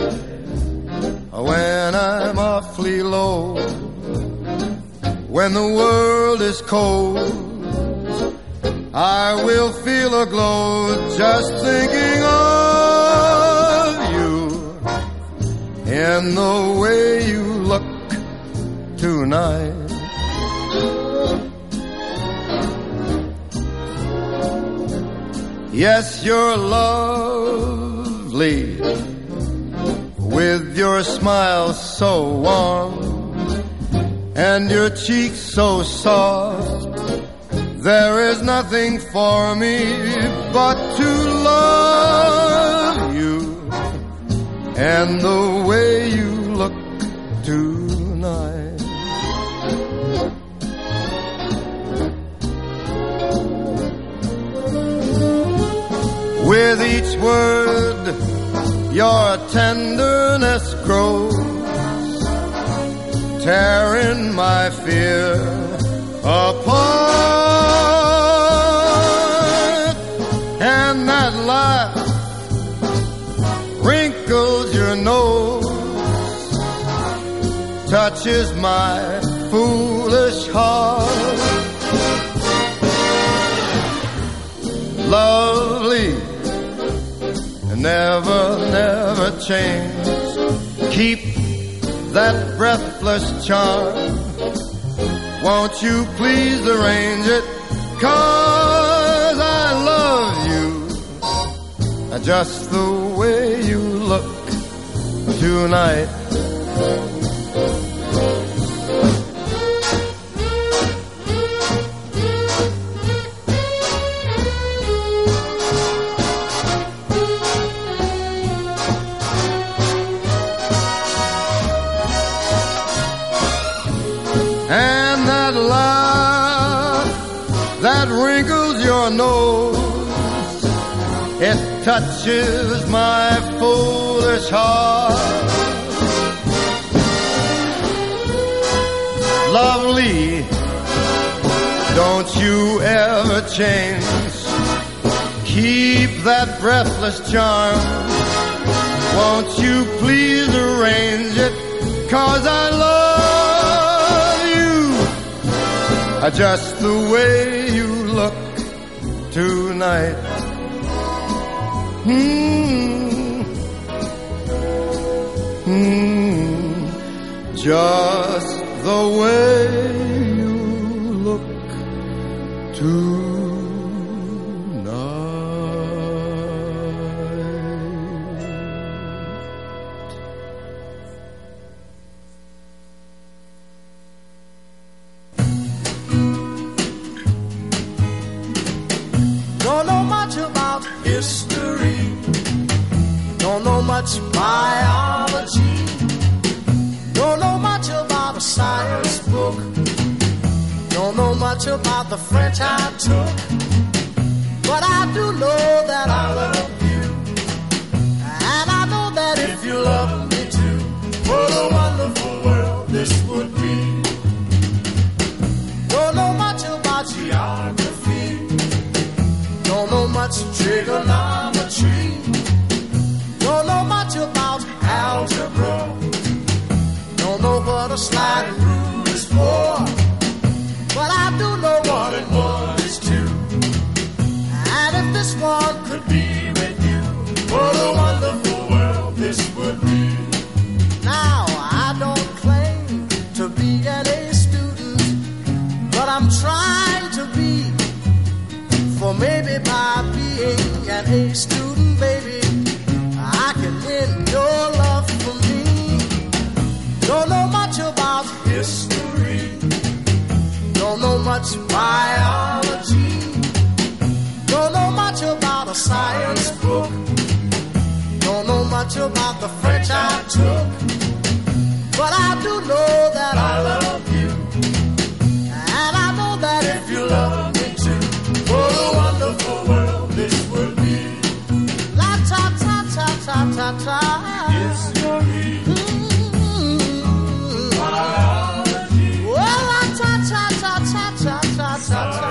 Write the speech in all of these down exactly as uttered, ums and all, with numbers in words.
when I'm awfully low, when the world is cold, I will feel a glow just thinking of you and the way you look tonight. Yes, you're lovely with your smile so warm and your cheeks so soft. There is nothing for me but to love you and the way you look tonight. With each word, your tenderness grows, tearing my fear apart. And that laugh wrinkles your nose, touches my foolish heart. Lovely, never, never change. Keep that breathless charm. Won't you please arrange it? 'Cause I love you just the way you look tonight. And that laugh that wrinkles your nose, it touches my foolish heart. Lovely, don't you ever change. Keep that breathless charm. Won't you please arrange it? 'Cause I love just the way you look tonight. Mm. Mm. Just the way you look tonight. Much biology, don't know much about a science book, don't know much about the French I took, but I do know that I love you, and I know that if you love me too, what a wonderful world this would be. Don't know much about geography, don't know much trigonometry, don't know much about algebra, don't know what a sliding rule is for, but I do know one and one is two. And if this one could be with you, what a wonderful world this would be. Now, I don't claim to be an A student, but I'm trying to be, for maybe by being an A student, baby, I can win your love for me. Don't know much about history, don't know much biology, don't know much about a science book, don't know much about the French I took, but I do know that I love you, and I know that if you love me too, what a wonderful world this would be. La ta ta ta ta ta ta. History. Mm-hmm. Biology. Well, la ta ta ta ta ta ta ta ta.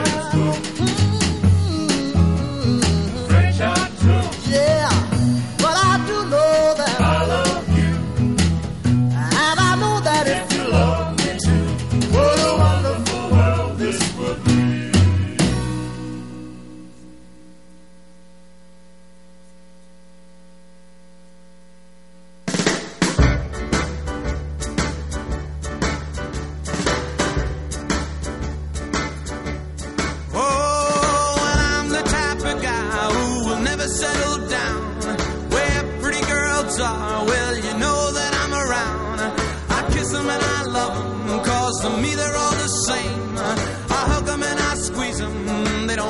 Mm-hmm. French I took. Yeah, but I do know that I love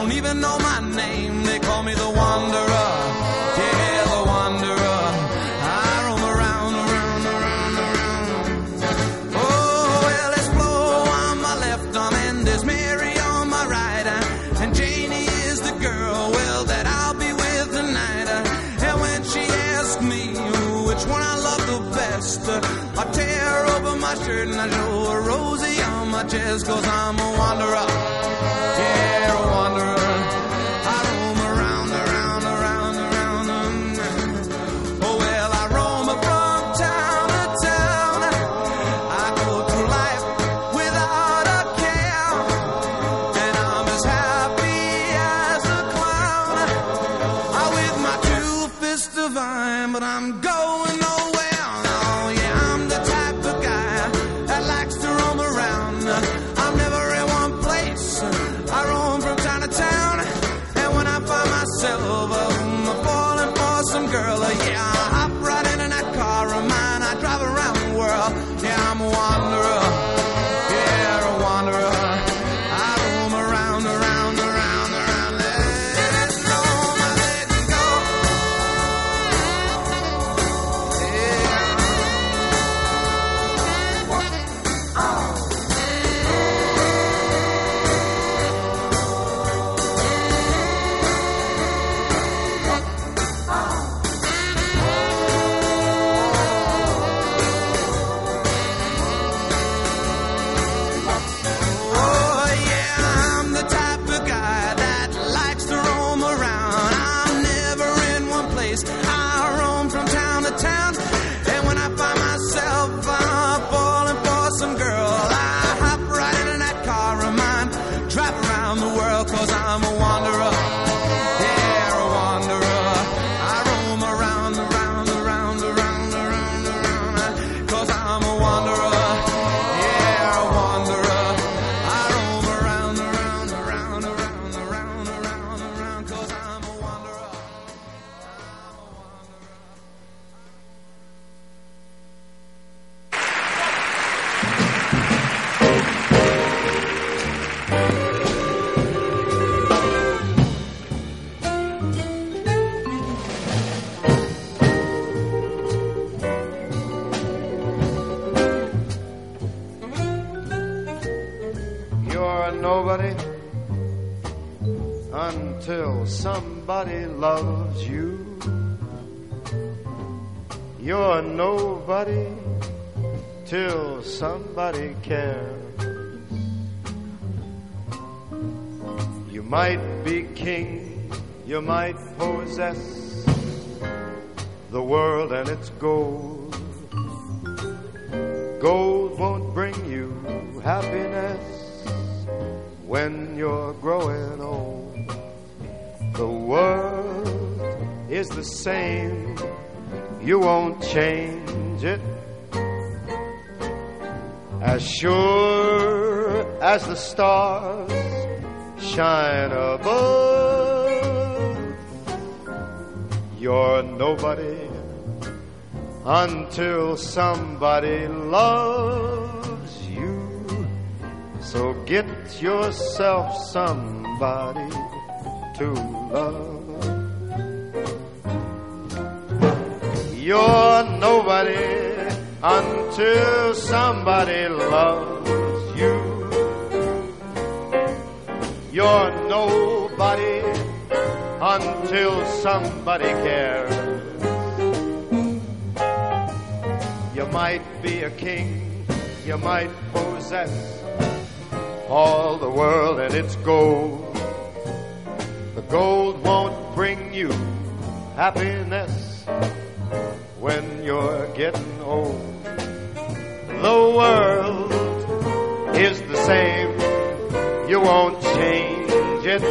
don't even know my name. They call me the Wanderer. Yeah, the Wanderer. I roam around, around, around, around. Oh, well, there's Flo on my left arm and there's Mary on my right. And Janie is the girl, well, that I'll be with tonight. And when she asks me which one I love the best, I tear open my shirt and I show a Rosie on my chest. Cause I'm a wanderer, yeah, a wanderer. I roam around, around, around, around. Oh well, I roam from town to town. I go through life without a care, and I'm as happy as a clown. I with my two fists divine, but I'm going nowhere. Oh yeah, I'm the type of guy that likes to roam around. I'm never in one place. I roam from town to town, and when I find myself um, falling for some girl, uh, yeah, I hop right into that car of mine. I drive around the world. Yeah, I'm a wanderer. Yeah, a wanderer. I roam around, around, around, around. Let it go, let it go. Oh yeah, I'm the type of guy that likes to roam around. I'm never in one place. I roam from town to town, and when I find myself uh, falling for some girl, I hop right into that car of mine, drive around the world. Cause I'm a wanderer. Yeah, a wanderer. I roam around, around, around, around, around, around. Cause I'm a wanderer. Yeah, a wanderer. I roam around, around, around, around, around, around, around. Cause I'm a wanderer. I'm a wanderer. You're nobody until somebody loves you. You're nobody till somebody cares. You might be king, you might possess the world and its gold. Gold won't bring you happiness when you're growing old. The world is the same, you won't change it. As sure as the stars shine above, you're nobody until somebody loves you. So get yourself somebody to love. You're nobody until somebody loves you. You're nobody until somebody cares. You might be a king, you might possess all the world and its gold. The gold won't bring you happiness when you're getting old. The world is the same, you won't change it.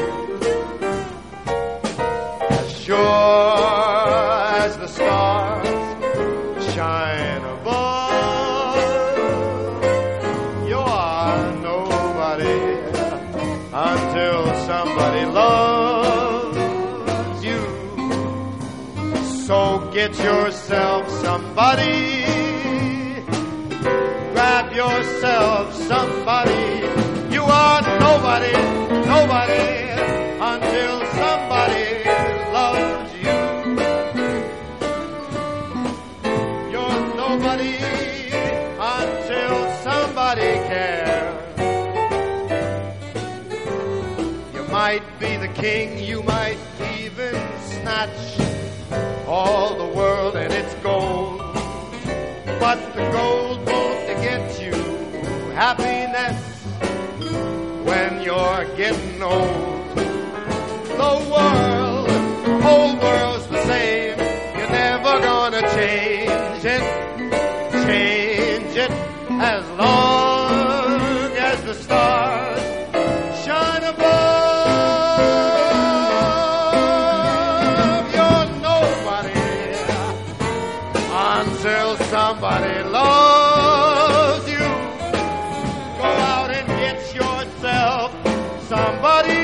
As sure as the stars shine above, you are nobody until somebody loves you. So get yourself somebody, grab yourself somebody. You are nobody, nobody until somebody loves you. You're nobody until somebody cares. You might be the king, you might even snatch all the world and its gold, but the gold won't get you happiness when you're getting old. The world, the whole world's the same. You're never gonna change it, change it as long as the stars shine above. You're nobody until somebody loves you. Go out and get yourself somebody.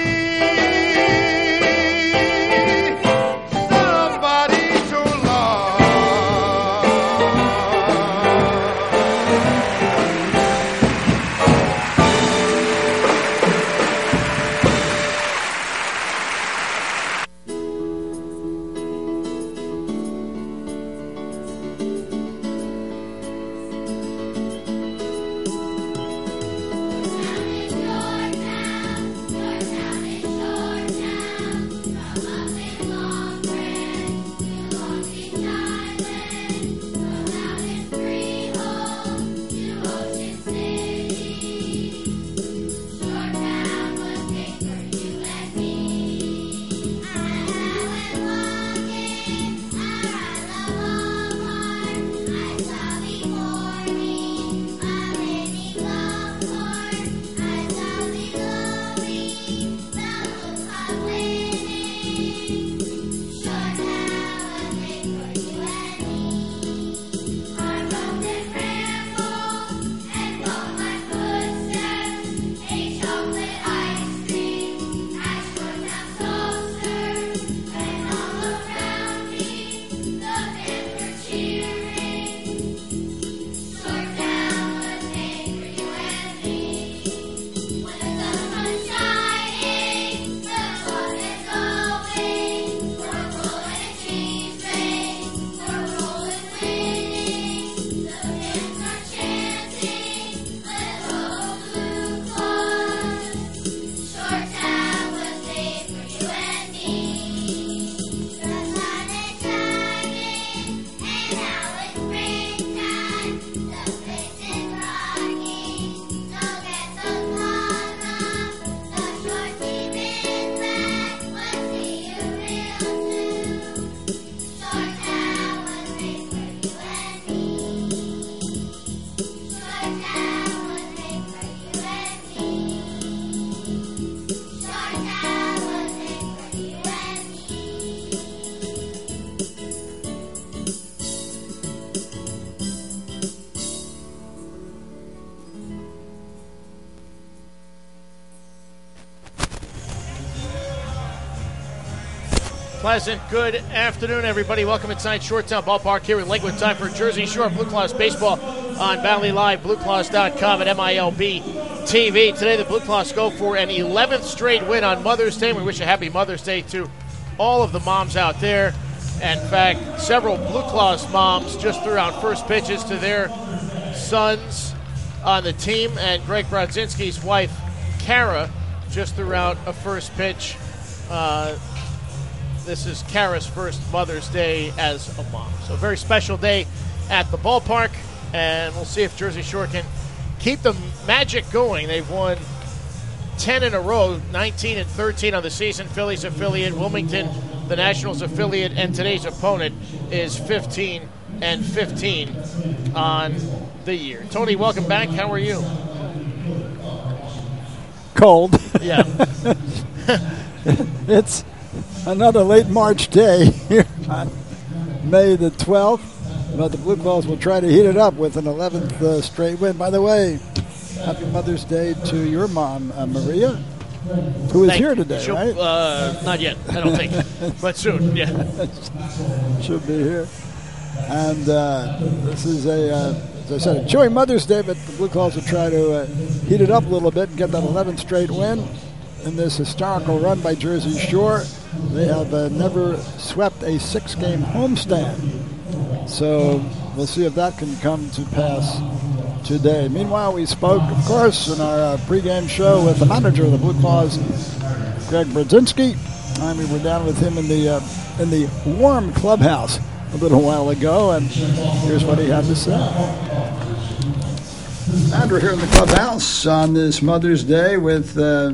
Pleasant good afternoon, everybody. Welcome inside Shoretown Ballpark here in Lakewood. Time for Jersey Shore Blue Claws baseball on Valley Live, blue claws dot com, and M I L B T V. Today, the Blue Claws go for an eleventh straight win on Mother's Day. We wish a happy Mother's Day to all of the moms out there. In fact, several Blue Claws moms just threw out first pitches to their sons on the team, and Greg Brodzinski's wife, Kara, just threw out a first pitch. Uh, This is Kara's first Mother's Day as a mom. So a very special day at the ballpark, and we'll see if Jersey Shore can keep the magic going. They've won ten in a row, nineteen and thirteen on the season. Phillies affiliate, Wilmington, the Nationals affiliate, and today's opponent is fifteen and fifteen on the year. Tony, welcome back. How are you? Cold. Yeah. It's another late March day here on May the twelfth, but the Blue Claws will try to heat it up with an eleventh uh, straight win. By the way, happy Mother's Day to your mom, uh, Maria, who is Thank here today, She'll, right? Uh, not yet, I don't think, but soon, yeah. She'll be here. And uh, this is a, uh, as I said, enjoy Mother's Day, but the Blue Claws will try to uh, heat it up a little bit and get that eleventh straight win. in this historical run by Jersey Shore. They have uh, never swept a six-game homestand. So we'll see if that can come to pass today. Meanwhile, we spoke, of course, in our uh, pregame show with the manager of the Blue Claws, Greg Brzezinski. And we were down with him in the uh, in the warm clubhouse a little while ago, and here's what he had to say. And we're here in the clubhouse on this Mother's Day with uh,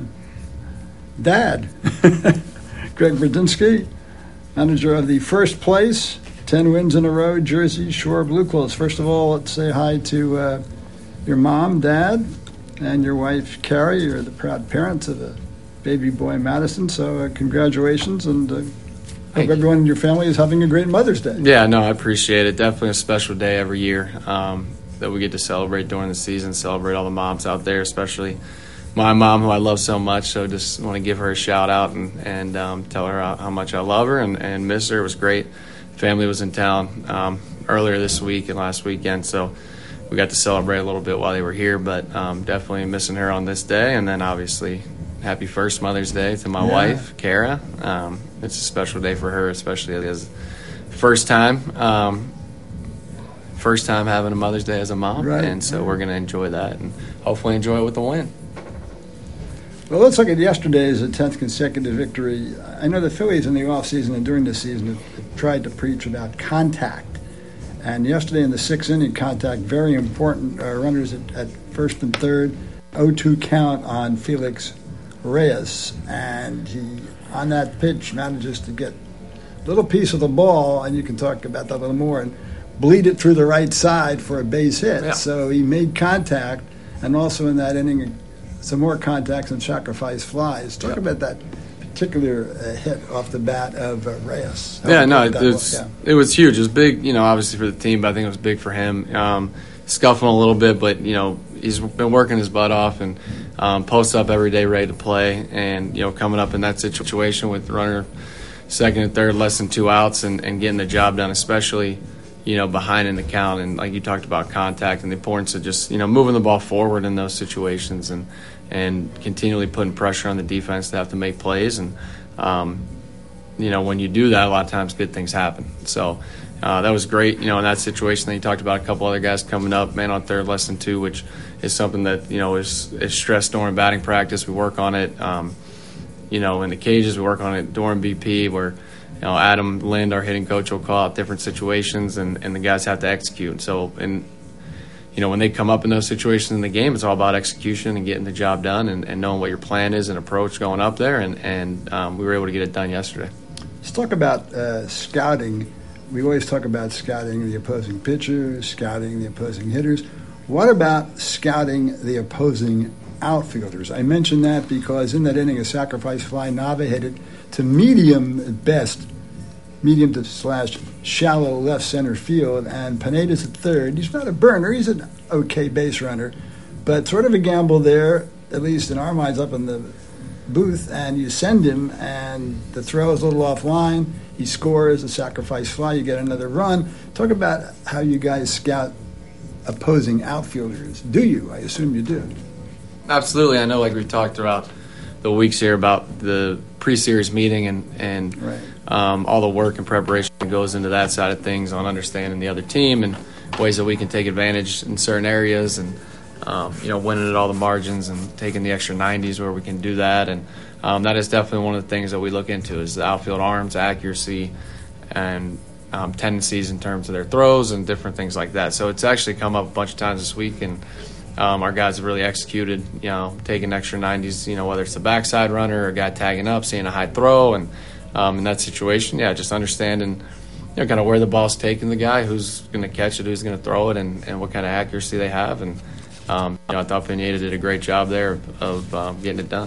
Dad, Greg Brzezinski, manager of the first place, ten wins in a row, Jersey Shore Blue Claws. First of all, let's say hi to uh, your mom, Dad, and your wife, Carrie. You're the proud parents of a baby boy, Madison. So uh, congratulations, and uh, hope everyone in your family is having a great Mother's Day. Yeah, no, I appreciate it. Definitely a special day every year um, that we get to celebrate during the season, celebrate all the moms out there, especially my mom, who I love so much. So just want to give her a shout out and, and um, tell her how, how much I love her and, and miss her. It was great. Family was in town um, earlier this week and last weekend, so we got to celebrate a little bit while they were here, but um, definitely missing her on this day. And then obviously happy first Mother's Day to my yeah. wife, Kara. Um, it's a special day for her, especially as first time, um, first time having a Mother's Day as a mom, right. and so we're going to enjoy that and hopefully enjoy it with the win. Well, let's look at yesterday's tenth consecutive victory. I know the Phillies in the offseason and during the season have tried to preach about contact. And yesterday in the sixth inning, contact, very important. Uh, runners at, at first and third, oh two count on Felix Reyes. And he, on that pitch, manages to get a little piece of the ball, and you can talk about that a little more, and bleed it through the right side for a base hit. Yeah. So he made contact, and also in that inning, some more contacts and sacrifice flies. Talk yep. about that particular uh, hit off the bat of uh, Reyes. How yeah, no, it was, was, yeah. it was huge. It was big, you know, obviously for the team, but I think it was big for him. Um, scuffling a little bit, but, you know, he's been working his butt off and um, posts up every day ready to play. And, you know, coming up in that situation with runner second and third, less than two outs, and, and getting the job done, especially, you know, behind in the count. And like you talked about contact and the importance of just, you know, moving the ball forward in those situations and, and continually putting pressure on the defense to have to make plays. And, um, you know, when you do that, a lot of times good things happen. So uh, that was great, you know, in that situation. Then you talked about a couple other guys coming up, man on third, less than two, which is something that, you know, is, is stressed during batting practice. We work on it, um, you know, in the cages. We work on it during B P where, you know, Adam Lind, our hitting coach, will call out different situations, and, and the guys have to execute. So, and you know, when they come up in those situations in the game, it's all about execution and getting the job done and, and knowing what your plan is and approach going up there. And, and um, we were able to get it done yesterday. Let's talk about uh, scouting. We always talk about scouting the opposing pitchers, scouting the opposing hitters. What about scouting the opposing outfielders? I mention that because in that inning, a sacrifice fly, Nava hit it to medium at best, medium to slash shallow left center field, and Pineda's at third. He's not a burner. He's an okay base runner, but sort of a gamble there, at least in our minds up in the booth, and you send him, and the throw is a little offline. He scores a sacrifice fly. You get another run. Talk about how you guys scout opposing outfielders. Do you? I assume you do. Absolutely. I know, like we talked about the weeks here about the pre-series meeting and, and right. um, all the work and preparation that goes into that side of things on understanding the other team and ways that we can take advantage in certain areas and, um, you know, winning at all the margins and taking the extra nineties where we can do that. And um, that is definitely one of the things that we look into is the outfield arms, accuracy, and um, tendencies in terms of their throws and different things like that. So it's actually come up a bunch of times this week, and Um, our guys have really executed, you know, taking extra nineties, you know, whether it's the backside runner or a guy tagging up, seeing a high throw. And um, in that situation, yeah, just understanding, you know, kind of where the ball's taking the guy, who's going to catch it, who's going to throw it, and, and what kind of accuracy they have. And, um, you know, I thought Pineda did a great job there of, of um, getting it done.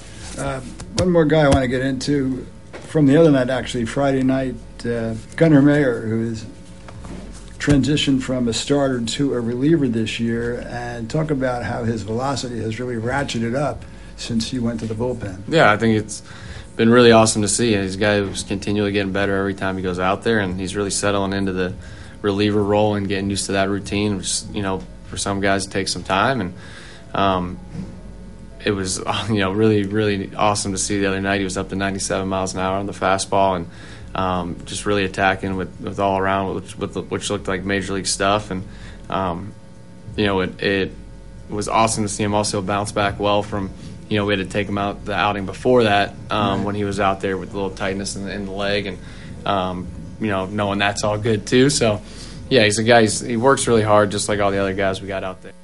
Uh, one more guy I want to get into from the other night, actually, Friday night, uh, Gunnar Mayer, who is transitioned from a starter to a reliever this year, and talk about how his velocity has really ratcheted up since he went to the bullpen. Yeah, I think it's been really awesome to see. He's a guy who's continually getting better every time he goes out there, and he's really settling into the reliever role and getting used to that routine, which, you know, for some guys it takes some time. And, um, it was, you know, really, really awesome to see the other night. He was up to ninety-seven miles an hour on the fastball and um, just really attacking with, with all around, which, with, which looked like major league stuff. And, um, you know, it, it was awesome to see him also bounce back well from, you know, we had to take him out the outing before that um, right. when he was out there with a little tightness in the, in the leg. And, um, you know, knowing that's all good too. So, yeah, he's a guy, he's, he works really hard just like all the other guys we got out there.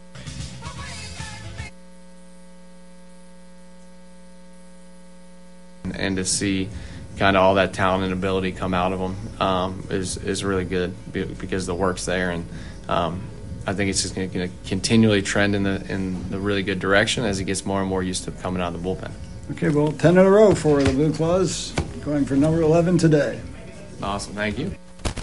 And to see kind of all that talent and ability come out of him um, is is really good because the work's there, and um, I think it's just going to continually trend in the in the really good direction as he gets more and more used to coming out of the bullpen. Okay, well, ten in a row for the Blue Claws, going for number eleven today. Awesome, thank you.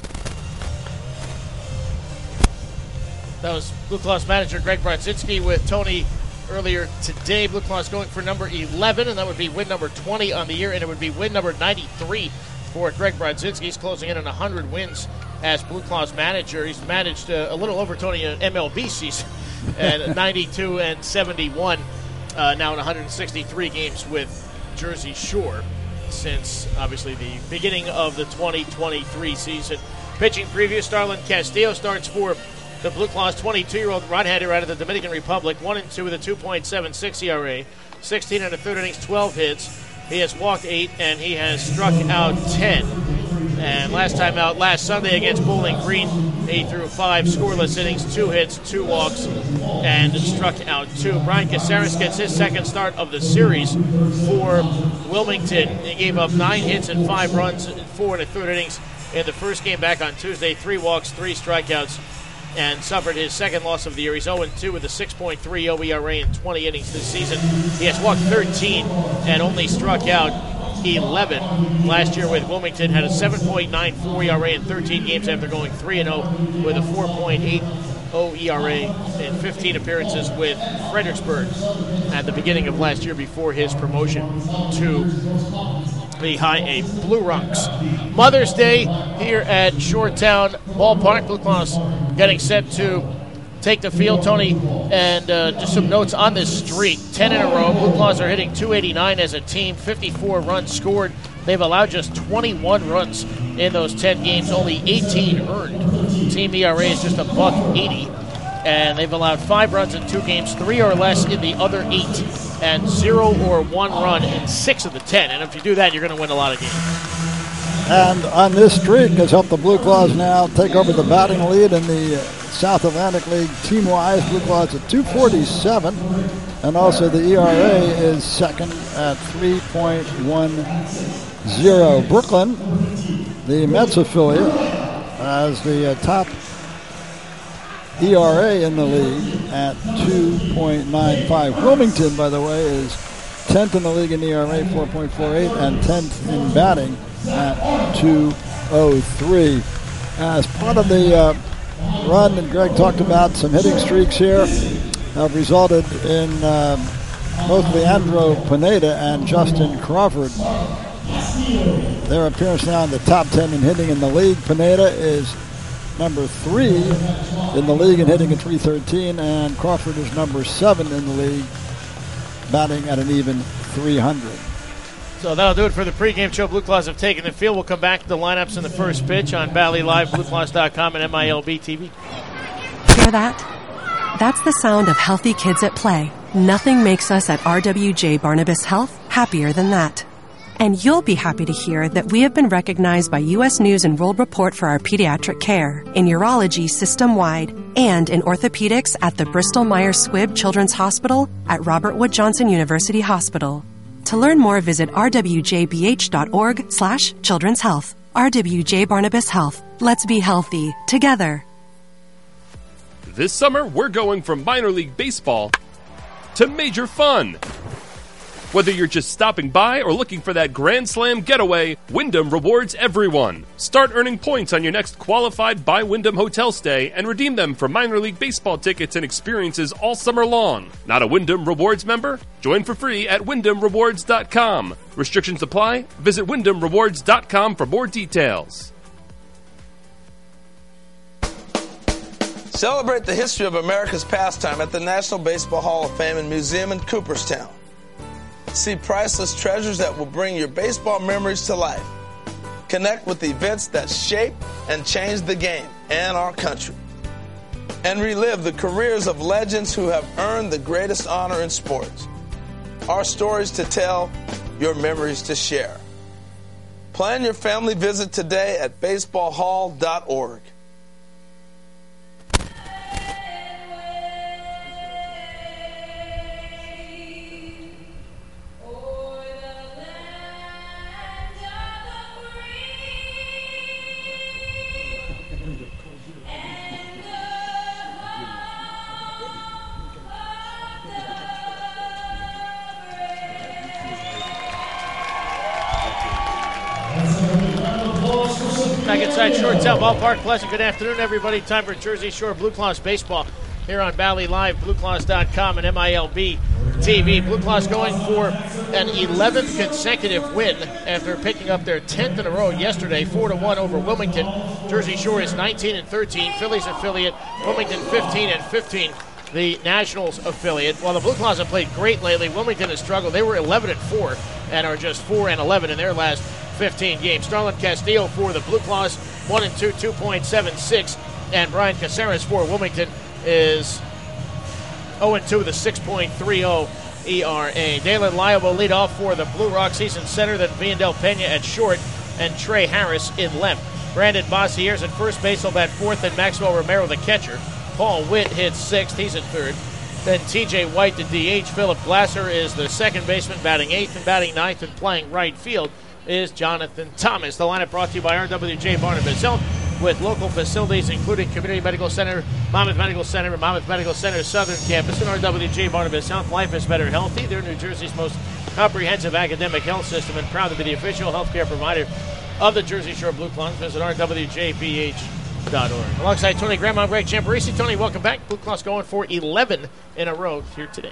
That was Blue Claws manager Greg Brodzinski with Tony earlier today. Blue Claws going for number eleven, and that would be win number twenty on the year, and it would be win number ninety-three for Greg Brodzinski. He's closing in on one hundred wins as Blue Claws manager. He's managed uh, a little over Tony an M L B season at ninety-two and seventy-one, uh, now in one hundred sixty-three games with Jersey Shore since obviously the beginning of the twenty twenty-three season. Pitching preview: Starlin Castillo starts for the Blue Claws, twenty-two-year-old right-hander out of the Dominican Republic, one and two with a two point seven six E R A, sixteen and a third innings, twelve hits. He has walked eight, and he has struck out ten. And last time out, last Sunday against Bowling Green, he threw five scoreless innings, two hits, two walks, and struck out two. Brian Caceres gets his second start of the series for Wilmington. He gave up nine hits and five runs in four and a third innings in the first game back on Tuesday, three walks, three strikeouts, and suffered his second loss of the year. He's oh and two with a six point three O E R A in twenty innings this season. He has walked thirteen and only struck out eleven. Last year with Wilmington had a seven point nine four E R A in thirteen games after going three and oh with a four point eight oh E R A in fifteen appearances with Fredericksburg at the beginning of last year before his promotion to the High A Blue Runks. Mother's Day here at Shoretown Ballpark. Blue Claws getting set to take the field, Tony, and uh, just some notes on this streak. ten in a row. Blue Claws are hitting two eighty-nine as a team, fifty-four runs scored. They've allowed just twenty-one runs in those ten games, only eighteen earned. Team E R A is just a buck eighty, and they've allowed five runs in two games, three or less in the other eight, and zero or one run in six of the ten. And if you do that, you're going to win a lot of games. And on this streak has helped the Blue Claws now take over the batting lead in the South Atlantic League team-wise. Blue Claws at two forty-seven, and also the E R A is second at three point one oh. Brooklyn, the Mets affiliate, has the uh, top E R A in the league at two point nine five. Wilmington, by the way, is tenth in the league in E R A, four point four eight, and tenth in batting at two oh three. As part of the uh, run, and Greg talked about some hitting streaks here, have resulted in uh, both Leandro Pineda and Justin Crawford. Their appearance now in the top ten in hitting in the league. Pineda is number three in the league in hitting at three thirteen, and Crawford is number seven in the league, batting at an even three hundred. So that'll do it for the pregame show. Blue Claws have taken the field. We'll come back to the lineups in the first pitch on Valley Live, Blue Claws dot com, and M I L B T V. Hear that? That's the sound of healthy kids at play. Nothing makes us at R W J Barnabas Health happier than that. And you'll be happy to hear that we have been recognized by U S News and World Report for our pediatric care, in urology system-wide, and in orthopedics at the Bristol Myers Squibb Children's Hospital at Robert Wood Johnson University Hospital. To learn more, visit r w j b h dot org slash children's health. R W J Barnabas Health. Let's be healthy together. This summer, we're going from minor league baseball to major fun. Whether you're just stopping by or looking for that Grand Slam getaway, Wyndham rewards everyone. Start earning points on your next qualified by Wyndham hotel stay and redeem them for minor league baseball tickets and experiences all summer long. Not a Wyndham Rewards member? Join for free at wyndham rewards dot com. Restrictions apply. Visit wyndham rewards dot com for more details. Celebrate the history of America's pastime at the National Baseball Hall of Fame and Museum in Cooperstown. See priceless treasures that will bring your baseball memories to life. Connect with events that shape and change the game and our country. And relive the careers of legends who have earned the greatest honor in sports. Our stories to tell, your memories to share. Plan your family visit today at baseball hall dot org. Back inside Shorttown Ballpark. Pleasant good afternoon, everybody. Time for Jersey Shore Blue Claws baseball here on Valley Live, blue claws dot com and M I L B T V. Blue Claws going for an eleventh consecutive win after picking up their tenth in a row yesterday, four to one over Wilmington. Jersey Shore is nineteen and thirteen, Phillies affiliate, Wilmington fifteen and fifteen. The Nationals affiliate. While the Blue Claws have played great lately, Wilmington has struggled. They were eleven and four and are just four and eleven in their last fifteen games. Starlin Castillo for the Blue Claws, one and two, two point seven six, and Brian Caceres for Wilmington is oh and two with a six point three oh E R A. Dalen Lyle will lead off for the Blue Rocks. He's in center, then Viandel Pena at short, and Trey Harris in left. Brandon Bossier's at first base, will bat fourth, and Maxwell Romero the catcher. Paul Witt hits sixth, he's at third. Then T J White the D H. Philip Glasser is the second baseman, batting eighth, and batting ninth and playing right field is Jonathan Thomas. The lineup brought to you by R W J Barnabas Health, with local facilities including Community Medical Center, Monmouth Medical Center, and Monmouth Medical Center Southern Campus, and R W J Barnabas Health. Life is better healthy. They're New Jersey's most comprehensive academic health system and proud to be the official healthcare provider of the Jersey Shore Blue Claws. Visit R W J B H dot org. Alongside Tony Grandma, Greg Champarisi. Tony, welcome back. Blue Claws going for eleven in a row here today.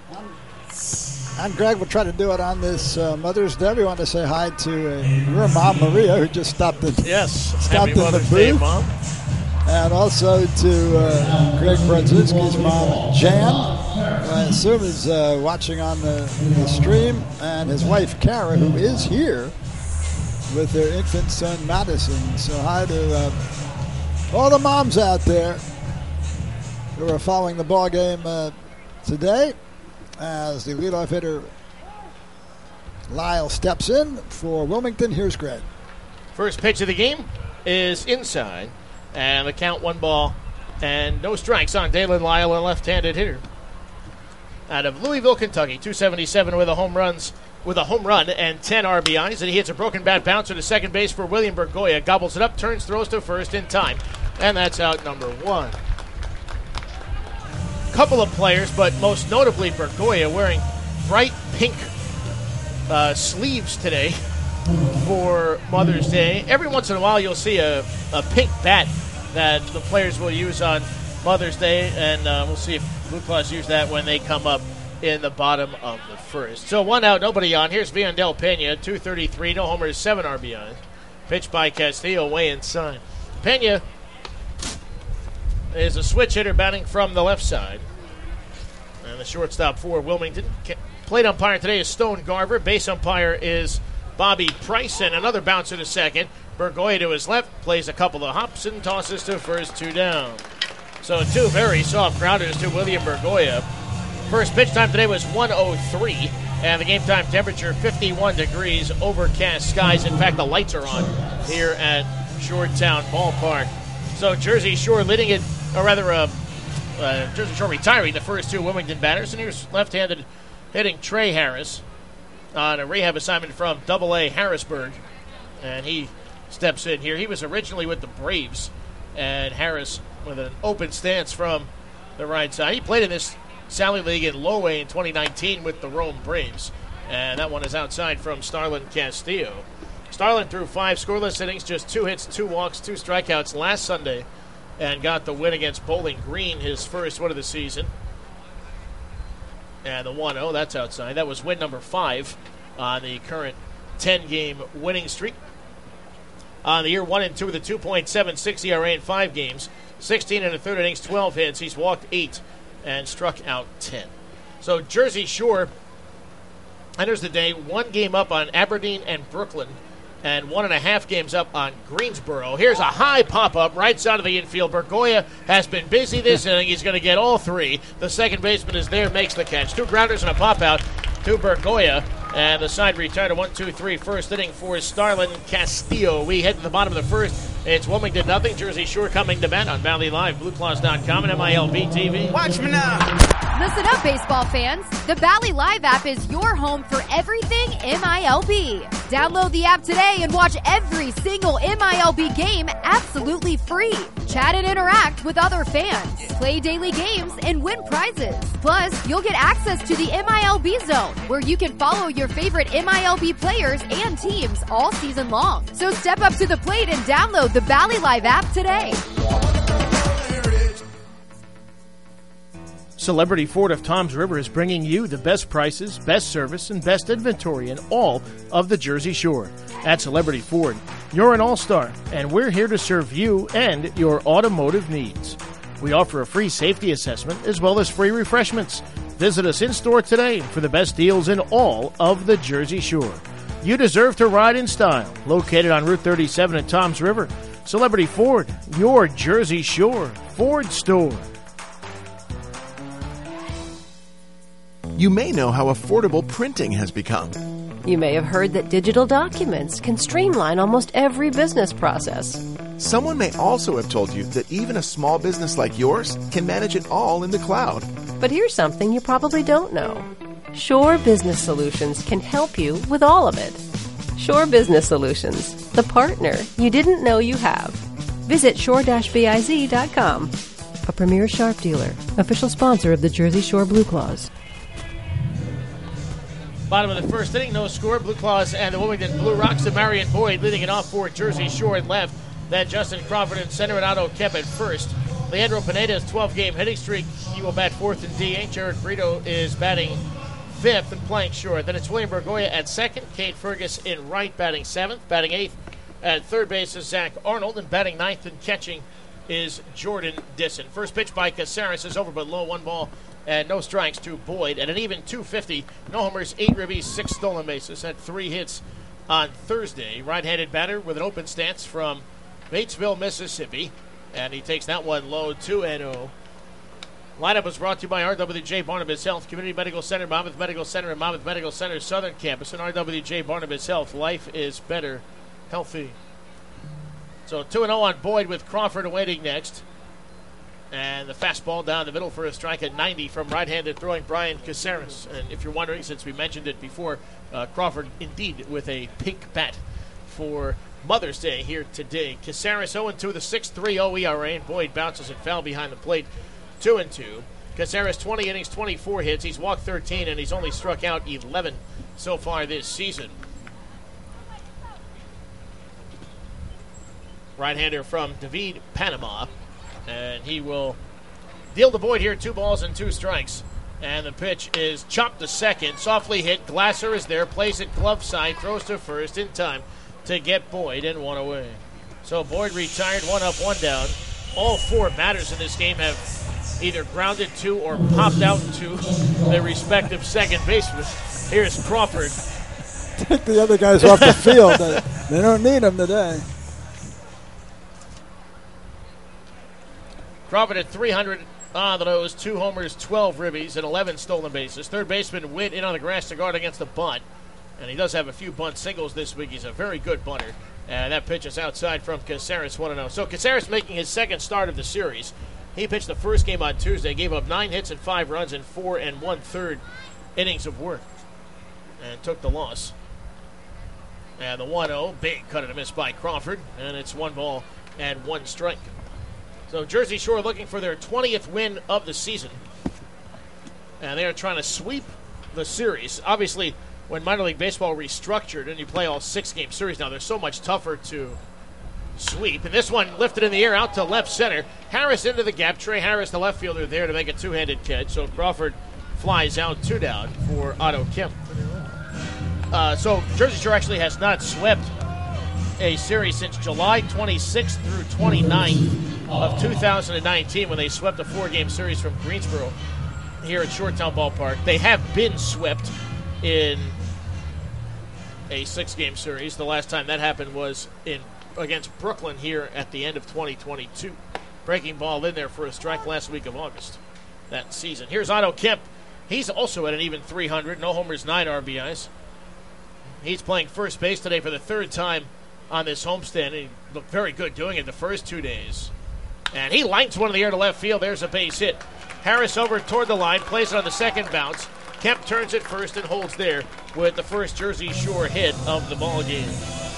And Greg will try to do it on this uh, Mother's Day. We want to say hi to uh, your mom, Maria, who just stopped in, yes, stopped happy in Mother's the booth. Day, Mom. And also to uh, Greg Brodzinski's mom, Jan, who I assume is uh, watching on the, the stream, and his wife, Kara, who is here with their infant son, Madison. So hi to uh, all the moms out there who are following the ball game uh, today. As the leadoff hitter Lyle steps in for Wilmington. Here's Greg. First pitch of the game is inside, and the count one ball and no strikes on Dalen Lyle, a left-handed hitter out of Louisville, Kentucky. two seventy-seven with a home runs with a home run and ten R B Is, and he hits a broken bat bouncer to second base for William Bergoya. Gobbles it up, turns, throws to first in time, and that's out number one. Couple of players, but most notably Bergoya, wearing bright pink uh, sleeves today for Mother's Day. Every once in a while you'll see a, a pink bat that the players will use on Mother's Day, and uh, we'll see if Blue Claws use that when they come up in the bottom of the first. So one out, nobody on. Here's Viandel Pena, two thirty-three, no homers, seven R B Is. Pitched by Castillo way inside. Pena is a switch hitter batting from the left side. And the shortstop for Wilmington. Plate umpire today is Stone Garver. Base umpire is Bobby Price. And another bouncer to second. Bergoya to his left. Plays a couple of hops and tosses to first, two down. So two very soft grounders to William Bergoya. First pitch time today was one oh three. And the game time temperature fifty-one degrees, overcast skies. In fact, the lights are on here at Shoretown Ballpark. So Jersey Shore leading it, or rather, uh, uh, Jersey Shore retiring the first two Wilmington batters. And here's left-handed hitting Trey Harris on a rehab assignment from Double A Harrisburg. And he steps in here. He was originally with the Braves. And Harris with an open stance from the right side. He played in this Sally League in Low A in twenty nineteen with the Rome Braves. And that one is outside from Starlin Castillo. Starlin threw five scoreless innings, just two hits, two walks, two strikeouts last Sunday, and got the win against Bowling Green, his first win of the season. And the one oh, that's outside. That was win number five on the current ten-game winning streak. on the year, one and two with a two point seven six E R A in five games, sixteen and a third innings, twelve hits. He's walked eight and struck out ten. So Jersey Shore enters the day one game up on Aberdeen and Brooklyn, and one and a half games up on Greensboro. Here's a high pop-up right side of the infield. Bergoya has been busy this inning. He's going to get all three. The second baseman is there, makes the catch. Two grounders and a pop-out to Bergoya. And the side retired to one two three first inning for Starlin Castillo. We head to the bottom of the first. It's Wilmington nothing. Jersey Shore coming to bat on Valley Live, Blue Claws dot com, and M I L B T V. Watch me now. Listen up, baseball fans. The Valley Live app is your home for everything M I L B. Download the app today and watch every single M I L B game absolutely free. Chat and interact with other fans. Play daily games and win prizes. Plus, you'll get access to the M I L B Zone, where you can follow your favorite M I L B players and teams all season long. So step up to the plate and download the Valley Live app today. Celebrity Ford of Toms River is bringing you the best prices, best service, and best inventory in all of the Jersey Shore. At Celebrity Ford, you're an all-star, and we're here to serve you and your automotive needs. We offer a free safety assessment as well as free refreshments. Visit us in-store today for the best deals in all of the Jersey Shore. You deserve to ride in style. Located on Route thirty-seven at Toms River, Celebrity Ford, your Jersey Shore Ford store. You may know how affordable printing has become. You may have heard that digital documents can streamline almost every business process. Someone may also have told you that even a small business like yours can manage it all in the cloud. But here's something you probably don't know. Shore Business Solutions can help you with all of it. Shore Business Solutions, the partner you didn't know you have. Visit shore dash biz dot com. A premier Sharp dealer, official sponsor of the Jersey Shore Blue Claws. Bottom of the first inning, no score. Blue Claws and the Wilmington Blue Rocks. And Marion Boyd leading it off for Jersey Shore in left. Then Justin Crawford in center and Otto Kemp at first. Leandro Pineda's twelve-game hitting streak. He will bat fourth in D H. Jared Brito is batting fifth and playing short. Then it's William Bergoya at second. Kate Fergus in right, batting seventh. Batting eighth at third base is Zach Arnold. And batting ninth and catching is Jordan Disson. First pitch by Caceres is over but low. One ball and no strikes to Boyd. And an even two fifty. No homers, eight ribbies, six stolen bases. Had three hits on Thursday. Right-handed batter with an open stance from Batesville, Mississippi. And he takes that one low, two and oh. Lineup was brought to you by R W J Barnabas Health, Community Medical Center, Monmouth Medical Center, and Monmouth Medical Center Southern Campus. And R W J Barnabas Health, life is better, healthy. So two and oh on Boyd with Crawford awaiting next. And the fastball down the middle for a strike at ninety from right-handed throwing Brian Caceres. And if you're wondering, since we mentioned it before, uh, Crawford indeed with a pink bat for Mother's Day here today. Caceres oh and two, the six point three oh E R A, and Boyd bounces and foul behind the plate, two and two. Caceres twenty innings, twenty-four hits. He's walked thirteen, and he's only struck out eleven so far this season. Right-hander from David Panama, and he will deal to Boyd here, two balls and two strikes. And the pitch is chopped to second, softly hit. Glasser is there, plays it glove side, throws to first in time to get Boyd and one away. So Boyd retired, one up, one down. All four batters in this game have either grounded to or popped out to their respective second baseman. Here's Crawford. Take the other guys off the field. They, they don't need them today. Crawford at three hundred on the nose, two homers, twelve ribbies, and eleven stolen bases. Third baseman Witt in on the grass to guard against the bunt. And he does have a few bunt singles this week. He's a very good bunter. And that pitch is outside from Caceres, one and oh. So Caceres making his second start of the series. He pitched the first game on Tuesday, gave up nine hits and five runs in four and one-third innings of work. And took the loss. And the one oh, big cut and a miss by Crawford. And it's one ball and one strike. So Jersey Shore looking for their twentieth win of the season. And they are trying to sweep the series. Obviously, when minor league baseball restructured and you play all six-game series now, they're so much tougher to sweep. And this one lifted in the air out to left center. Harris into the gap. Trey Harris, the left fielder, there to make a two-handed catch. So Crawford flies out, two down for Otto Kemp. Uh, so Jersey Shore actually has not swept a series since July twenty-sixth through twenty-ninth of two thousand nineteen when they swept a four-game series from Greensboro here at Shoretown Ballpark. They have been swept in a six-game series. The last time that happened was in against Brooklyn here at the end of twenty twenty-two. Breaking ball in there for a strike last week of August that season. Here's Otto Kemp. He's also at an even three hundred. No homers, nine R B Is. He's playing first base today for the third time on this homestand. He looked very good doing it the first two days. And he lines one in the air to left field. There's a base hit. Harris over toward the line, plays it on the second bounce. Kemp turns it first and holds there with the first Jersey Shore hit of the ball game.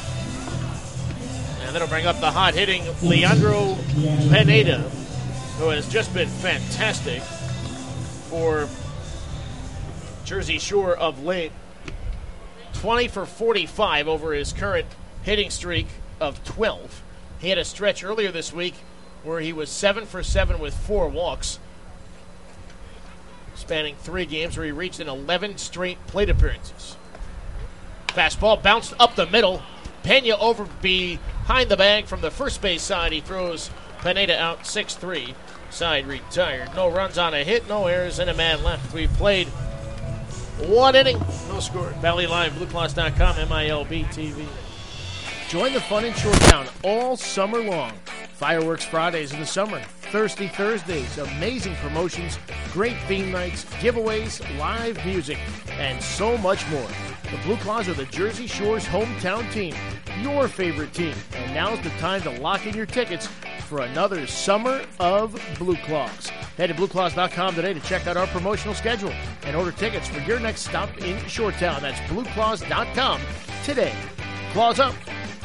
And that'll bring up the hot hitting Leandro Pineda, who has just been fantastic for Jersey Shore of late. twenty for forty-five over his current hitting streak of twelve. He had a stretch earlier this week where he was seven for seven with four walks, spanning three games where he reached an eleven straight plate appearances. Fastball bounced up the middle. Pena over behind the bag from the first base side. He throws Pineda out six three. Side retired. No runs on a hit, no errors, and a man left. We've played one inning, no score. Valley Live, Blue Cross dot com, M I L B T V. Join the fun in Shoretown all summer long. Fireworks Fridays in the summer, Thirsty Thursdays, amazing promotions, great theme nights, giveaways, live music, and so much more. The Blue Claws are the Jersey Shore's hometown team, your favorite team. And now's the time to lock in your tickets for another summer of Blue Claws. Head to Blue Claws dot com today to check out our promotional schedule and order tickets for your next stop in Shoretown. That's Blue Claws dot com today. Claws up.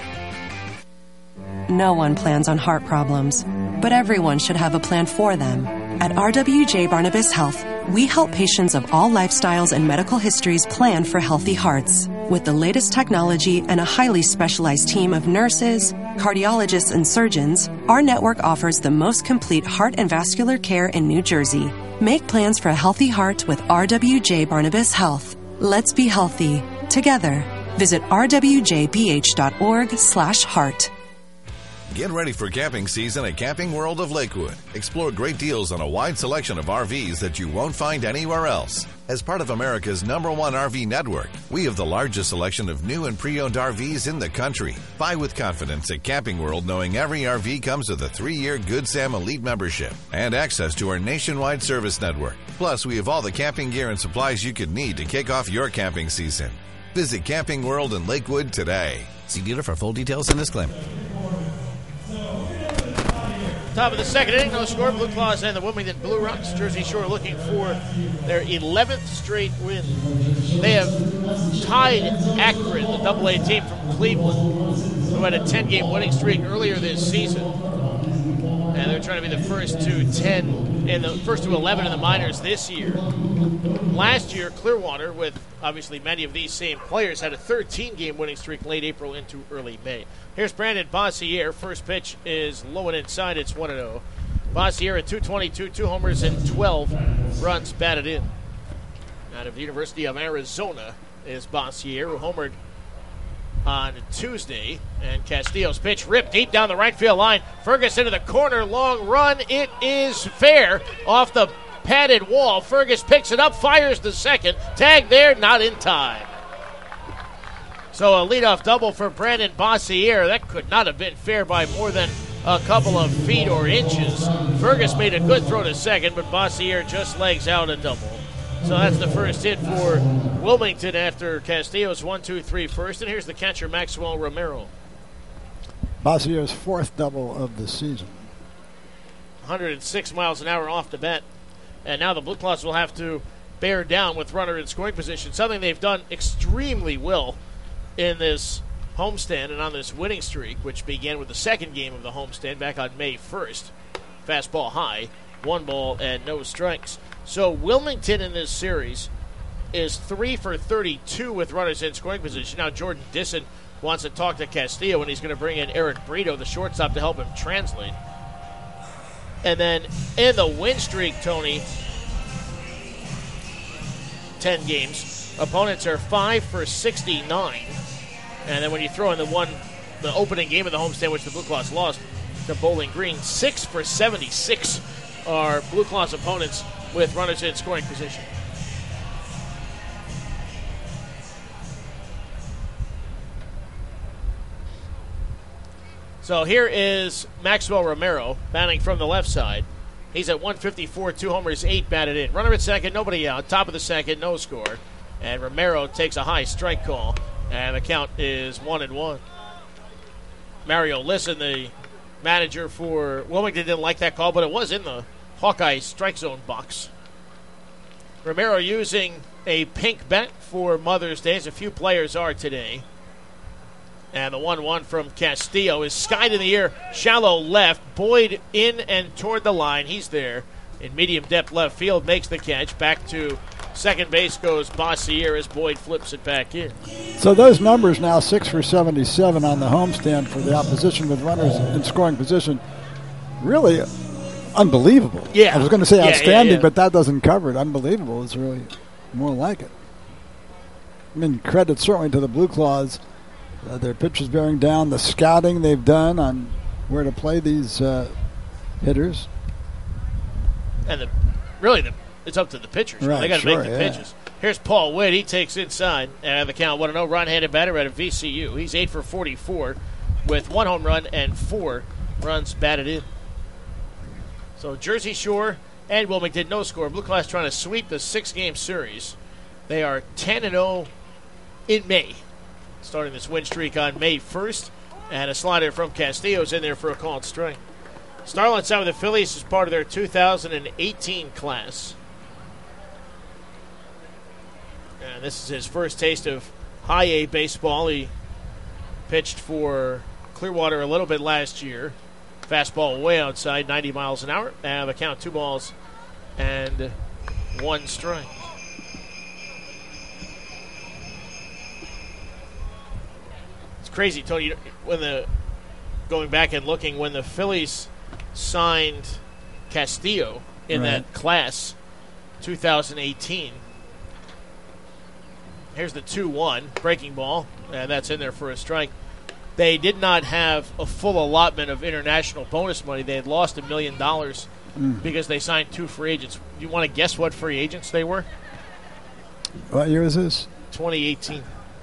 No one plans on heart problems, but everyone should have a plan for them. At R W J Barnabas Health, we help patients of all lifestyles and medical histories plan for healthy hearts. With the latest technology and a highly specialized team of nurses, cardiologists, and surgeons, our network offers the most complete heart and vascular care in New Jersey. Make plans for a healthy heart with R W J Barnabas Health. Let's be healthy together. Visit r w j b h dot org slash heart. Get ready for camping season at Camping World of Lakewood. Explore great deals on a wide selection of R Vs that you won't find anywhere else. As part of America's number one R V network, we have the largest selection of new and pre-owned R Vs in the country. Buy with confidence at Camping World, knowing every R V comes with a three-year Good Sam Elite membership and access to our nationwide service network. Plus, we have all the camping gear and supplies you could need to kick off your camping season. Visit Camping World in Lakewood today. See dealer for full details and disclaimer. Top of the second inning, no score. Blue Claws and the Wilmington Blue Rocks. Jersey Shore looking for their eleventh straight win. They have tied Akron, the double A team from Cleveland, who had a ten-game winning streak earlier this season. And they're trying to be the first to ten in the first to eleven in the minors this year. Last year, Clearwater, with obviously many of these same players, had a thirteen-game winning streak late April into early May. Here's Brandon Bossier. First pitch is low and inside. It's one and oh. Bossier at two twenty-two, two homers and twelve runs batted in. Out of the University of Arizona is Bossier, who homered on Tuesday. And Castillo's pitch ripped deep down the right field line. Fergus into the corner, long run. It is fair off the padded wall. Fergus picks it up, fires the second. Tag there, not in time. So a leadoff double for Brandon Bossier. That could not have been fair by more than a couple of feet or inches. Fergus made a good throw to second, but Bossier just legs out a double. So that's the first hit for Wilmington after Castillo's one two three first. And here's the catcher, Maxwell Romero. Bossier's fourth double of the season. one hundred six miles an hour off the bat. And now the Blue Claws will have to bear down with runner in scoring position, something they've done extremely well in this homestand and on this winning streak, which began with the second game of the homestand back on May first. Fastball high, one ball and no strikes. So Wilmington in this series is three for thirty-two with runners in scoring position. Now Jordan Disson wants to talk to Castillo, and he's going to bring in Eric Brito, the shortstop, to help him translate. And then in the win streak, Tony, ten games. Opponents are five for sixty-nine. And then when you throw in the one the opening game of the homestand, which the Blue Claws lost to Bowling Green. Six for seventy-six are Blue Claws opponents with runners in scoring position. So here is Maxwell Romero batting from the left side. He's at one fifty-four, two homers, eight batted in. Runner at second, nobody out. Top of the second, no score. And Romero takes a high strike call, and the count is one and one. Mario Lisson, the manager for Wilmington, didn't like that call, but it was in the Hawkeye strike zone box. Romero using a pink bat for Mother's Day, as a few players are today. And the one one from Castillo is skied in the air, shallow left. Boyd in and toward the line. He's there in medium depth left field, makes the catch. Back to second base goes Bossier as Boyd flips it back in. So those numbers now, six for seventy-seven on the homestand for the opposition with runners in scoring position. Really unbelievable. Yeah. I was going to say yeah, outstanding, yeah, yeah. but that doesn't cover it. Unbelievable is really more like it. I mean, credit certainly to the Blue Claws. Uh, their pitchers bearing down, the scouting they've done on where to play these uh, hitters. And the, really, the, it's up to the pitchers. Right, they got to sure, make the yeah. pitches. Here's Paul Witt. He takes inside. And the count one and oh. Right-handed batter out of V C U. He's eight for forty-four with one home run and four runs batted in. So Jersey Shore and Wilmington, no score. Blue Claws trying to sweep the six-game series. They are ten and oh in May, starting this win streak on May first. And a slider from Castillo's in there for a called strike. Starlin side with the Phillies is part of their two thousand eighteen class. And this is his first taste of high A baseball. He pitched for Clearwater a little bit last year. Fastball way outside, ninety miles an hour. And the count, two balls and one strike. It's crazy, Tony. When the going back and looking, when the Phillies signed Castillo in Right. that class, two thousand eighteen. Here's the two one, breaking ball, and that's in there for a strike. They did not have a full allotment of international bonus money. They had lost a million dollars Mm. because they signed two free agents. You want to guess what free agents they were? What year is this? twenty eighteen.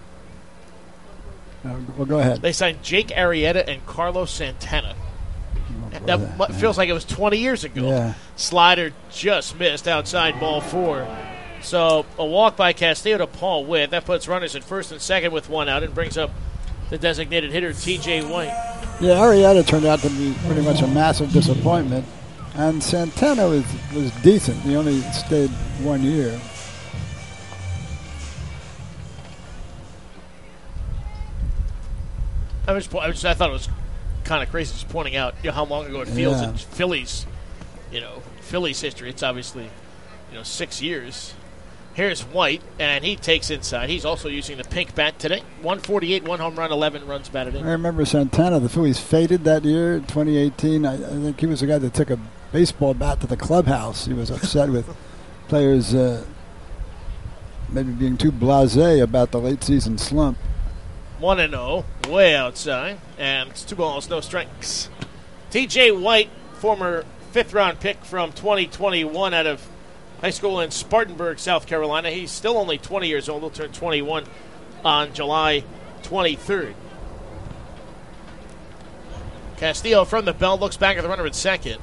Uh, well, go ahead. They signed Jake Arrieta and Carlos Santana. Oh, That mu- feels like it was twenty years ago. Yeah. Slider just missed outside ball four. So a walk by Castillo to Paul Witt. That puts runners at first and second with one out and brings up the designated hitter, T J White. Yeah, Arrieta turned out to be pretty much a massive disappointment. And Santana was, was decent. He only stayed one year. I, was, I, was, I thought it was kind of crazy just pointing out, you know, how long ago it feels Yeah. in Phillies, you know, Phillies history. It's obviously, you know, six years. Here's White, and he takes inside. He's also using the pink bat today. one forty-eight, one home run, eleven runs batted in. I remember Santana, the Phillies faded that year, twenty eighteen. I, I think he was the guy that took a baseball bat to the clubhouse. He was upset with players uh, maybe being too blasé about the late season slump. one and oh, way outside, and it's two balls, no strikes. T J White, former fifth-round pick from twenty twenty-one out of high school in Spartanburg, South Carolina. He's still only twenty years old. He'll turn twenty-one on July twenty-third. Castillo from the belt looks back at the runner at second.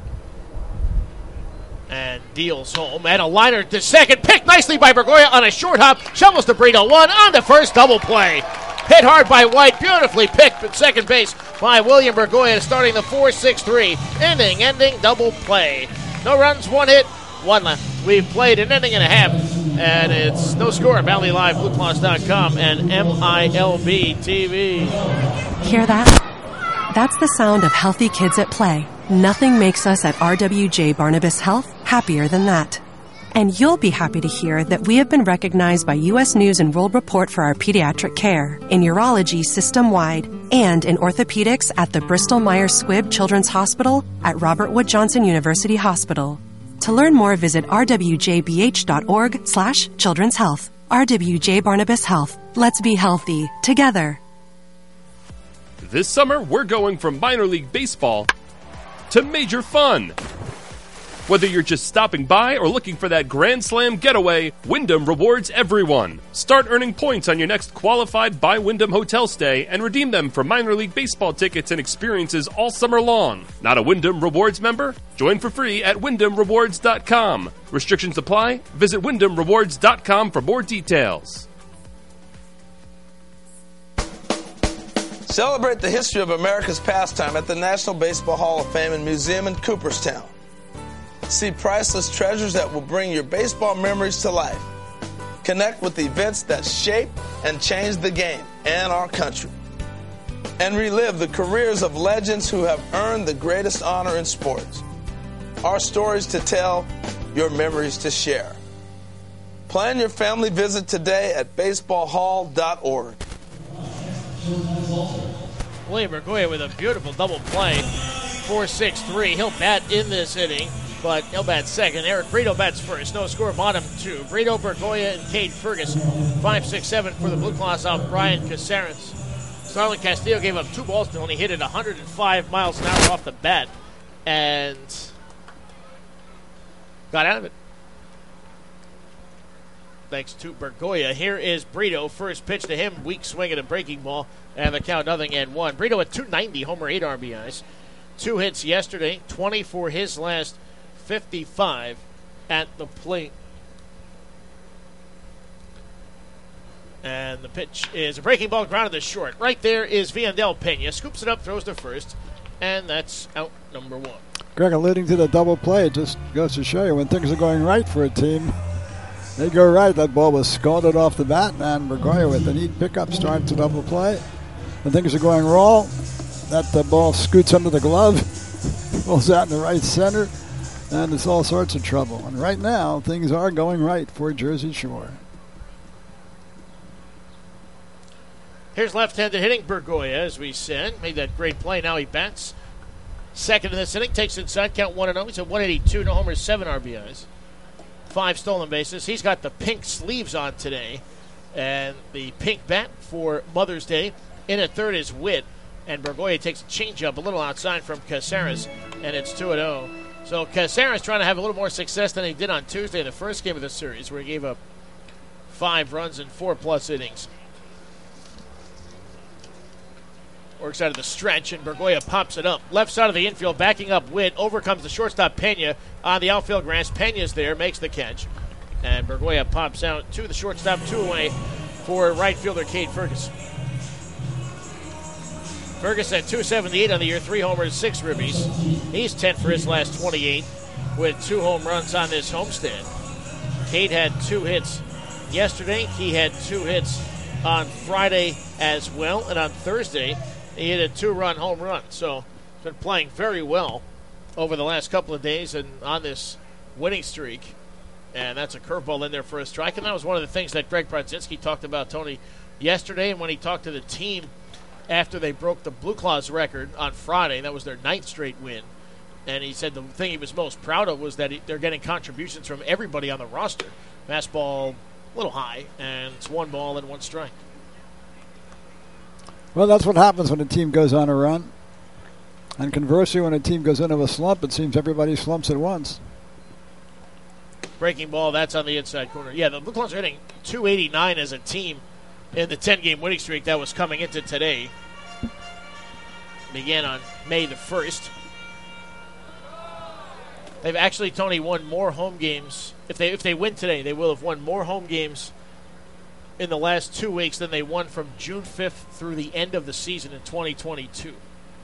And deals home. And a liner to second. Picked nicely by Bergoya on a short hop. Shovels to Brito. One on to first. Double play. Hit hard by White. Beautifully picked at second base by William Bergoya, starting the four six three. Inning, ending, double play. No runs, one hit, one left. We've played an inning and a half, and it's no score at Valley Live, Blue Claws dot com, and M I L B T V. Hear that? That's the sound of healthy kids at play. Nothing makes us at R W J Barnabas Health happier than that. And you'll be happy to hear that we have been recognized by U S News and World Report for our pediatric care, in urology system-wide, and in orthopedics at the Bristol Myers Squibb Children's Hospital at Robert Wood Johnson University Hospital. To learn more, visit r w j b h dot org slash children's health. R W J Barnabas Health. Let's be healthy together. This summer, we're going from minor league baseball to major fun. Whether you're just stopping by or looking for that Grand Slam getaway, Wyndham rewards everyone. Start earning points on your next qualified by Wyndham hotel stay and redeem them for minor league baseball tickets and experiences all summer long. Not a Wyndham Rewards member? Join for free at wyndham rewards dot com. Restrictions apply. Visit wyndham rewards dot com for more details. Celebrate the history of America's pastime at the National Baseball Hall of Fame and Museum in Cooperstown. See priceless treasures that will bring your baseball memories to life. Connect with events that shape and change the game and our country. And relive the careers of legends who have earned the greatest honor in sports. Our stories to tell, your memories to share. Plan your family visit today at baseball hall dot org. William Bergoya with a beautiful double play. four six three. He'll bat in this inning, but he'll bat second. Eric Brito bats first. No score, bottom two. Brito, Bergoya, and Cade Fergus. five six seven for the Blue Claws off Brian Caceres. Starlin Castillo gave up two balls and only hit it one hundred five miles an hour off the bat and got out of it. Thanks to Bergoya. Here is Brito. First pitch to him. Weak swing at a breaking ball. And the count nothing and one. Brito at two ninety, homer, eight R B Is. Two hits yesterday. twenty for his last fifty-five at the plate. And the pitch is a breaking ball grounded to short. Right there is Viandel Pena. Scoops it up, throws to first. And that's out number one. Greg, alluding to the double play, it just goes to show you when things are going right for a team. They go right. That ball was scalded off the bat, and Bergoya with a neat pickup starts to double play. When things are going wrong, that the ball scoots under the glove, rolls out in the right center, and it's all sorts of trouble. And right now, things are going right for Jersey Shore. Here's left-handed hitting Bergoya, as we said. Made that great play. Now he bats. Second in this inning, takes inside, count one and oh. He's at one eighty-two, no homers, seven R B Is. Five stolen bases. He's got the pink sleeves on today and the pink bat for Mother's Day. In at third is Witt, and Bergoya takes a changeup a little outside from Caceres, and it's two and oh. So Caceres trying to have a little more success than he did on Tuesday, the first game of the series, where he gave up five runs in four-plus innings. Works out of the stretch, and Bergoya pops it up. Left side of the infield, backing up Witt. Overcomes the shortstop Pena on the outfield grass. Pena's there, makes the catch. And Bergoya pops out to the shortstop, two away for right fielder Cade Fergus. Fergus at two seventy-eight on the year, three homers, six ribbies. He's ten for his last twenty-eight with two home runs on this homestand. Cade had two hits yesterday. He had two hits on Friday as well. And on Thursday, he hit a two-run home run. So he's been playing very well over the last couple of days and on this winning streak. And that's a curveball in there for a strike. And that was one of the things that Greg Brodzinski talked about, Tony, yesterday. And when he talked to the team after they broke the Blue Claws record on Friday, that was their ninth straight win. And he said the thing he was most proud of was that he, they're getting contributions from everybody on the roster. Fastball a little high, and it's one ball and one strike. Well, that's what happens when a team goes on a run. And conversely, when a team goes into a slump, it seems everybody slumps at once. Breaking ball, that's on the inside corner. Yeah, the Blue Claws are hitting two eighty-nine as a team in the ten-game winning streak that was coming into today. Began on May the first. They've actually, Tony, won more home games. If they if they win today, they will have won more home games in the last two weeks than they won from June fifth through the end of the season in twenty twenty-two.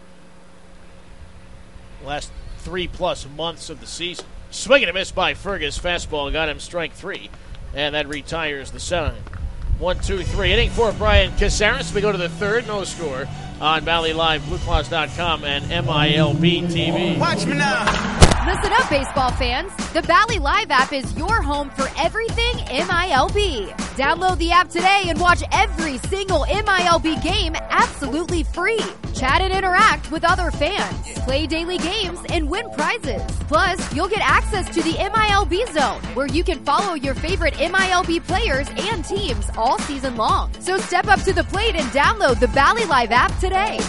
Last three-plus months of the season. Swing and a miss by Fergus. Fastball got him strike three, and that retires the side. One, two, three. Inning for Brian Caceres. We go to the third. No score on Valley Live, Blue Claws dot com, and M I L B T V. Watch me now. Listen up, baseball fans. The Bally Live app is your home for everything M I L B. Download the app today and watch every single M I L B game absolutely free. Chat and interact with other fans. Play daily games and win prizes. Plus, you'll get access to the M I L B Zone, where you can follow your favorite M I L B players and teams all season long. So step up to the plate and download the Bally Live app today.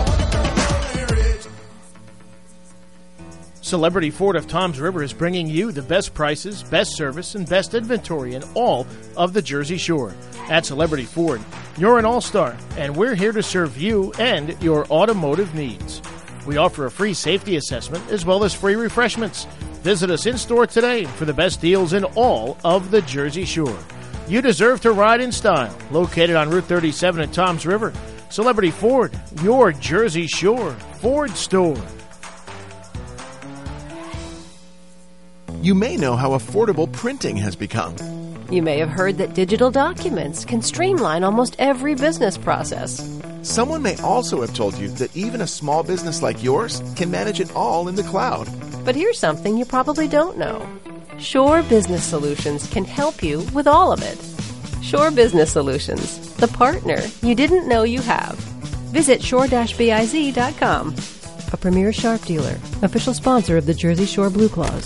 Celebrity Ford of Toms River is bringing you the best prices, best service, and best inventory in all of the Jersey Shore. At Celebrity Ford, you're an all-star, and we're here to serve you and your automotive needs. We offer a free safety assessment as well as free refreshments. Visit us in-store today for the best deals in all of the Jersey Shore. You deserve to ride in style. Located on Route thirty-seven at Toms River, Celebrity Ford, your Jersey Shore Ford store. You may know how affordable printing has become. You may have heard that digital documents can streamline almost every business process. Someone may also have told you that even a small business like yours can manage it all in the cloud. But here's something you probably don't know. Shore Business Solutions can help you with all of it. Shore Business Solutions, the partner you didn't know you have. Visit shore dash biz dot com. A premier Sharp dealer, official sponsor of the Jersey Shore Blue Claws.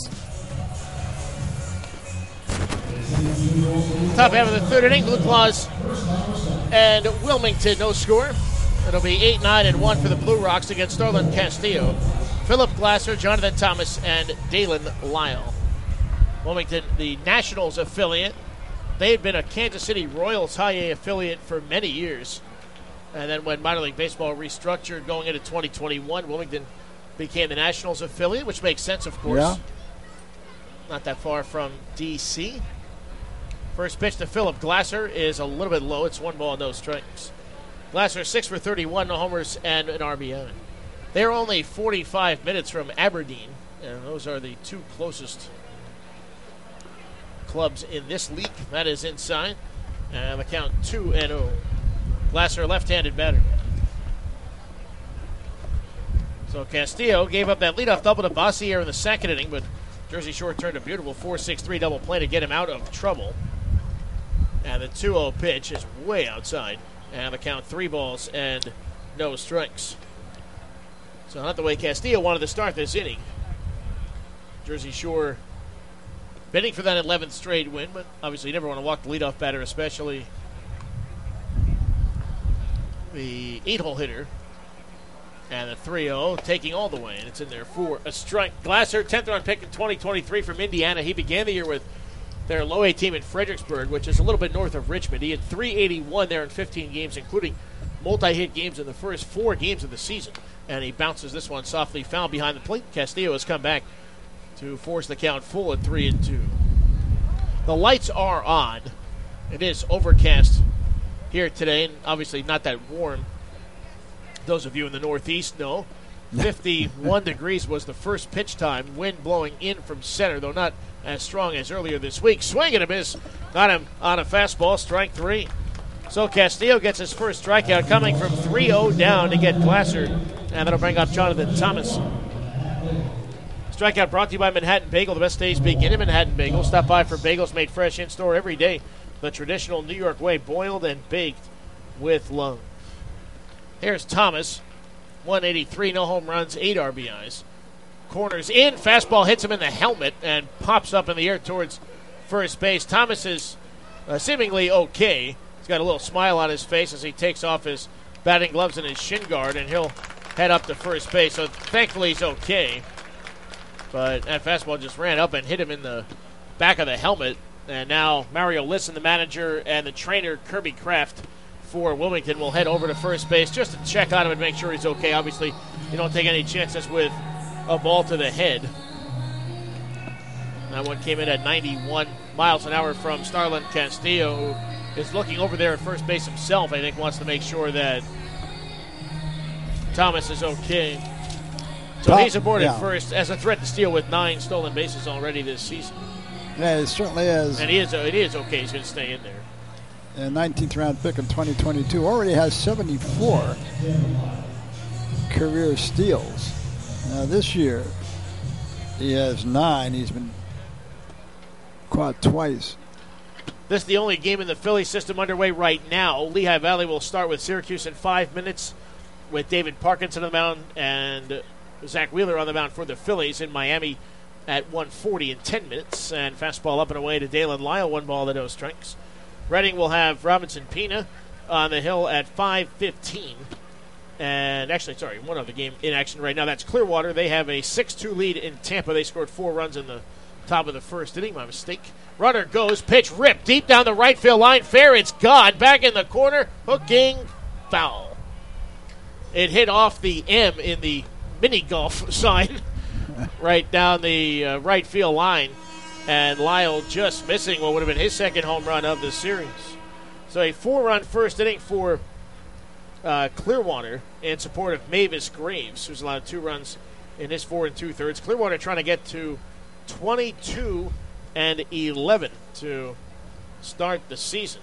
Top half of the third inning, Blue Claws and Wilmington, no score. It'll be eight nine and one for the Blue Rocks against Starlin Castillo, Philip Glasser, Jonathan Thomas, and Dalen Lyle. Wilmington, the Nationals affiliate. They had been a Kansas City Royals High A affiliate for many years. And then when minor league baseball restructured going into twenty twenty-one, Wilmington became the Nationals affiliate, which makes sense, of course. Yeah. Not that far from D C First pitch to Philip Glasser is a little bit low. It's one ball, no strikes. Glasser six for thirty-one, no homers, and an R B I. They're only forty-five minutes from Aberdeen, and those are the two closest clubs in this league. That is inside. And the count two and oh. Glasser, left-handed batter. So Castillo gave up that leadoff double to Bossier in the second inning, but Jersey Shore turned a beautiful four six three double play to get him out of trouble. And the two oh pitch is way outside. And the count three balls and no strikes. So not the way Castillo wanted to start this inning. Jersey Shore bidding for that eleventh straight win, but obviously you never want to walk the leadoff batter, especially the eight-hole hitter. And the three oh taking all the way, and it's in there for a strike. Glasser, tenth round pick in twenty twenty-three from Indiana. He began the year with their low A team in Fredericksburg, which is a little bit north of Richmond. He had three eighty-one there in fifteen games, including multi-hit games in the first four games of the season. And he bounces this one softly foul behind the plate. Castillo has come back to force the count full at three and two. The lights are on. It is overcast here today, and obviously not that warm. Those of you in the Northeast know. fifty-one degrees was the first pitch time. Wind blowing in from center, though not as strong as earlier this week. Swing and a miss. Got him on a fastball, strike three. So Castillo gets his first strikeout, coming from three oh down to get Glasser, and that'll bring up Jonathan Thomas. Strikeout brought to you by Manhattan Bagel. The best days begin at Manhattan Bagel. Stop by for bagels made fresh in store every day. The traditional New York way, boiled and baked with love. Here's Thomas, one eighty-three, no home runs, eight R B Is. Corners in, fastball hits him in the helmet and pops up in the air towards first base. Thomas is uh, seemingly okay. He's got a little smile on his face as he takes off his batting gloves and his shin guard, and he'll head up to first base. So thankfully he's okay. But that fastball just ran up and hit him in the back of the helmet. And now Mario Lisson, the manager, and the trainer, Kirby Kraft, for Wilmington, will head over to first base just to check on him and make sure he's okay. Obviously, you don't take any chances with a ball to the head. That one came in at ninety-one miles an hour from Starlin Castillo, who is looking over there at first base himself. I think wants to make sure that Thomas is okay. So Top, he's aboard yeah. at first as a threat to steal with nine stolen bases already this season. Yeah, it certainly is. And he is, it is okay. He's going to stay in there. A nineteenth round pick in twenty twenty-two. Already has seventy-four career steals. Now this year, He has nine. He's been caught twice. This is the only game in the Philly system underway right now. Lehigh Valley will start with Syracuse in five minutes with David Parkinson on the mound and Zach Wheeler on the mound for the Phillies. In Miami at one forty in ten minutes. And fastball up and away to Dalen Lyle, one ball to no strikes. Reading will have Robinson Pena on the hill at five fifteen. And actually, sorry, one other game in action right now. That's Clearwater. They have a six two lead in Tampa. They scored four runs in the top of the first inning. My mistake. Runner goes, pitch ripped deep down the right field line. Fair, it's gone. Back in the corner, hooking, foul. It hit off the M in the mini golf sign right down the uh, right field line. And Lyle just missing what would have been his second home run of the series. So a four-run first inning for uh, Clearwater in support of Mavis Graves, who's allowed two runs in his four and two-thirds. Clearwater trying to get to twenty-two and eleven to start the season.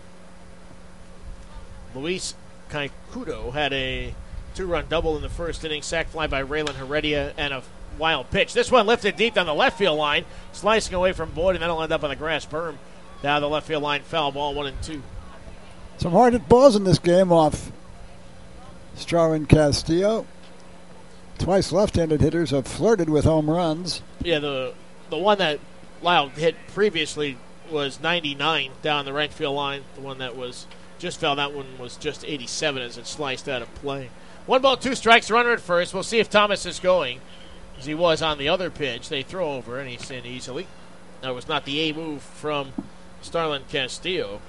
Luis Caicedo had a two-run double in the first inning, sac fly by Raylan Heredia, and a wild pitch. This one lifted deep down the left field line, slicing away from Boyd, and that'll end up on the grass berm. Down the left field line, foul ball, one and two. Some hard hit balls in this game off Starwin Castillo. Twice left-handed hitters have flirted with home runs. Yeah, the the one that Lyle hit previously was ninety-nine down the right field line. The one that was just fell, that one was just eighty-seven as it sliced out of play. One ball, two strikes, runner at first. We'll see if Thomas is going, as he was on the other pitch. They throw over, and he's in easily. That was not the A move from Starlin Castillo.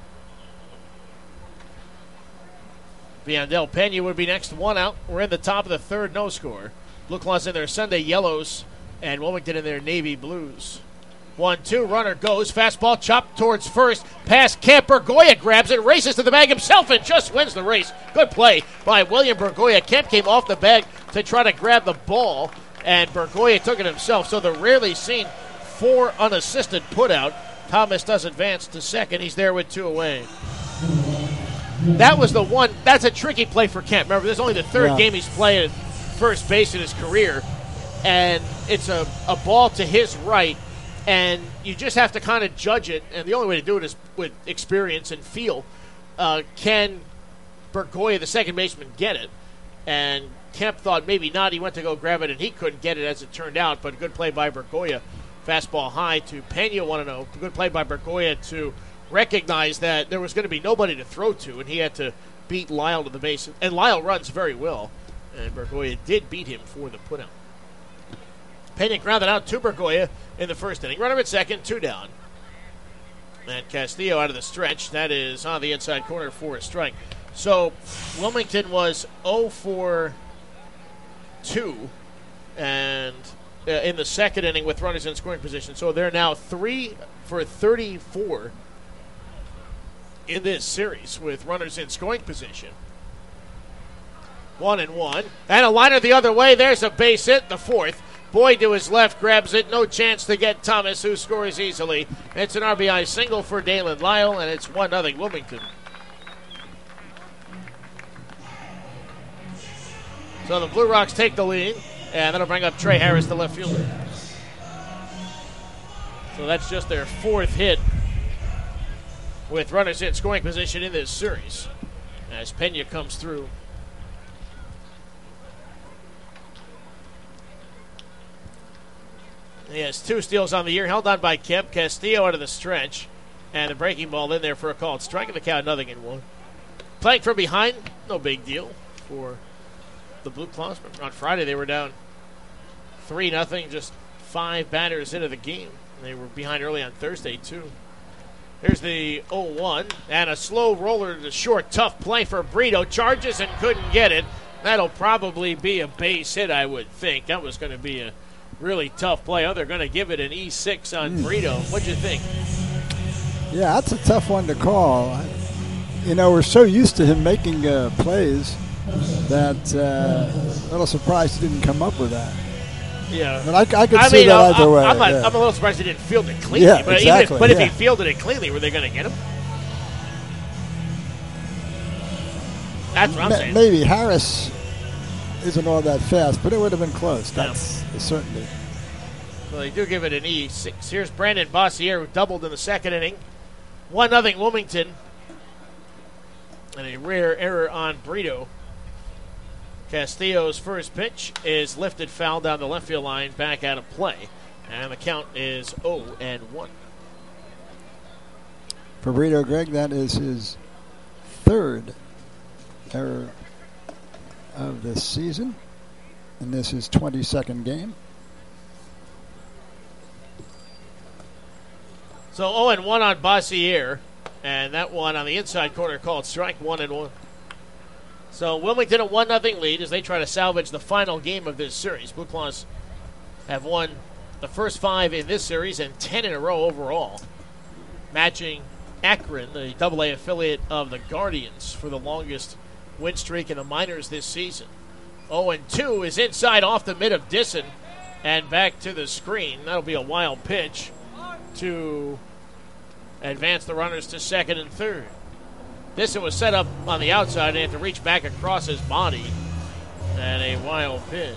Viandel Pena would be next, one out. We're in the top of the third, no score. Blue Claws in their Sunday yellows, and Wilmington in their navy blues. One, two, runner goes. Fastball chopped towards first. Pass Kemp. Bergoya grabs it, races to the bag himself, and just wins the race. Good play by William Bergoya. Kemp came off the bag to try to grab the ball, and Bergoya took it himself. So the rarely seen four unassisted putout. Thomas does advance to second. He's there with two away. That was the one. That's a tricky play for Kemp. Remember, this is only the third Yeah. game he's played at first base in his career, and it's a, a ball to his right, and you just have to kind of judge it, and the only way to do it is with experience and feel. Uh, can Bergoya, the second baseman, get it? And Kemp thought maybe not. He went to go grab it, and he couldn't get it as it turned out, but a good play by Bergoya. Fastball high to Pena, one and oh. Good play by Bergoya to recognize that there was going to be nobody to throw to, and he had to beat Lyle to the base. And Lyle runs very well, and Bergoya did beat him for the putout. Pena grounded out to Bergoya in the first inning. Runner at second, two down. And Castillo out of the stretch. That is on the inside corner for a strike. So Wilmington was oh for two and uh, in the second inning with runners in scoring position. So they're now three for thirty-four in this series with runners in scoring position. One and one. And a liner the other way. There's a base hit, the fourth. Boyd to his left grabs it. No chance to get Thomas, who scores easily. It's an R B I single for Dalen Lyle, and it's one nothing Wilmington. So the Blue Rocks take the lead, and that'll bring up Trey Harris, the left fielder. So that's just their fourth hit with runners in scoring position in this series as Pena comes through. He has two steals on the year, held on by Kemp. Castillo out of the stretch, and the breaking ball in there for a called strike, and the count nothing in one. Playing from behind, no big deal for the Blue Claws. But on Friday they were down three nothing, just five batters into the game. They were behind early on Thursday too. Here's the oh one, and a slow roller to short. Tough play for Brito. Charges and couldn't get it. That'll probably be a base hit, I would think. That was going to be a really tough play. Oh, they're going to give it an E six on mm. Brito. What'd you think? Yeah, that's a tough one to call. You know, we're so used to him making uh, plays that uh, a little surprised he didn't come up with that. Yeah, but I, I could I see mean, that I'm, either way. I'm, not, yeah. I'm a little surprised he didn't field it cleanly. Yeah, but exactly. Even if, but yeah. if he fielded it cleanly, were they going to get him? That's what I'm Ma- saying. Maybe Harris isn't all that fast, but it would have been close. That's yeah. a certainty. So they do give it an E. Six. Here's Brandon Bossier, who doubled in the second inning. one nothing Wilmington. And a rare error on Brito. Castillo's first pitch is lifted foul down the left field line, back out of play. And the count is oh and one. For Brito, Greg, that is his third error of this season. And this is twenty-second game. So oh and one on Bossier. And that one on the inside corner called strike one and one. So Wilmington a one nothing lead as they try to salvage the final game of this series. Blue Claws have won the first five in this series and ten in a row overall, matching Akron, the double A affiliate of the Guardians, for the longest win streak in the minors this season. oh and two is inside off the mid of Disson and back to the screen. That'll be a wild pitch to advance the runners to second and third. Disson was set up on the outside and had to reach back across his body. And a wild pitch.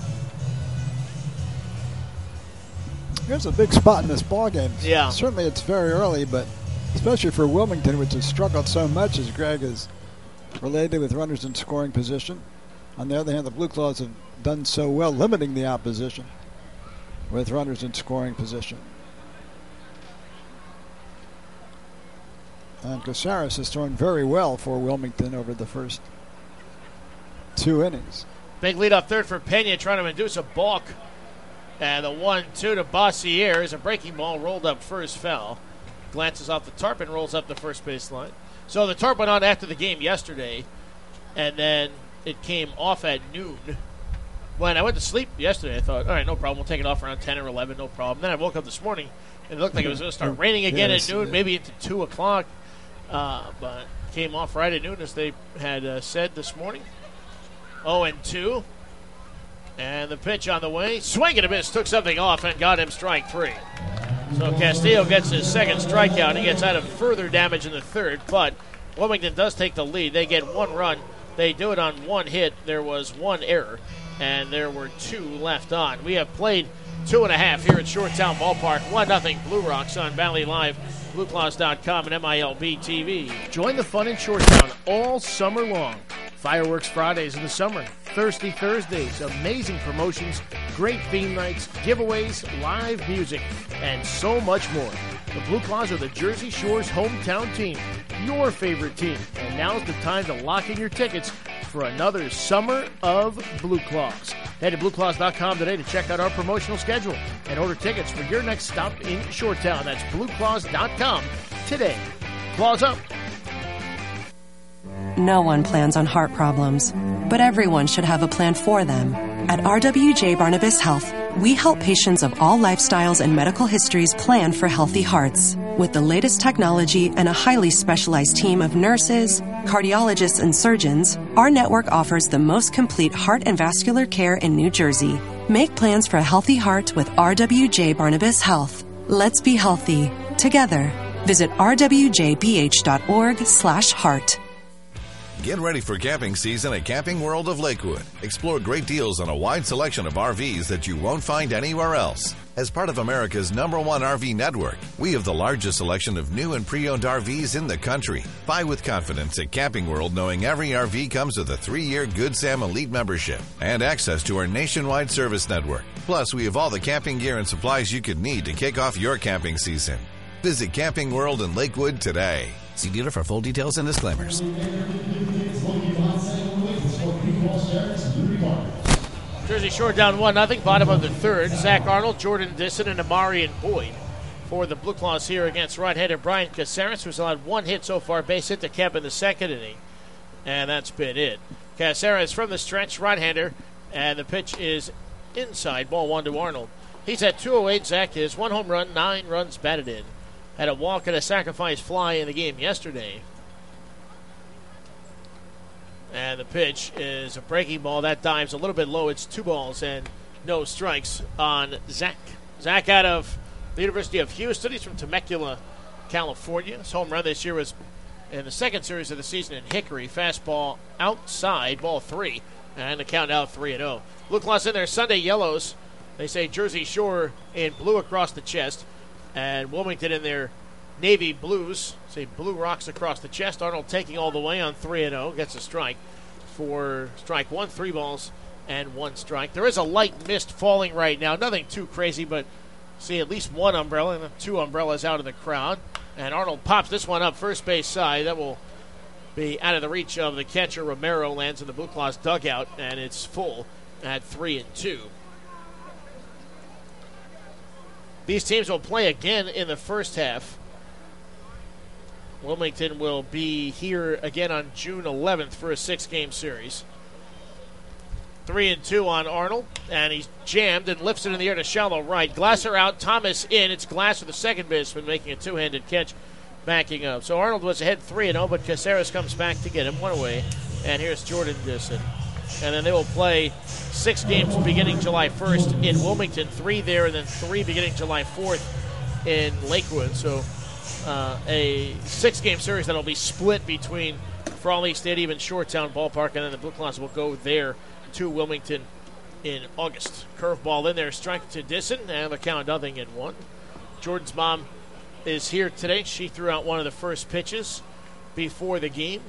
Here's a big spot in this ballgame. Yeah. Certainly it's very early, but especially for Wilmington, which has struggled so much, as Greg has related, with runners in scoring position. On the other hand, the Blue Claws have done so well limiting the opposition with runners in scoring position. And Casares has thrown very well for Wilmington over the first two innings. Big lead off third for Pena, trying to induce a balk. And the one two to Bossier is a breaking ball rolled up first, foul. Glances off the tarp and rolls up the first baseline. So the tarp went on after the game yesterday, and then it came off at noon. When I went to sleep yesterday, I thought, all right, no problem. We'll take it off around ten or eleven, no problem. Then I woke up this morning, and it looked like it was going to start raining again Yes, at noon, yeah. maybe into two o'clock. Uh, but came off right at noon, as they had uh, said this morning. oh and two. And the pitch on the way. Swing and a miss. Took something off and got him strike three. So Castillo gets his second strikeout. He gets out of further damage in the third. But Wilmington does take the lead. They get one run. They do it on one hit. There was one error. And there were two left on. We have played two and a half here at Shoretown Ballpark. one nothing Blue Rocks on Valley Live, Blue Claws dot com, and M I L B T V. Join the fun in Shoretown all summer long. Fireworks Fridays in the summer, Thirsty Thursdays, amazing promotions, great theme nights, giveaways, live music, and so much more. The Blue Claws are the Jersey Shore's hometown team, your favorite team. And now's the time to lock in your tickets for another summer of Blue Claws. Head to Blue Claws dot com today to check out our promotional schedule and order tickets for your next stop in Shoretown. That's Blue Claws dot com today. Claws up. No one plans on heart problems, but everyone should have a plan for them. At R W J Barnabas Health, we help patients of all lifestyles and medical histories plan for healthy hearts. With the latest technology and a highly specialized team of nurses, cardiologists, and surgeons, our network offers the most complete heart and vascular care in New Jersey. Make plans for a healthy heart with R W J Barnabas Health. Let's be healthy together. Visit r w j b h dot org slash heart. Get ready for camping season at Camping World of Lakewood. Explore great deals on a wide selection of R Vs that you won't find anywhere else. As part of America's number one R V network, we have the largest selection of new and pre-owned R Vs in the country. Buy with confidence at Camping World, knowing every R V comes with a three-year Good Sam Elite membership and access to our nationwide service network. Plus, we have all the camping gear and supplies you could need to kick off your camping season. Visit Camping World in Lakewood today. See dealer for full details and disclaimers. Jersey Shore down one nothing, bottom of the third. Zach Arnold, Jordan Disson, and Amarian Boyd for the Blue Claws here against right-hander Brian Casares, who's allowed one hit so far, base hit to Kemp in the second inning, and that's been it. Casares from the stretch, right-hander, and the pitch is inside, ball one to Arnold. He's at two oh eight, Zach is one home run, nine runs batted in. Had a walk and a sacrifice fly in the game yesterday. And the pitch is a breaking ball. That dives a little bit low. It's two balls and no strikes on Zach. Zach out of the University of Houston. He's from Temecula, California. His home run this year was in the second series of the season in Hickory. Fastball outside, ball three. And the count out three and oh. Blue Claws in their Sunday yellows. They say Jersey Shore in blue across the chest, and Wilmington in their navy blues. Say blue rocks across the chest. Arnold taking all the way on three and oh. Gets a strike for strike one, three balls and one strike. There is a light mist falling right now. Nothing too crazy, but see at least one umbrella and two umbrellas out of the crowd. And Arnold pops this one up first base side. That will be out of the reach of the catcher. Romero lands in the Blue Claws dugout, and it's full at three and two. These teams will play again in the first half. Wilmington will be here again on June eleventh for a six-game series. Three and two on Arnold, and he's jammed and lifts it in the air to shallow right. Glasser out, Thomas in. It's Glasser, the second baseman, making a two-handed catch, backing up. So Arnold was ahead three and oh, but Caceres comes back to get him one away. And here's Jordan Disson. And then they will play six games beginning July first in Wilmington, three there, and then three beginning July fourth in Lakewood. So uh, a six-game series that will be split between Frawley Stadium and Shoretown Ballpark, and then the Blue Claws will go there to Wilmington in August. Curveball in there, strike to Disson, and the count nothing in one. Jordan's mom is here today. She threw out one of the first pitches before the game.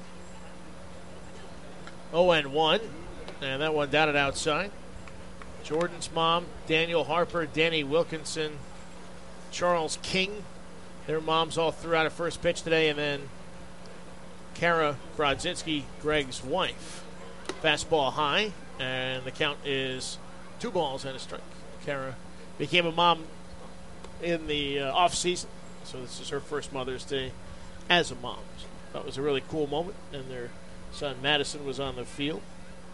oh and one, and that one down and outside. Jordan's mom, Daniel Harper, Danny Wilkinson, Charles King. Their moms all threw out a first pitch today, and then Kara Brodzinski, Greg's wife. Fastball high, and the count is two balls and a strike. Kara became a mom in the uh, off-season, so this is her first Mother's Day as a mom. So that was a really cool moment, and their son Madison was on the field.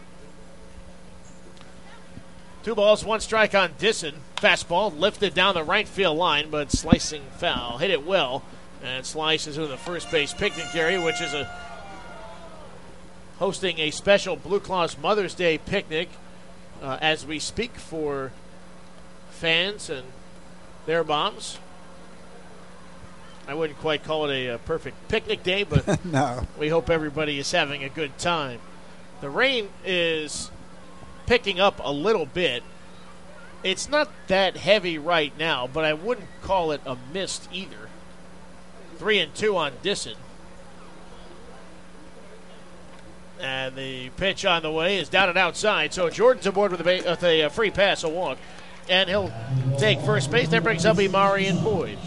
Two balls, one strike on Disson. Fastball lifted down the right field line, but slicing foul. Hit it well, and slices into the first base picnic area, which is a hosting a special Blue Claws Mother's Day picnic uh, as we speak for fans and their moms. I wouldn't quite call it a, a perfect picnic day, but no. We hope everybody is having a good time. The rain is picking up a little bit. It's not that heavy right now, but I wouldn't call it a mist either. Three and two on Disson. And the pitch on the way is down and outside. So Jordan's aboard with a, ba- with a free pass, a walk. And he'll take first base. That brings up Imarian Boyd.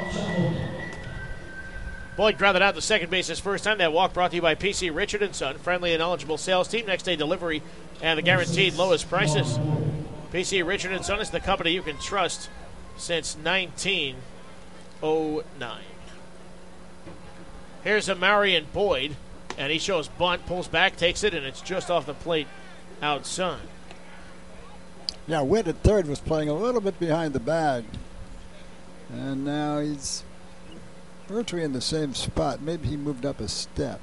Boyd grounded out the second base his first time. That walk brought to you by P C Richard and Son. Friendly and knowledgeable sales team. Next day delivery and the guaranteed lowest prices. P C Richard and Son is the company you can trust since nineteen oh nine. Here's Imarian Boyd. And he shows bunt, pulls back, takes it, and it's just off the plate outside. Yeah, Witt at third was playing a little bit behind the bag. And now he's virtually in the same spot. Maybe he moved up a step.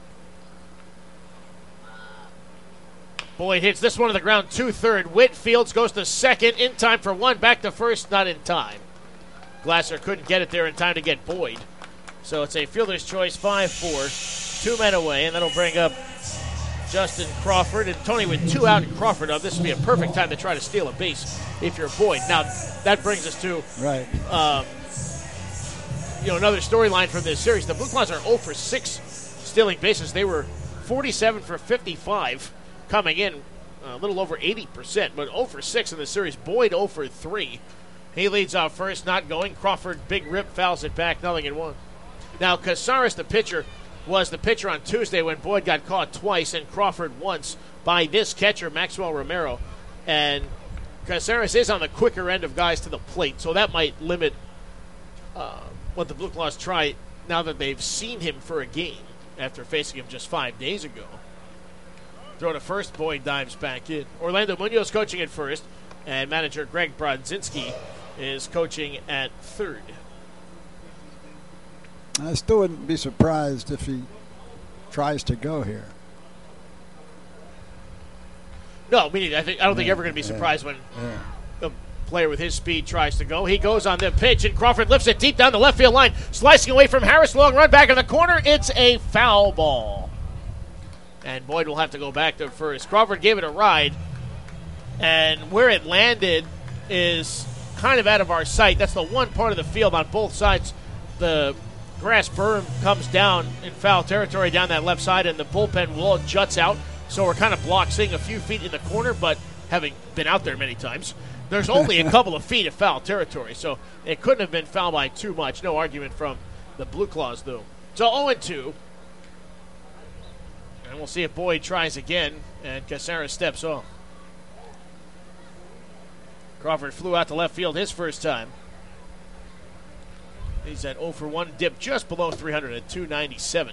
Boyd hits this one to the ground, two-third. Witt fields, goes to second, in time for one, back to first, not in time. Glasser couldn't get it there in time to get Boyd. So it's a fielder's choice, five four. Two men away, and that'll bring up Justin Crawford. And Tony with two out and Crawford up. This would be a perfect time to try to steal a base if you're Boyd. Now, that brings us to right. um, you know, another storyline from this series. The Blue Claws are oh for six stealing bases. They were forty-seven for fifty-five coming in, a little over eighty percent, but oh for six in the series. Boyd oh for three. He leads off first, not going. Crawford, big rip, fouls it back, nothing in one. Now, Caceres, the pitcher, was the pitcher on Tuesday when Boyd got caught twice and Crawford once by this catcher, Maxwell Romero. And Caceres is on the quicker end of guys to the plate, so that might limit uh, what the Blue Claws try now that they've seen him for a game after facing him just five days ago. Throw to first, Boyd dives back in. Orlando Munoz coaching at first, and manager Greg Brodzinski is coaching at third. I still wouldn't be surprised if he tries to go here. No, me neither. I, think, I don't think you're ever going to be surprised yeah, when yeah. a player with his speed tries to go. He goes on the pitch, and Crawford lifts it deep down the left field line, slicing away from Harris. Long run back in the corner. It's a foul ball. And Boyd will have to go back to first. Crawford gave it a ride, and where it landed is kind of out of our sight. That's the one part of the field on both sides. The grass berm comes down in foul territory down that left side, and the bullpen wall juts out. So we're kind of blocked, sitting a few feet in the corner, but having been out there many times, there's only a couple of feet of foul territory. So it couldn't have been fouled by too much. No argument from the Blue Claws, though. So oh and two. And we'll see if Boyd tries again, and Caceres steps off. Crawford flew out to left field his first time. He's at oh for one, dip just below three hundred at two ninety-seven.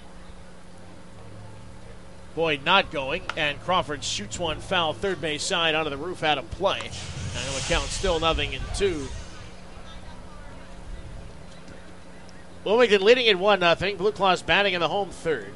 Boyd not going, and Crawford shoots one foul third base side onto the roof out of play. And it'll count still nothing in two. Wilmington leading at one nothing. Blue Claws batting in the home third.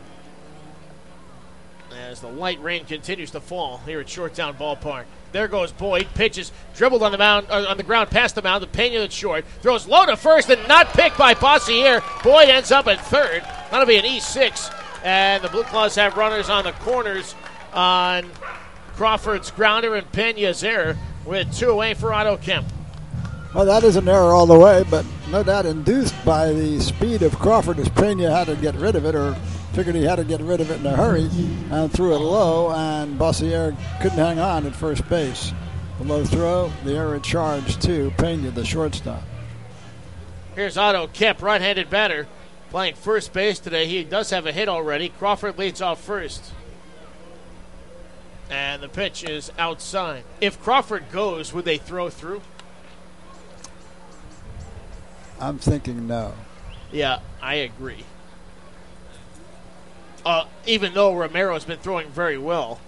As the light rain continues to fall here at Shorttown Ballpark. There goes Boyd. Pitches, dribbled on the mound, uh, on the ground past the mound. The Pena that's short. Throws low to first and not picked by Bossier. Boyd ends up at third. That'll be an E six. And the Blue Claws have runners on the corners on Crawford's grounder and Pena's error with two away for Otto Kemp. Well, that is an error all the way, but no doubt induced by the speed of Crawford as Pena had to get rid of it, or figured he had to get rid of it in a hurry, and threw it low, and Bossier couldn't hang on at first base. The low throw, the error charge to Pena, the shortstop. Here's Otto Kemp, right-handed batter, playing first base today. He does have a hit already. Crawford leads off first. And the pitch is outside. If Crawford goes, would they throw through? I'm thinking no. Yeah, I agree. Uh, even though Romero's been throwing very well.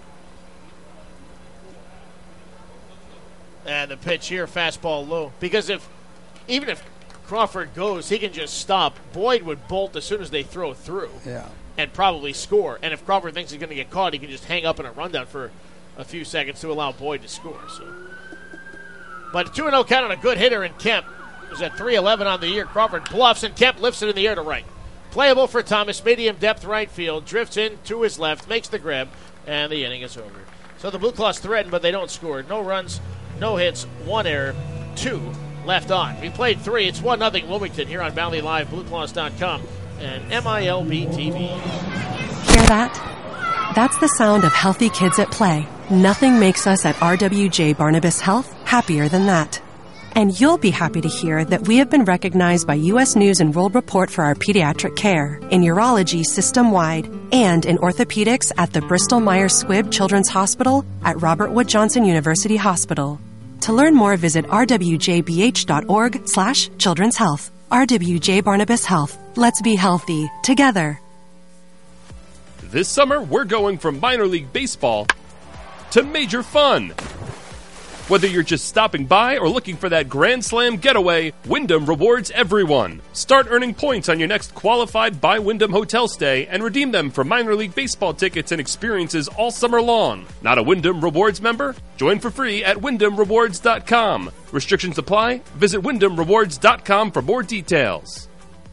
And the pitch here, fastball low. Because if, even if Crawford goes, he can just stop. Boyd would bolt as soon as they throw through. Yeah. And probably score. And if Crawford thinks he's going to get caught, he can just hang up in a rundown for a few seconds to allow Boyd to score. So, but two and oh count on a good hitter in Kemp. Is at three eleven on the year. Crawford bluffs, and Kemp lifts it in the air to right. Playable for Thomas, medium depth right field. Drifts in to his left, makes the grab, and the inning is over. So the Blue Claws threaten, but they don't score. No runs, no hits, one error, two left on. We played three. It's one nothing Wilmington here on Valley Live, Blue Claws dot com, and M I L B T V. Hear that? That's the sound of healthy kids at play. Nothing makes us at R W J Barnabas Health happier than that. And you'll be happy to hear that we have been recognized by U S News and World Report for our pediatric care, in urology system-wide, and in orthopedics at the Bristol Myers Squibb Children's Hospital at Robert Wood Johnson University Hospital. To learn more, visit r w j b h dot org slash children's health. R W J Barnabas Health. Let's be healthy together. This summer, we're going from minor league baseball to major fun. Whether you're just stopping by or looking for that Grand Slam getaway, Wyndham rewards everyone. Start earning points on your next qualified by Wyndham hotel stay and redeem them for minor league baseball tickets and experiences all summer long. Not a Wyndham Rewards member? Join for free at wyndham rewards dot com. Restrictions apply. Visit wyndham rewards dot com for more details.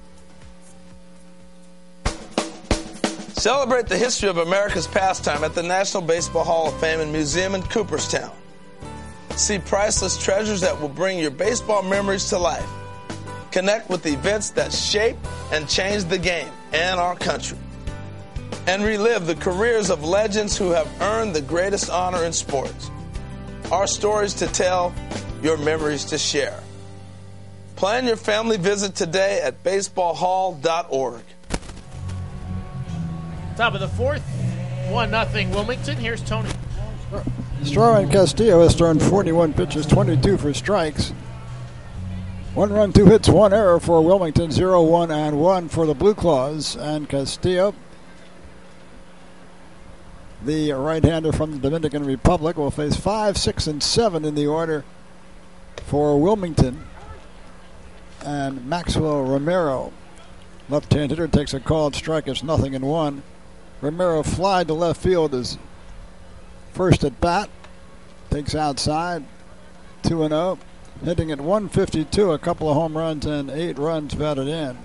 Celebrate the history of America's pastime at the National Baseball Hall of Fame and Museum in Cooperstown. See priceless treasures that will bring your baseball memories to life. Connect with events that shaped and changed the game and our country. And relive the careers of legends who have earned the greatest honor in sports. Our stories to tell, your memories to share. Plan your family visit today at baseball hall dot org. Top of the fourth, one nothing Wilmington. Here's Tony. Stroman Castillo has thrown forty-one pitches, twenty-two for strikes. One run, two hits, one error for Wilmington, zero, one, and one for the Blue Claws. And Castillo, the right-hander from the Dominican Republic, will face five, six, and seven in the order for Wilmington. And Maxwell Romero, left-hand hitter, takes a called strike. It's nothing in one. Romero fly to left field is first at bat, takes outside, two and oh, hitting at one fifty-two, a couple of home runs and eight runs batted in.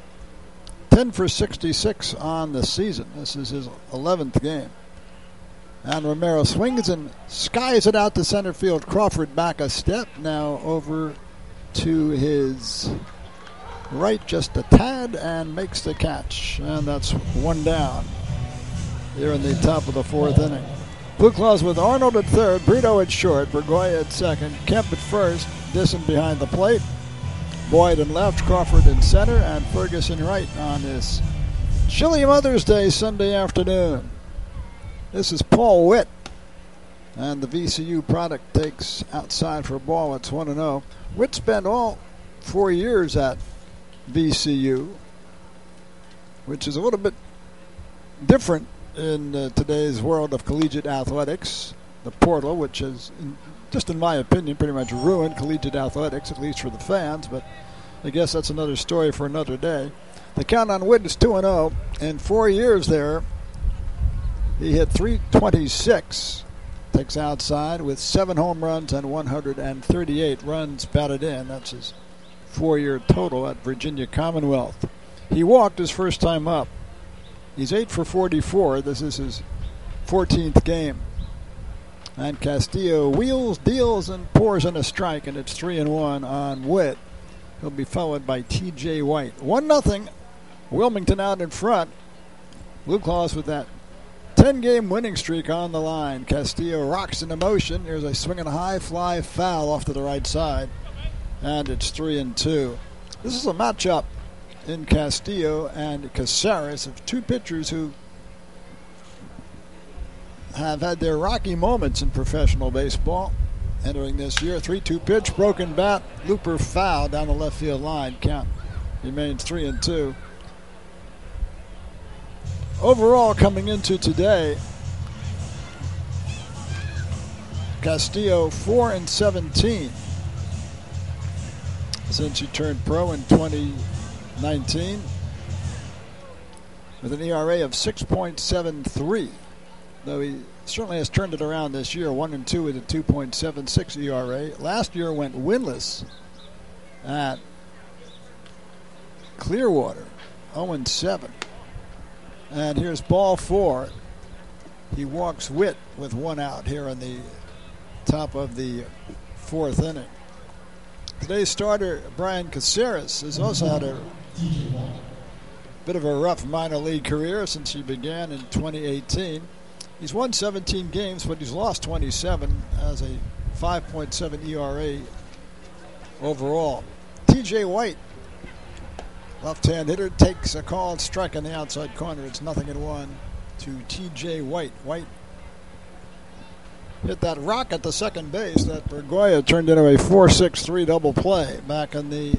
ten for sixty-six on the season. This is his eleventh game. And Romero swings and skies it out to center field. Crawford back a step, now over to his right just a tad and makes the catch. And that's one down here in the top of the fourth inning. Blue Claws with Arnold at third, Brito at short, Bergoya at second, Kemp at first, Disson behind the plate, Boyd in left, Crawford in center, and Ferguson right on this chilly Mother's Day Sunday afternoon. This is Paul Witt, and the V C U product takes outside for a ball. It's one and oh. Witt spent all four years at V C U, which is a little bit different in uh, today's world of collegiate athletics. The portal, which is, in, just in my opinion, pretty much ruined collegiate athletics, at least for the fans, but I guess that's another story for another day. The count on Witt is two and oh. In four years there, he hit three twenty-six, takes outside with seven home runs and one hundred thirty-eight runs batted in. That's his four-year total at Virginia Commonwealth. He walked his first time up. He's eight for forty-four. This is his fourteenth game. And Castillo wheels, deals, and pours in a strike, and it's three and one on Witt. He'll be followed by T J White. one nothing. Wilmington out in front. Blue Claws with that ten-game winning streak on the line. Castillo rocks into motion. There's a swing and a high fly foul off to the right side. And it's three and two. This is a matchup in Castillo and Caceres of two pitchers who have had their rocky moments in professional baseball entering this year. three two pitch, broken bat, looper foul down the left field line. Count remains three and two. Overall, coming into today, Castillo four and seventeen since he turned pro in twenty nineteen, with an E R A of six point seven three. Though he certainly has turned it around this year, one and two with a two point seven six E R A. Last year went winless at Clearwater, oh and seven. And here's ball four. He walks Witt with one out here in the top of the fourth inning. Today's starter, Brian Caceres, has also had a bit of a rough minor league career since he began in twenty eighteen. He's won seventeen games, but he's lost twenty-seven, as a five point seven E R A overall. T J White, left-hand hitter, takes a called strike on the outside corner. It's nothing in one to T J White. White hit that rock at the second base that Bergoya turned into a four six three double play back in the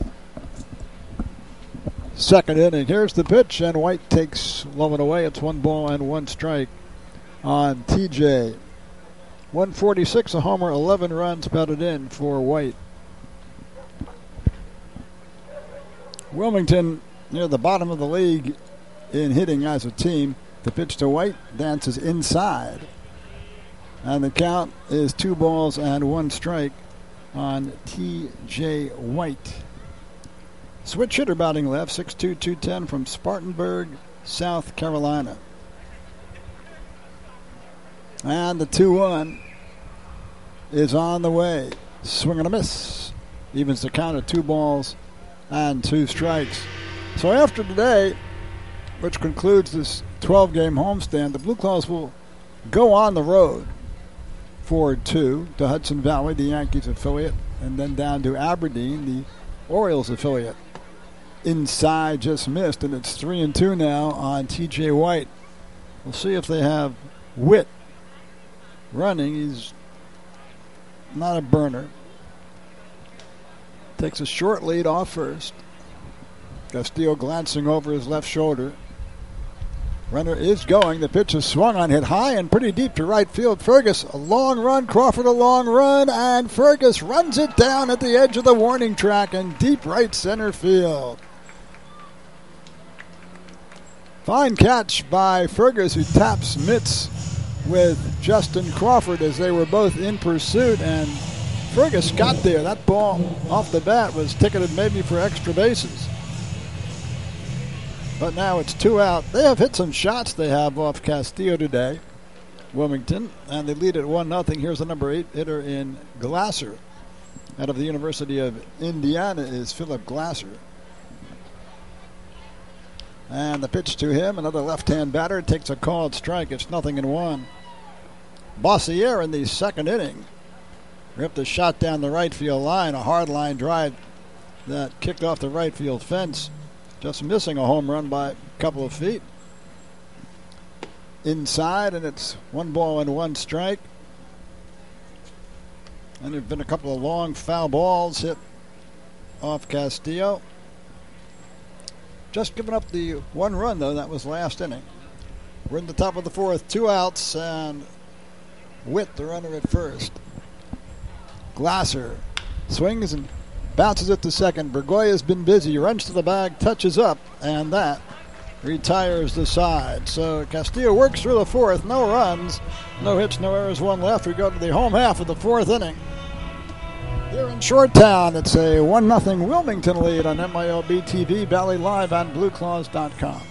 second inning. Here's the pitch, and White takes low and away. It's one ball and one strike on T J. one forty-six, a homer, eleven runs batted in for White. Wilmington near the bottom of the league in hitting as a team. The pitch to White dances inside. And the count is two balls and one strike on T J White. Switch hitter batting left, six two, two ten from Spartanburg, South Carolina. And the two one is on the way. Swing and a miss. Evens the count of two balls and two strikes. So after today, which concludes this twelve-game homestand, the Blue Claws will go on the road four two to Hudson Valley, the Yankees affiliate, and then down to Aberdeen, the Orioles affiliate. Inside just missed, and it's three and two now on T J White. We'll see if they have Witt running. He's not a burner. Takes a short lead off first. Castillo glancing over his left shoulder. Runner is going. The pitch is swung on, hit high and pretty deep to right field. Fergus, a long run. Crawford, a long run. And Fergus runs it down at the edge of the warning track in deep right center field. Fine catch by Fergus, who taps mitts with Justin Crawford as they were both in pursuit. And Fergus got there. That ball off the bat was ticketed maybe for extra bases. But now it's two out. They have hit some shots they have off Castillo today. Wilmington, and they lead at one nothing. Here's the number eight hitter in Glasser. Out of the University of Indiana is Philip Glasser. And the pitch to him, another left-hand batter, takes a called strike. It's nothing in one. Bossier in the second inning ripped a shot down the right field line, a hard line drive that kicked off the right field fence, just missing a home run by a couple of feet. Inside, and it's one ball and one strike. And there have been a couple of long foul balls hit off Castillo. Just giving up the one run, though. That was last inning. We're in the top of the fourth. Two outs, and Witt, the runner at first. Glasser swings and bounces it to second. Bergoya's been busy. Runs to the bag, touches up, and that retires the side. So Castillo works through the fourth. No runs, no hits, no errors, one left. We go to the home half of the fourth inning. Here in Shoretown, it's a one nothing Wilmington lead on M I L B T V, Valley Live on Blue Claws dot com.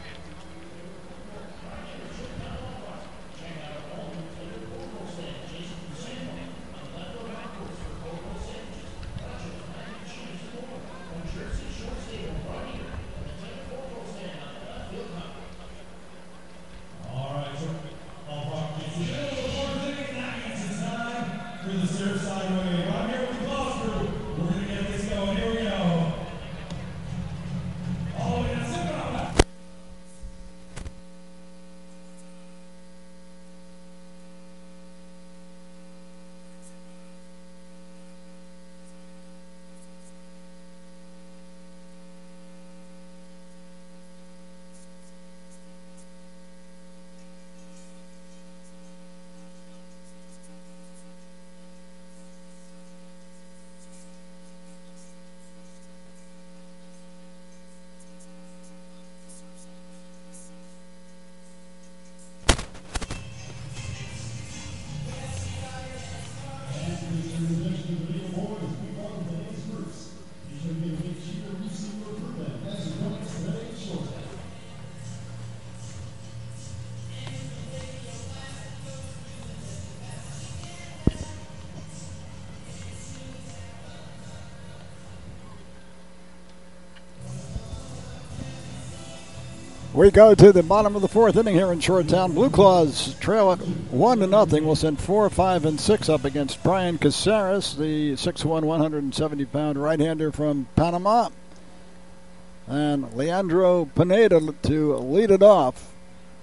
We go to the bottom of the fourth inning here in Shoretown. Blue Claws trail it one to nothing. We'll send four, five, and six up against Brian Caceres, the six one, one hundred seventy pound right-hander from Panama, and Leandro Pineda to lead it off.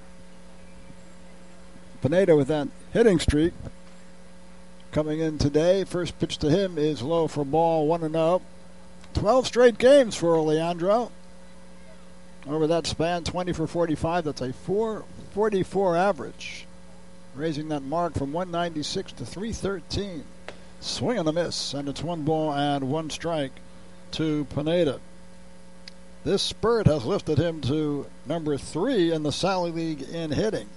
Pineda with that hitting streak coming in today. First pitch to him is low for ball, one and oh. twelve straight games for Leandro. Over that span, twenty for forty-five. That's a four forty-four average, raising that mark from one ninety-six to three thirteen. Swing and a miss, and it's one ball and one strike to Pineda. This spurt has lifted him to number three in the Sally League in hitting.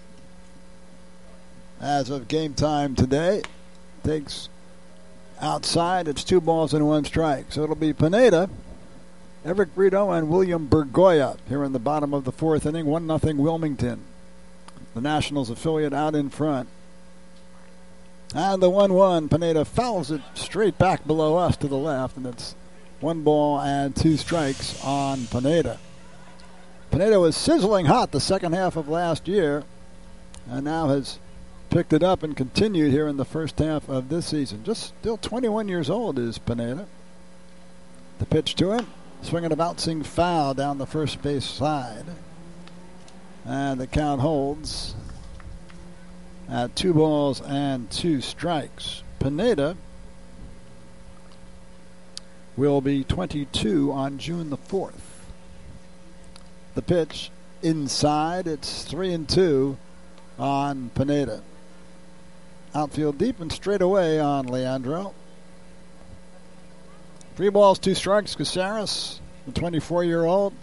As of game time today, takes outside. It's two balls and one strike. So it'll be Pineda, Everett Brito, and William Bergoya here in the bottom of the fourth inning. one nothing Wilmington. The Nationals affiliate out in front. And the one one, Pineda fouls it straight back below us to the left, and it's one ball and two strikes on Pineda. Pineda was sizzling hot the second half of last year, and now has picked it up and continued here in the first half of this season. Just still twenty-one years old is Pineda. The pitch to him. Swinging a bouncing foul down the first base side. And the count holds at two balls and two strikes. Pineda will be twenty-two on June the fourth. The pitch inside. It's three and two on Pineda. Outfield deep and straight away on Leandro. Three balls, two strikes. Caceres, the twenty-four-year-old,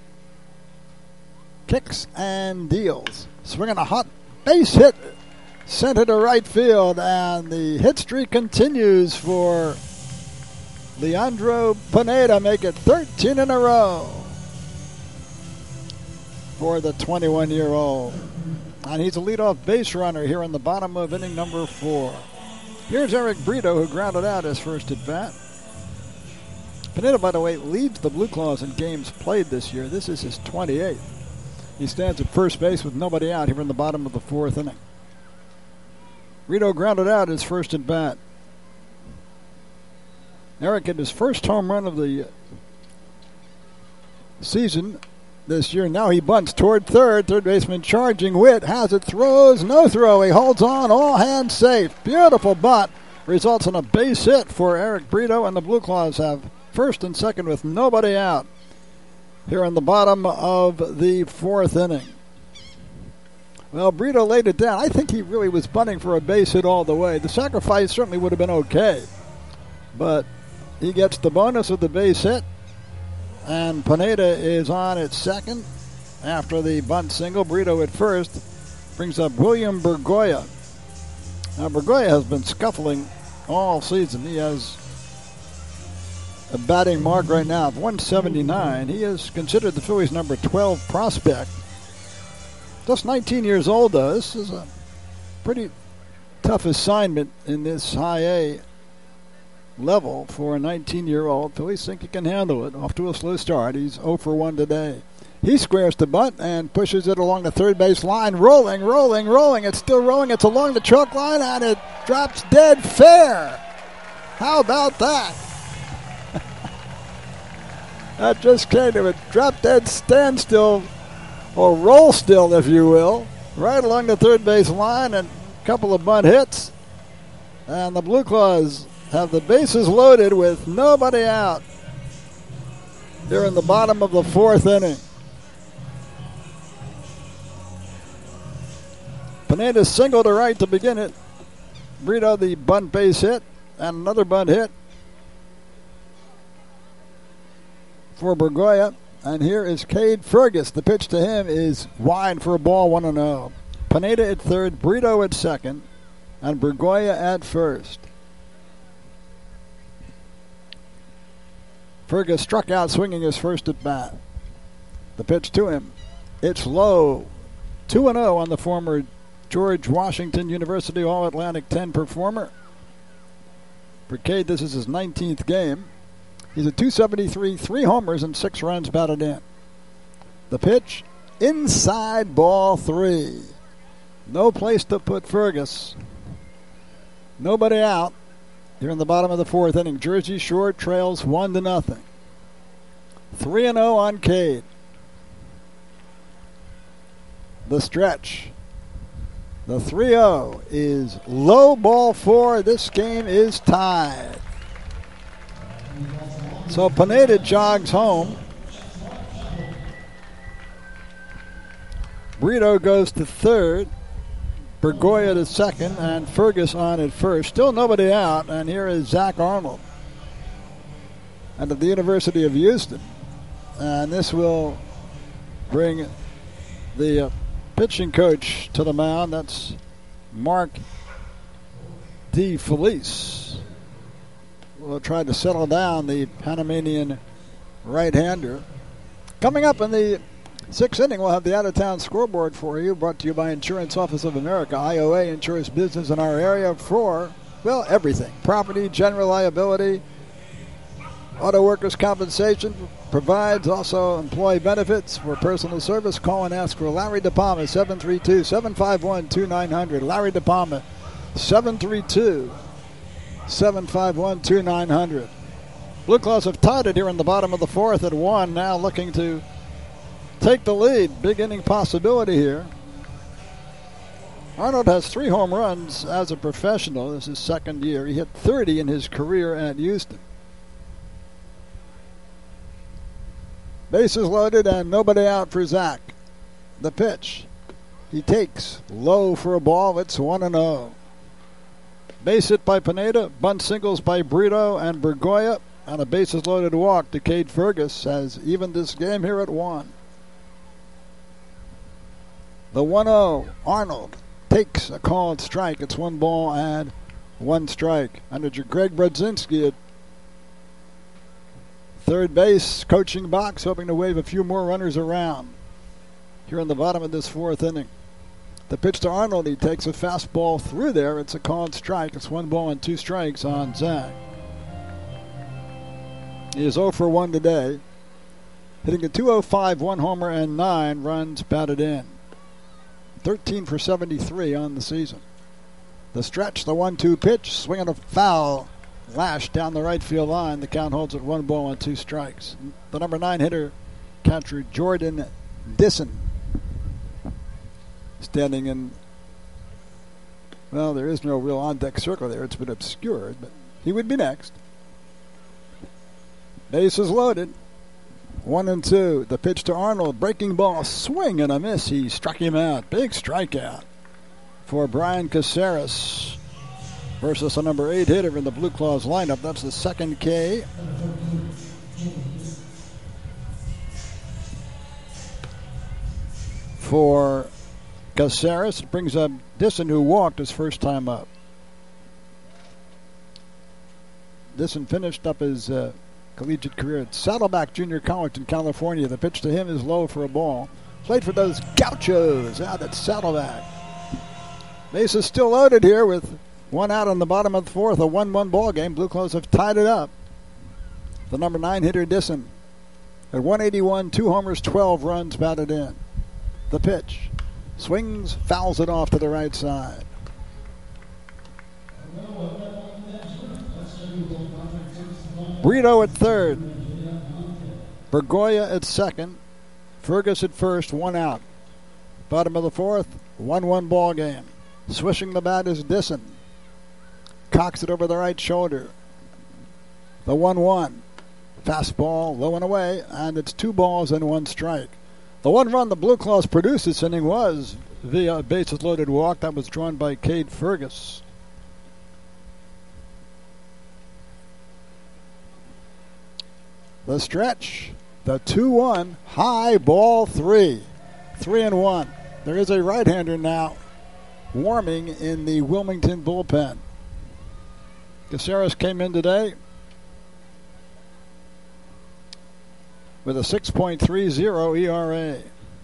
kicks and deals. Swinging a hot base hit, sent it to right field, and the hit streak continues for Leandro Pineda. Make it thirteen in a row for the twenty-one-year-old. And he's a leadoff base runner here in the bottom of inning number four. Here's Eric Brito, who grounded out his first at bat. Pineda, by the way, leads the Blue Claws in games played this year. This is his twenty-eighth. He stands at first base with nobody out here in the bottom of the fourth inning. Brito grounded out his first at bat. Eric hit his first home run of the season this year. Now he bunts toward third. Third baseman charging. Witt has it, throws, no throw. He holds on, all hands safe. Beautiful bunt. Results in a base hit for Eric Brito, and the Blue Claws have first and second with nobody out here in the bottom of the fourth inning. Well, Brito laid it down. I think he really was bunting for a base hit all the way. The sacrifice certainly would have been okay, but he gets the bonus of the base hit, and Pineda is on at second after the bunt single. Brito at first brings up William Bergoya. Now, Bergoya has been scuffling all season. He has a batting mark right now of one seventy-nine. He is considered the Phillies' number twelve prospect. Just nineteen years old, though. This is a pretty tough assignment in this high A level for a nineteen-year-old. Phillies think he can handle it. Off to a slow start. He's oh for one today. He squares the bunt and pushes it along the third base line. Rolling, rolling, rolling. It's still rolling. It's along the choke line, and it drops dead fair. How about that? That just came to a drop-dead standstill, or roll still, if you will, right along the third base line, and a couple of bunt hits. And the Blue Claws have the bases loaded with nobody out here in the bottom of the fourth inning. Pineda single to right to begin it. Brito the bunt base hit, and another bunt hit for Bergoya. And here is Cade Fergus. The pitch to him is wide for a ball, one and oh. Pineda at third, Brito at second, and Bergoya at first. Fergus struck out swinging his first at bat. The pitch to him, it's low. two and oh on the former George Washington University All-Atlantic ten performer. For Cade, this is his nineteenth game. He's a two seventy-three, three homers, and six runs batted in. The pitch, inside ball three. No place to put Fergus. Nobody out here in the bottom of the fourth inning. Jersey Shore trails one to nothing. three and oh on Cade. The stretch. The three oh is low, ball four. This game is tied. So Pineda jogs home. Brito goes to third. Bergoya to second, and Fergus on at first. Still nobody out, and here is Zach Arnold. And at the University of Houston. And this will bring the uh, pitching coach to the mound. That's Mark DeFelice. We'll try to settle down the Panamanian right-hander. Coming up in the sixth inning, we'll have the out-of-town scoreboard for you, brought to you by Insurance Office of America. I O A insures business in our area for, well, everything. Property, general liability, auto workers' compensation, provides also employee benefits. For personal service, call and ask for Larry DePalma, seven three two, seven five one, two nine zero zero. Larry DePalma, seven three two, seven five one, two nine zero zero. Blue Claws have tied it here in the bottom of the fourth at one, now looking to take the lead. Big inning possibility here. Arnold has three home runs as a professional. This is his second year. He hit thirty in his career at Houston. Bases loaded and nobody out for Zach. The pitch. He takes low for a ball. It's one and oh. Base hit by Pineda. Bunt singles by Brito and Bergoya. And a bases loaded walk to Cade Fergus has evened this game here at one. The one oh. Arnold takes a called strike. It's one ball and one strike. Manager Greg Brodzinski at third base, coaching box, hoping to wave a few more runners around here in the bottom of this fourth inning. The pitch to Arnold. He takes a fastball through there. It's a called strike. It's one ball and two strikes on Zach. He is oh for one today. Hitting a two oh five, one homer, and nine runs batted in. thirteen for seventy-three on the season. The stretch, the one two pitch, swinging a foul, lashed down the right field line. The count holds at one ball and two strikes. The number nine hitter, catcher Jordan Disson, standing in, well, there is no real on-deck circle there. It's been obscured, but he would be next. Base is loaded. One and two. The pitch to Arnold. Breaking ball. Swing and a miss. He struck him out. Big strikeout for Brian Caceres versus the number eight hitter in the Blue Claws lineup. That's the second K. For Caceres. It brings up Disson, who walked his first time up. Disson finished up his uh, collegiate career at Saddleback Junior College in California. The pitch to him is low for a ball. Played for those Gauchos out at Saddleback. Base is still loaded here with one out on the bottom of the fourth. A one one ball game. Blue Claws have tied it up. The number nine hitter Disson at one eighty-one, two homers, twelve runs batted in. The pitch. Swings, fouls it off to the right side. Brito at third. Bergoya at second. Fergus at first, one out. Bottom of the fourth, one one ball game. Swishing the bat is Disson. Cocks it over the right shoulder. The one one. Fastball low and away, and it's two balls and one strike. The one run the Blue Claws produced this inning was via bases loaded walk. That was drawn by Cade Fergus. The stretch, the two one, high ball three. Three and one. There is a right-hander now warming in the Wilmington bullpen. Caceres came in today with a six point three oh E R A.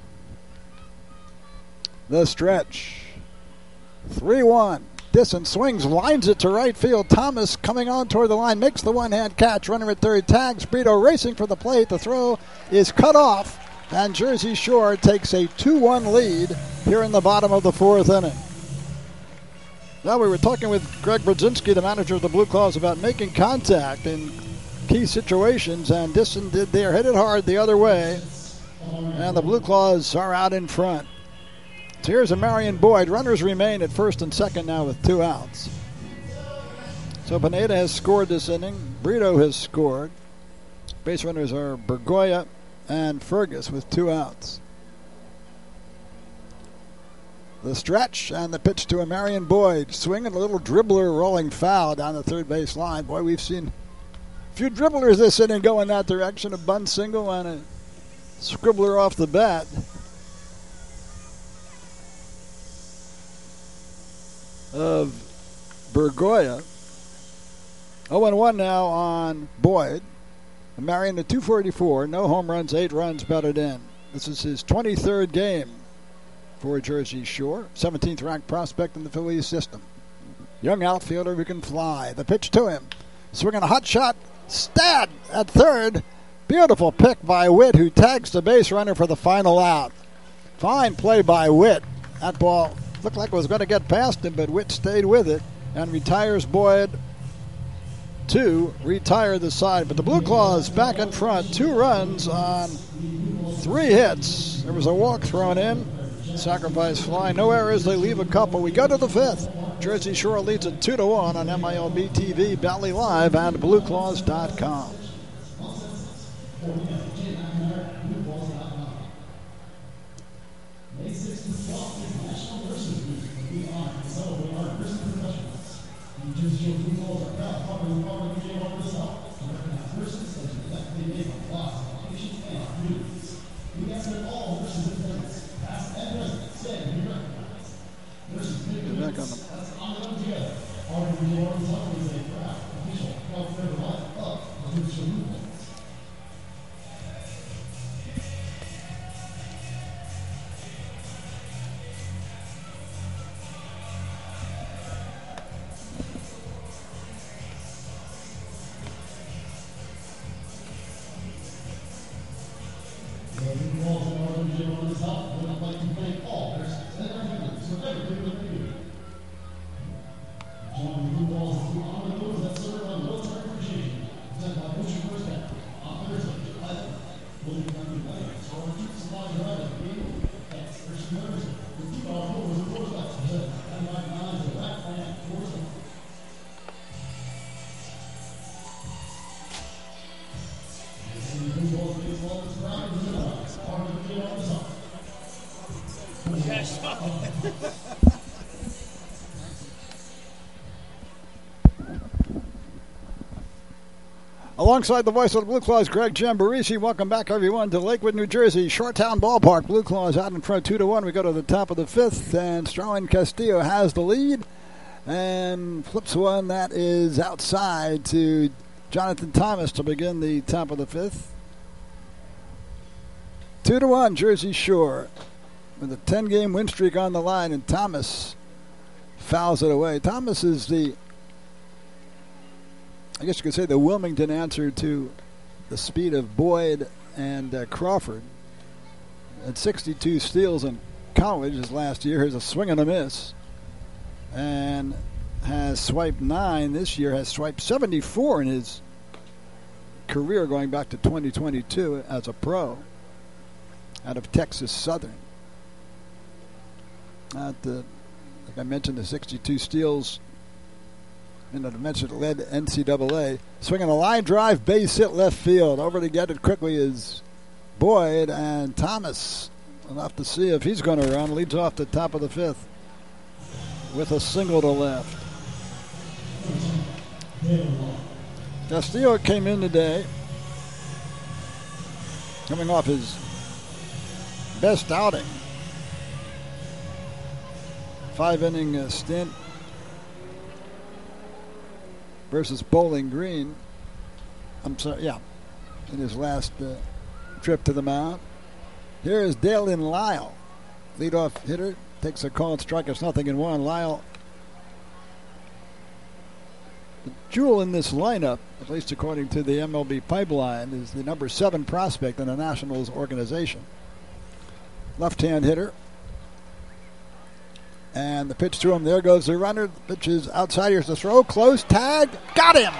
The stretch, three one. Disson swings, lines it to right field. Thomas coming on toward the line, makes the one-hand catch. Runner at third, tags Brito racing for the plate. The throw is cut off, and Jersey Shore takes a two one lead here in the bottom of the fourth inning. Now, we were talking with Greg Brzezinski, the manager of the Blue Claws, about making contact in key situations, and Disson did there, hit it hard the other way, and the Blue Claws are out in front. So here's a Marion Boyd. Runners remain at first and second now with two outs. So Pineda has scored this inning. Brito has scored. Base runners are Bergoya and Fergus with two outs. The stretch and the pitch to a Marion Boyd. Swinging a little dribbler rolling foul down the third base line. Boy, we've seen a few dribblers this inning go in that direction. A bunt single and a scribbler off the bat. Of Bergoya. oh and one now on Boyd. Marion at two forty-four. No home runs, eight runs batted in. This is his twenty-third game for Jersey Shore. seventeenth ranked prospect in the Phillies system. Young outfielder who can fly. The pitch to him. Swinging a hot shot. Stad at third. Beautiful pick by Witt, who tags the base runner for the final out. Fine play by Witt. That ball looked like it was going to get past him, but Witt stayed with it and retires Boyd to retire the side. But the Blue Claws back in front, two runs on three hits. There was a walk thrown in, sacrifice fly, no errors. They leave a couple. We go to the fifth. Jersey Shore leads it two to one on M I L B T V, Valley Live, and blue claws dot com. Back on them. Alongside the voice of the Blue Claws, Greg Jamborisi. Welcome back, everyone, to Lakewood, New Jersey. Shoretown Ballpark. Blue Claws out in front two to one. We go to the top of the fifth, and Starlin Castillo has the lead and flips one that is outside to Jonathan Thomas to begin the top of the fifth. Two to one, Jersey Shore, with a ten-game win streak on the line, and Thomas fouls it away. Thomas is the, I guess you could say, the Wilmington answer to the speed of Boyd and uh, Crawford. At sixty-two steals in college his last year. Here's a swing and a miss. And has swiped nine this year, has swiped seventy-four in his career going back to twenty twenty-two as a pro out of Texas Southern. At the, like I mentioned, the sixty-two steals in the dimension led N C double A. Swinging a line drive, base hit left field. Over to get it quickly is Boyd, and Thomas, enough to see if he's going to run, leads off the top of the fifth with a single to left. Castillo came in today coming off his best outing. Five-inning uh, stint versus Bowling Green. I'm sorry, yeah, in his last uh, trip to the mound. Here is Dalen Lyle, leadoff hitter, takes a called strike. It's nothing in one. Lyle, the jewel in this lineup, at least according to the M L B pipeline, is the number seven prospect in the Nationals organization. Left-hand hitter. And the pitch to him. There goes the runner. The pitch is outside. Here's the throw. Close. Tag. Got him.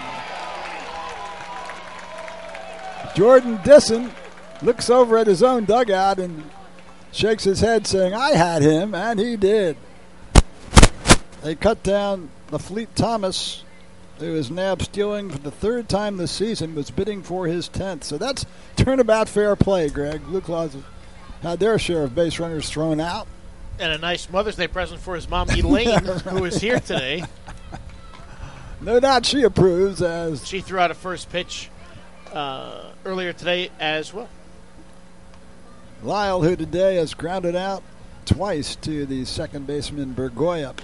Jordan Disson looks over at his own dugout and shakes his head saying, I had him, and he did. They cut down LaFleet Thomas, who is nabbed stealing for the third time this season, was bidding for his tenth. So that's turnabout fair play, Greg. Blue Claws have had their share of base runners thrown out. And a nice Mother's Day present for his mom, Elaine, who is here today. No doubt she approves, as she threw out a first pitch uh, earlier today as well. Lyle, who today has grounded out twice to the second baseman Bergoya.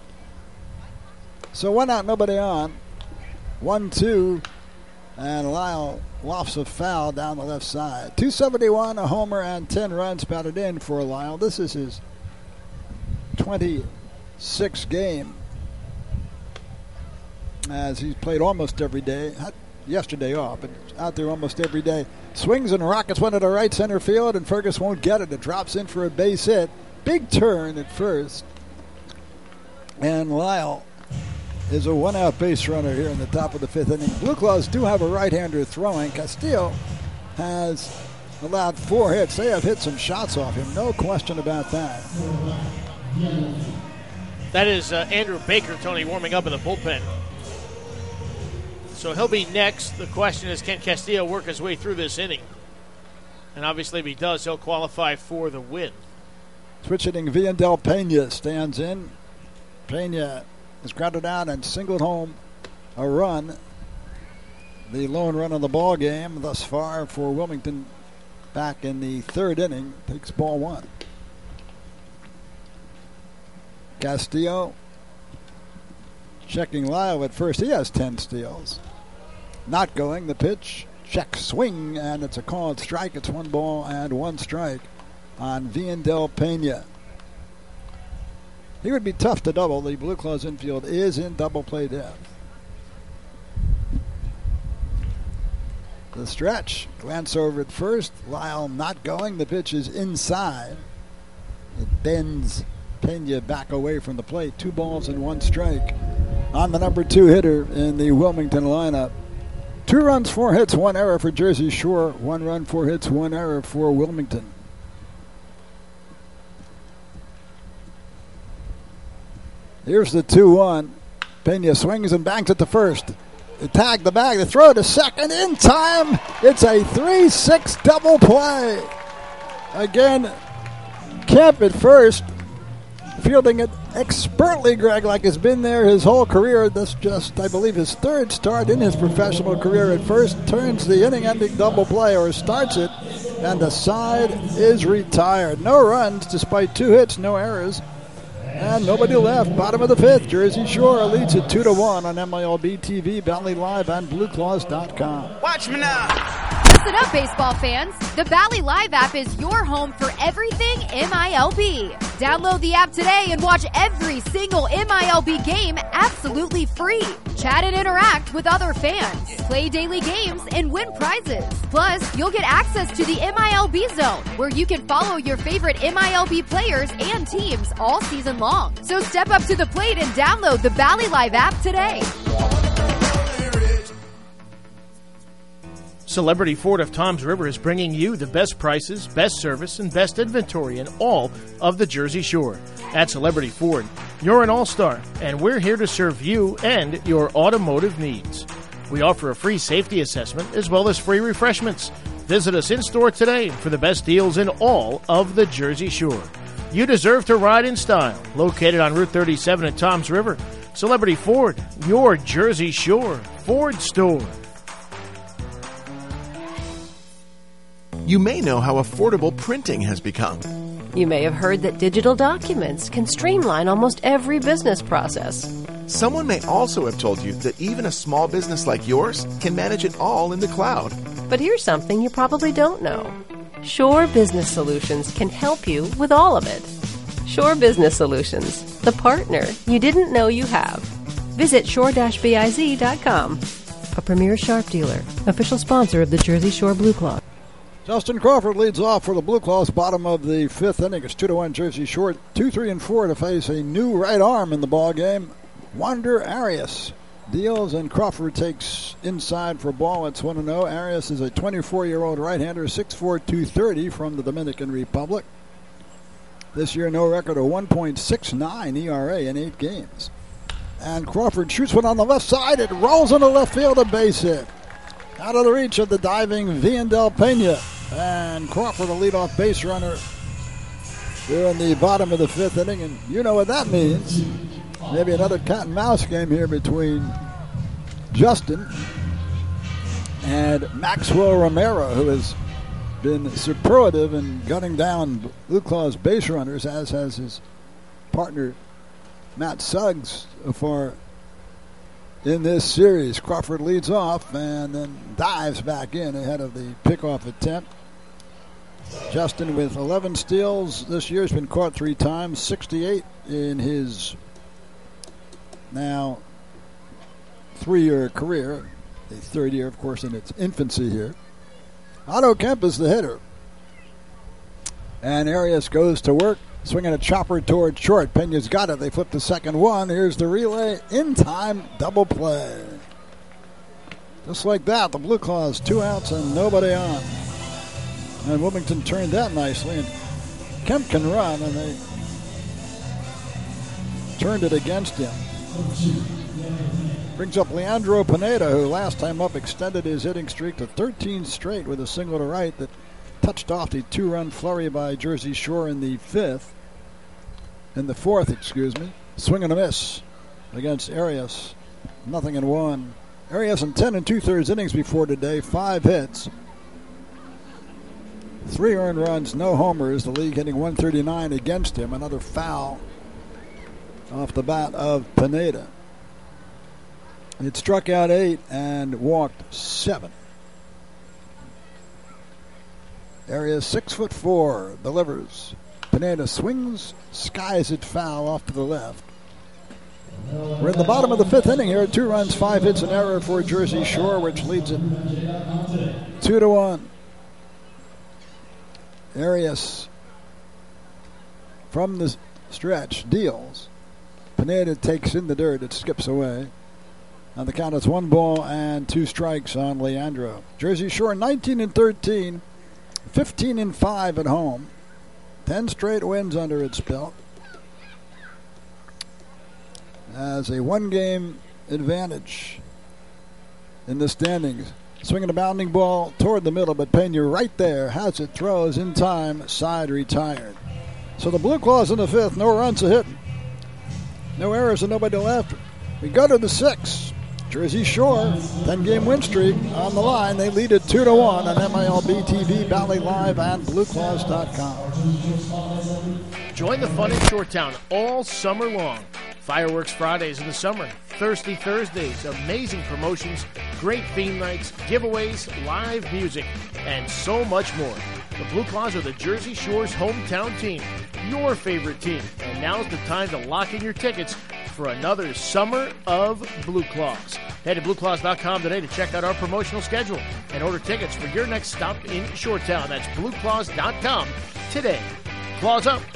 So one out, nobody on. One, two, and Lyle lofts a foul down the left side. two seventy-one, a homer, and ten runs batted in for Lyle. This is his twenty-sixth game, as he's played almost every day. Had yesterday off, but out there almost every day. Swings and rockets one to the right center field, and Fergus won't get it. It drops in for a base hit. Big turn at first. And Lyle is a one-out base runner here in the top of the fifth inning. Blue Claws do have a right-hander throwing. Castillo has allowed four hits. They have hit some shots off him, no question about that. That is uh, Andrew Baker, Tony, warming up in the bullpen. So he'll be next. The question is, can Castillo work his way through this inning? And obviously if he does, he'll qualify for the win. Switch hitting, Viandel Pena stands in. Pena is grounded out and singled home a run. The lone run of the ball game thus far for Wilmington back in the third inning. Takes ball one. Castillo checking Lyle at first. He has ten steals. Not going. The pitch. Check swing, and it's a called strike. It's one ball and one strike on Viandel Pena. He would be tough to double. The Blue Claws infield is in double play depth. The stretch. Glance over at first. Lyle not going. The pitch is inside. It bends Pena back away from the plate. Two balls and one strike on the number two hitter in the Wilmington lineup. Two runs, four hits, one error for Jersey Shore. One run, four hits, one error for Wilmington. Here's the two one. Pena swings and bangs at the first. They tag the bag. They throw to second in time. It's a three six double play. Again, Kemp at first, fielding it expertly, Greg, like has been there his whole career. That's just, I believe, his third start in his professional career. At first, turns the inning-ending double play, or starts it, and the side is retired. No runs, despite two hits, no errors. And nobody left. Bottom of the fifth. Jersey Shore leads it two to one on M I L B T V, Valley Live, and Blue Claws dot com. Watch me now. Listen up, baseball fans. The Valley Live app is your home for everything M I L B. Download the app today and watch every single M I L B game absolutely free. Chat and interact with other fans. Play daily games and win prizes. Plus, you'll get access to the M I L B Zone, where you can follow your favorite M I L B players and teams all season long. So step up to the plate and download the Valley Live app today. Celebrity Ford of Toms River is bringing you the best prices, best service, and best inventory in all of the Jersey Shore. At Celebrity Ford, you're an all-star, and we're here to serve you and your automotive needs. We offer a free safety assessment as well as free refreshments. Visit us in-store today for the best deals in all of the Jersey Shore. You deserve to ride in style. Located on Route thirty-seven at Toms River, Celebrity Ford, your Jersey Shore Ford store. You may know how affordable printing has become. You may have heard that digital documents can streamline almost every business process. Someone may also have told you that even a small business like yours can manage it all in the cloud. But here's something you probably don't know. Shore Business Solutions can help you with all of it. Shore Business Solutions, the partner you didn't know you have. Visit shore dash biz dot com. A premier Sharp dealer, official sponsor of the Jersey Shore Blue Claw. Justin Crawford leads off for the Blue Claws, bottom of the fifth inning. It's two to one Jersey Shore. Two, three, and four to face a new right arm in the ball game. Wander Arias deals, and Crawford takes inside for ball. It's one to oh. Arias is a twenty-four-year-old right-hander, six four, two thirty from the Dominican Republic. This year, no record of one point six nine E R A in eight games. And Crawford shoots one on the left side. It rolls into left field, a base hit. Out of the reach of the diving Viandel Pena. And Crawford, a leadoff base runner, here in the bottom of the fifth inning. And you know what that means. Maybe another cat and mouse game here between Justin and Maxwell Romero, who has been superlative in gunning down Blue Claws base runners, as has his partner Matt Suggs so far in this series. Crawford leads off and then dives back in ahead of the pickoff attempt. Justin with eleven steals this year, has been caught three times, sixty-eight in his now three-year career. The third year, of course, in its infancy here. Otto Kemp is the hitter. And Arias goes to work, swinging a chopper toward short. Pena's got it. They flip the second one. Here's the relay. In time, double play. Just like that, the Blue Claws, two outs and nobody on. And Wilmington turned that nicely. And Kemp can run, and they turned it against him. Brings up Leandro Pineda, who last time up extended his hitting streak to thirteen straight with a single to right that touched off the two-run flurry by Jersey Shore in the fifth. In the fourth, excuse me. Swing and a miss against Arias. Nothing in one. Arias in ten and two-thirds innings before today. Five hits. Three earned runs, no homers. The league hitting one thirty-nine against him. Another foul off the bat of Pineda. It struck out eight and walked seven. Arias six foot four, delivers. Pineda swings, skies it foul off to the left. We're in the bottom of the fifth inning here. Two runs, five hits, an error for Jersey Shore, which leads it two to one. Arias from the stretch deals. Pineda takes in the dirt. It skips away. On the count, it's one ball and two strikes on Leandro. Jersey Shore nineteen and thirteen, fifteen and five at home, ten straight wins under its belt. Has a one-game advantage in the standings. Swinging a bounding ball toward the middle, but Pena right there has it, throws in time, side retired. So the Blue Claws in the fifth, no runs a hit, no errors, and nobody left. We go to the sixth. Jersey Shore, ten-game win streak on the line. They lead it two to one on M I L B T V, Valley Live, and Blue Claws dot com. Join the fun in Shoretown all summer long. Fireworks Fridays in the summer, Thirsty Thursdays, amazing promotions, great theme nights, giveaways, live music, and so much more. The Blue Claws are the Jersey Shore's hometown team, your favorite team, and now's the time to lock in your tickets for another summer of Blue Claws. Head to Blue Claws dot com today to check out our promotional schedule and order tickets for your next stop in Shoretown. That's Blue Claws dot com today. Claws up.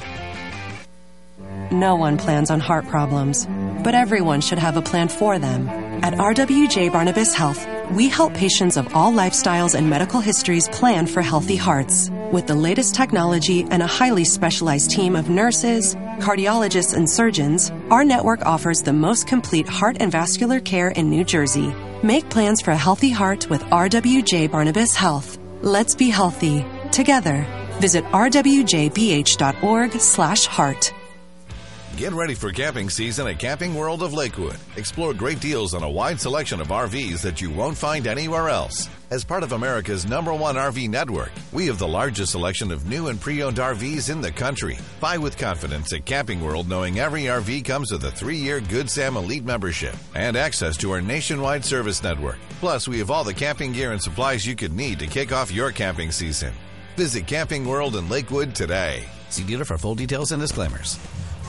No one plans on heart problems, but everyone should have a plan for them. At R W J Barnabas Health, we help patients of all lifestyles and medical histories plan for healthy hearts. With the latest technology and a highly specialized team of nurses, cardiologists, and surgeons, our network offers the most complete heart and vascular care in New Jersey. Make plans for a healthy heart with R W J Barnabas Health. Let's be healthy together. Visit r w j b h dot org slash heart. Get ready for camping season at Camping World of Lakewood. Explore great deals on a wide selection of R Vs that you won't find anywhere else. As part of America's number one R V network, we have the largest selection of new and pre-owned R Vs in the country. Buy with confidence at Camping World, knowing every R V comes with a three-year Good Sam Elite membership and access to our nationwide service network. Plus, we have all the camping gear and supplies you could need to kick off your camping season. Visit Camping World in Lakewood today. See dealer for full details and disclaimers.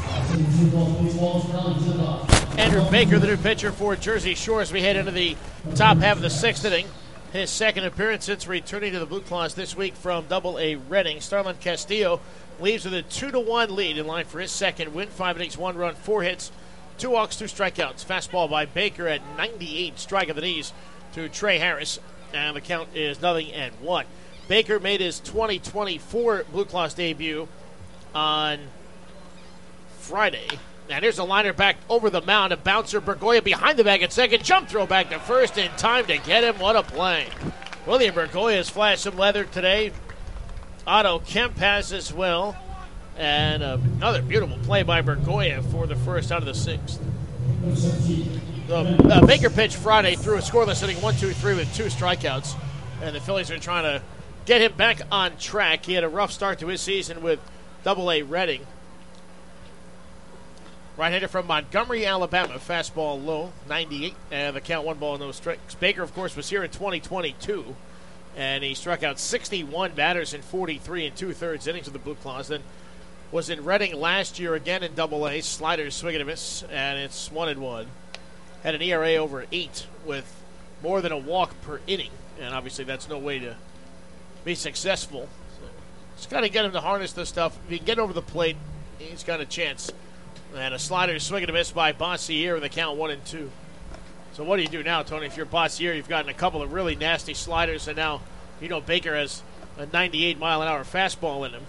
Andrew Baker, the new pitcher for Jersey Shore, as we head into the top half of the sixth inning. His second appearance since returning to the Blue Claws this week from Double A Reading. Starlin Castillo leaves with a two to one lead in line for his second win. Five innings, one run, four hits, two walks, two strikeouts. Fastball by Baker at ninety-eight, strike of the knees to Trey Harris, and the count is nothing and one. Baker made his twenty twenty-four Blue Claws debut on Friday. And here's a liner back over the mound. A bouncer, Bergoya behind the bag at second. Jump throw back to first in time to get him. What a play. William Bergoya has flashed some leather today. Otto Kemp has as well. And another beautiful play by Bergoya for the first out of the sixth. The uh, Baker pitched Friday, threw a scoreless inning, one, two, three with two strikeouts. And the Phillies are trying to get him back on track. He had a rough start to his season with Double A Reading. Right-hander from Montgomery, Alabama. Fastball low, ninety-eight, and the count one ball, no strikes. Baker, of course, was here in twenty twenty-two, and he struck out sixty-one batters in forty-three and two-thirds innings of the Blue Claws. Then was in Reading last year again in Double A. Sliders, swing and a miss, and it's one and one. Had an E R A over eight with more than a walk per inning, and obviously that's no way to be successful. So just got to get him to harness this stuff. If he can get over the plate, he's got a chance. And a slider swing and a miss by Bossier with the count one and two. So what do you do now, Tony? If you're Bossier, you've gotten a couple of really nasty sliders, and now you know Baker has a ninety-eight mile an hour fastball in him.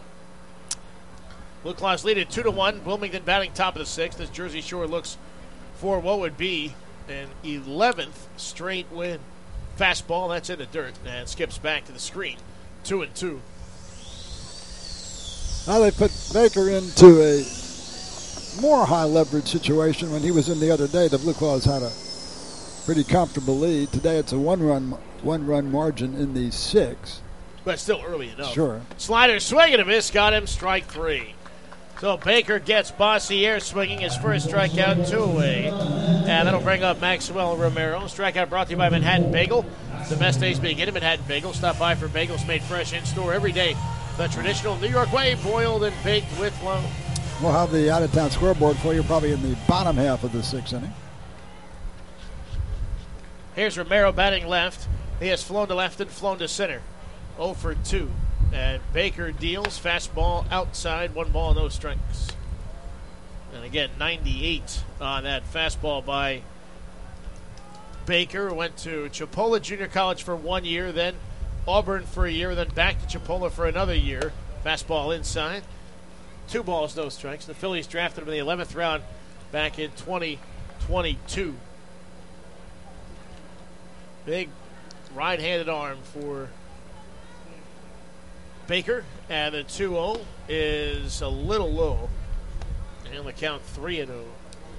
Blue Claws lead it two to one. Wilmington batting top of the sixth as Jersey Shore looks for what would be an eleventh straight win. Fastball, that's in the dirt, and skips back to the screen. Two and two. Now they put Baker into a more high leverage situation. When he was in the other day, the Blue Claws had a pretty comfortable lead. Today it's a one run one run margin in the sixth. But still early enough. Sure. Slider swing and a miss, got him, strike three. So Baker gets Bossier swinging his first strikeout, two away. And that'll bring up Maxwell Romero. Strikeout brought to you by Manhattan Bagel. The best days begin at Manhattan Bagel. Stop by for bagels made fresh in store every day. The traditional New York way, boiled and baked with love. We'll have the out-of-town scoreboard for you probably in the bottom half of the sixth inning. Here's Romero batting left. He has flown to left and flown to center. oh for two. And Baker deals. Fastball outside. One ball, no strikes. And again, ninety-eight on that fastball by Baker. Went to Chipola Junior College for one year, then Auburn for a year, then back to Chipola for another year. Fastball inside. Two balls, no strikes. The Phillies drafted him in the eleventh round back in twenty twenty-two. Big right-handed arm for Baker. And the two oh is a little low. And on the count three and oh.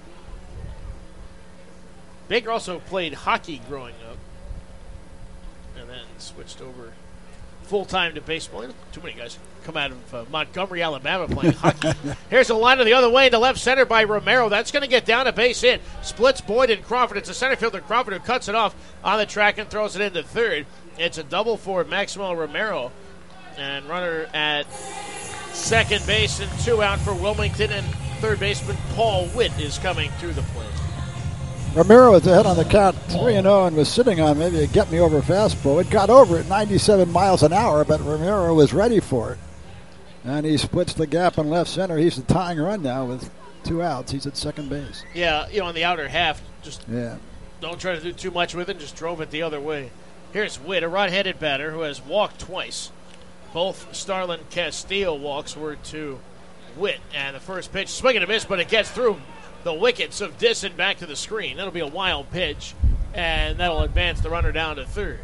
Baker also played hockey growing up. And then switched over full-time to baseball. Too many guys come out of uh, Montgomery, Alabama playing hockey. Here's a liner the other way into left center by Romero. That's going to get down a base hit. Splits Boyd and Crawford. It's a center fielder, Crawford, who cuts it off on the track and throws it into third. It's a double for Maxwell Romero. And runner at second base and two out for Wilmington. And third baseman Paul Witt is coming to the plate. Romero was ahead on the count three and oh and was sitting on maybe a get-me-over fastball. It got over at ninety-seven miles an hour, but Romero was ready for it. And he splits the gap in left center. He's the tying run now with two outs. He's at second base. Yeah, you know, on the outer half, just yeah. Don't try to do too much with it. Just drove it the other way. Here's Witt, a right-handed batter who has walked twice. Both Starlin Castillo walks were to Witt. And the first pitch, swing and a miss, but it gets through the wickets of Disson back to the screen. That'll be a wild pitch, and that'll advance the runner down to third.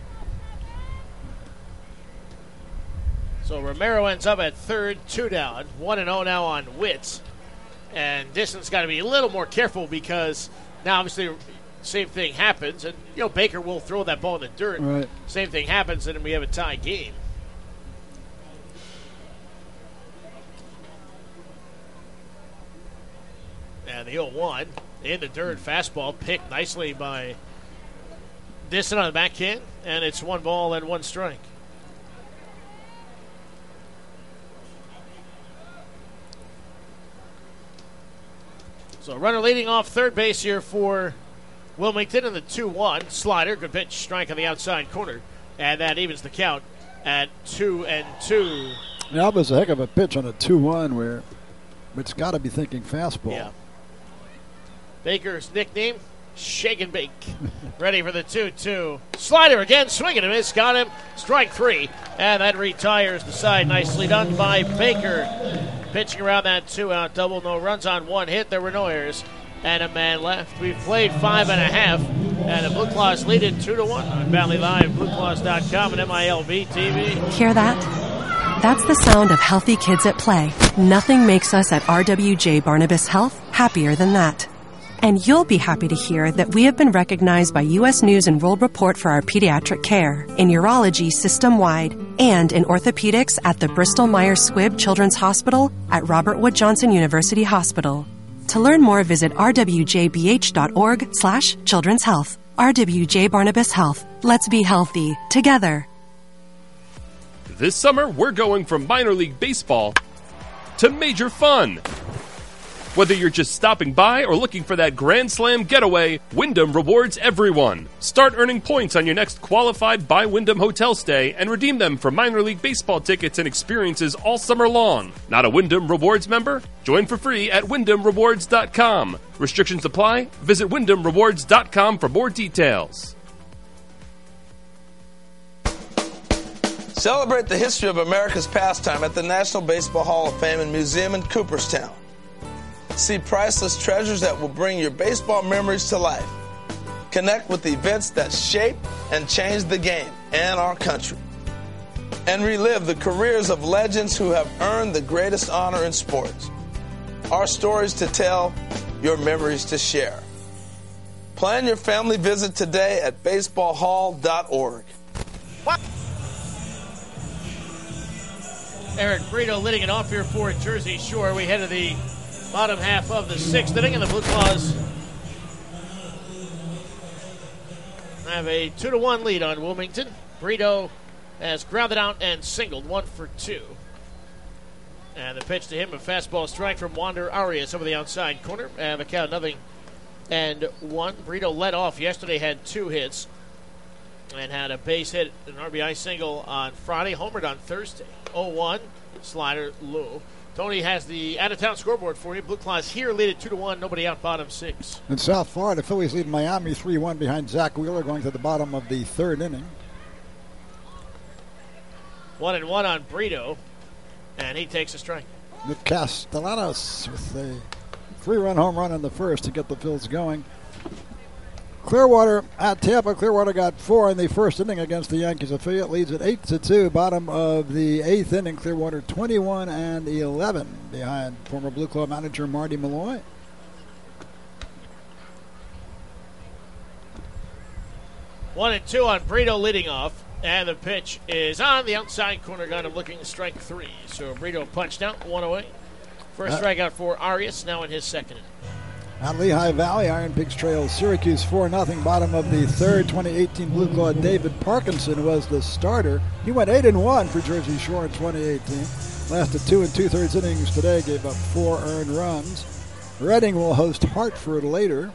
So Romero ends up at third, two down, one and oh now on Witt. And Disson's got to be a little more careful because now obviously same thing happens, and you know Baker will throw that ball in the dirt. Right. Same thing happens, and then we have a tie game. And the oh one in the dirt, fastball picked nicely by Disson on the backhand, and it's one ball and one strike. So runner leading off third base here for Wilmington in the two one. Slider, good pitch, strike on the outside corner, and that evens the count at two and two. Yeah, that was a heck of a pitch on a two one where it's got to be thinking fastball. Yeah. Baker's nickname, Shake and Bake. Ready for the two two. Slider again, swing and a miss, got him. Strike three, and that retires the side. Nicely done by Baker. Pitching around that two-out double, no runs on one hit. There were no errors, and a man left. We've played five and a half, and the Blue Claws lead it two to one on Valley Live, blue claws dot com, and M I L B T V. Hear that? That's the sound of healthy kids at play. Nothing makes us at R W J Barnabas Health happier than that. And you'll be happy to hear that we have been recognized by U S News and World Report for our pediatric care, in urology system-wide, and in orthopedics at the Bristol Myers Squibb Children's Hospital at Robert Wood Johnson University Hospital. To learn more, visit r w j b h dot org slash children's health. R W J Barnabas Health. Let's be healthy together. This summer, we're going from minor league baseball to major fun. Whether you're just stopping by or looking for that Grand Slam getaway, Wyndham rewards everyone. Start earning points on your next qualified by Wyndham hotel stay and redeem them for minor league baseball tickets and experiences all summer long. Not a Wyndham Rewards member? Join for free at wyndham rewards dot com. Restrictions apply. Visit wyndham rewards dot com for more details. Celebrate the history of America's pastime at the National Baseball Hall of Fame and Museum in Cooperstown. See priceless treasures that will bring your baseball memories to life. Connect with events that shape and change the game and our country. And relive the careers of legends who have earned the greatest honor in sports. Our stories to tell, your memories to share. Plan your family visit today at baseball hall dot org. Eric Brito leading it off here for Jersey Shore. We head to the bottom half of the sixth inning, and the Blue Claws have a two to one lead on Wilmington. Brito has grounded out and singled, one for two. And the pitch to him, a fastball strike from Wander Arias over the outside corner. And the count nothing and one. Brito led off yesterday, had two hits, and had a base hit, an R B I single on Friday, homered on Thursday. oh one, slider low. Tony has the out-of-town scoreboard for you. Blue Claws here lead it two to one, nobody out, bottom six. In South Florida, Phillies lead Miami three one behind Zach Wheeler going to the bottom of the third inning. One and one on Brito, and he takes a strike. Nick Castellanos with a three-run home run in the first to get the Phils going. Clearwater at Tampa. Clearwater got four in the first inning against the Yankees affiliate. Leads at eight to two. Bottom of the eighth inning. Clearwater twenty-one and eleven behind former Blue Claw manager Marty Malloy. One and two on Brito leading off. And the pitch is on the outside corner. Got him looking strike three. So Brito punched out, one away. First Uh, strikeout for Arias, now in his second inning. At Lehigh Valley, Iron Pigs trails Syracuse four nothing. Bottom of the third, twenty eighteen Blue Claw David Parkinson was the starter. He went eight and one for Jersey Shore in twenty eighteen. Lasted two and two-thirds innings today, gave up four earned runs. Reading will host Hartford later.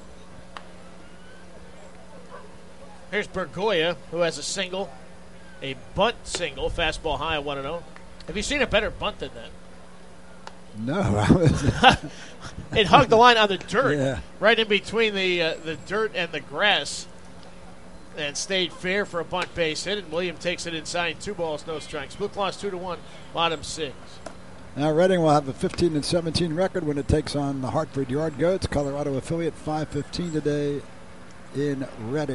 Here's Bergoya, who has a single, a bunt single, fastball high, one and oh. Have you seen a better bunt than that? No, I was It hugged the line on the dirt, Yeah. right in between the uh, the dirt and the grass, and stayed fair for a bunt base hit. And William takes it inside, two balls, no strikes. Blue Claws two to one, bottom six. Now Reading will have a fifteen and seventeen record when it takes on the Hartford Yard Goats. Colorado affiliate five fifteen today in Reading.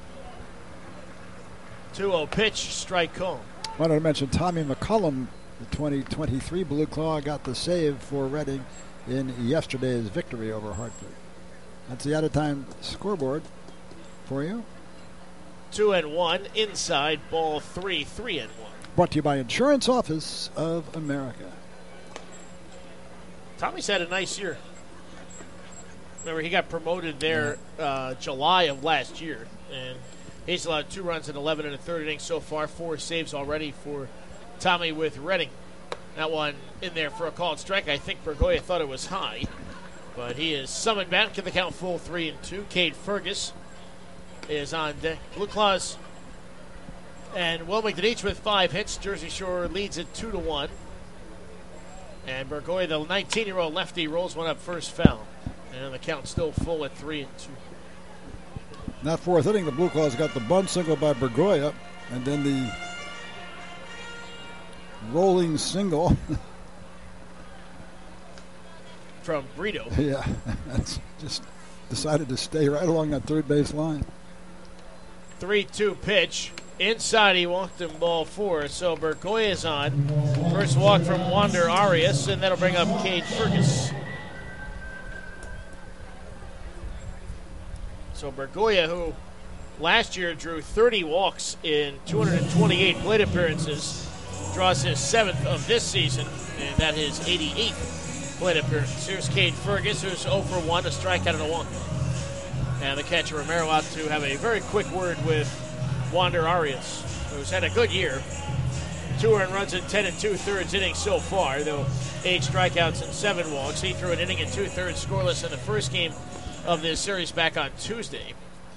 two oh pitch, strike call. Wanted to mention Tommy McCullum, the twenty twenty-three Blue Claw, got the save for Reading in yesterday's victory over Hartford. That's the out-of-time scoreboard for you. Two and one, inside, ball three, three and one. Brought to you by Insurance Office of America. Tommy's had a nice year. Remember, he got promoted there uh, July of last year, and he's allowed two runs in eleven and a third innings so far, four saves already for Tommy with Reading. That one in there for a called strike. I think Bergoya thought it was high, but he is summoned back to the count full three and two. Cade Fergus is on deck. Blue Claws and Wilmington each with five hits. Jersey Shore leads it two to one. And Bergoya, the nineteen-year-old lefty, rolls one up first foul. And the count still full at three and two. That fourth inning, the Blue Claws got the bunt single by Bergoya, and then the rolling single from Brito. Yeah, that's just decided to stay right along that third base line. three two pitch. Inside, he walked him ball four. So Bergoya is on. First walk from Wander Arias, and that'll bring up Cade Fergus. So Bergoya, who last year drew thirty walks in two hundred twenty-eight plate appearances, draws his seventh of this season, and that is eighty-eighth plate appearance. Here's Cade Fergus, who's oh for one, a strikeout and a walk. And the catcher Romero out to have a very quick word with Wander Arias, who's had a good year. Two earned runs in ten and two-thirds innings so far, though eight strikeouts and seven walks. He threw an inning and two-thirds scoreless in the first game of this series back on Tuesday.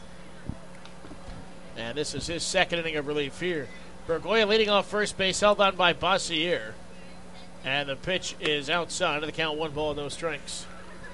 And this is his second inning of relief here. Bergoya leading off first base, held on by Bossier. And the pitch is outside of the count, one ball, no strikes.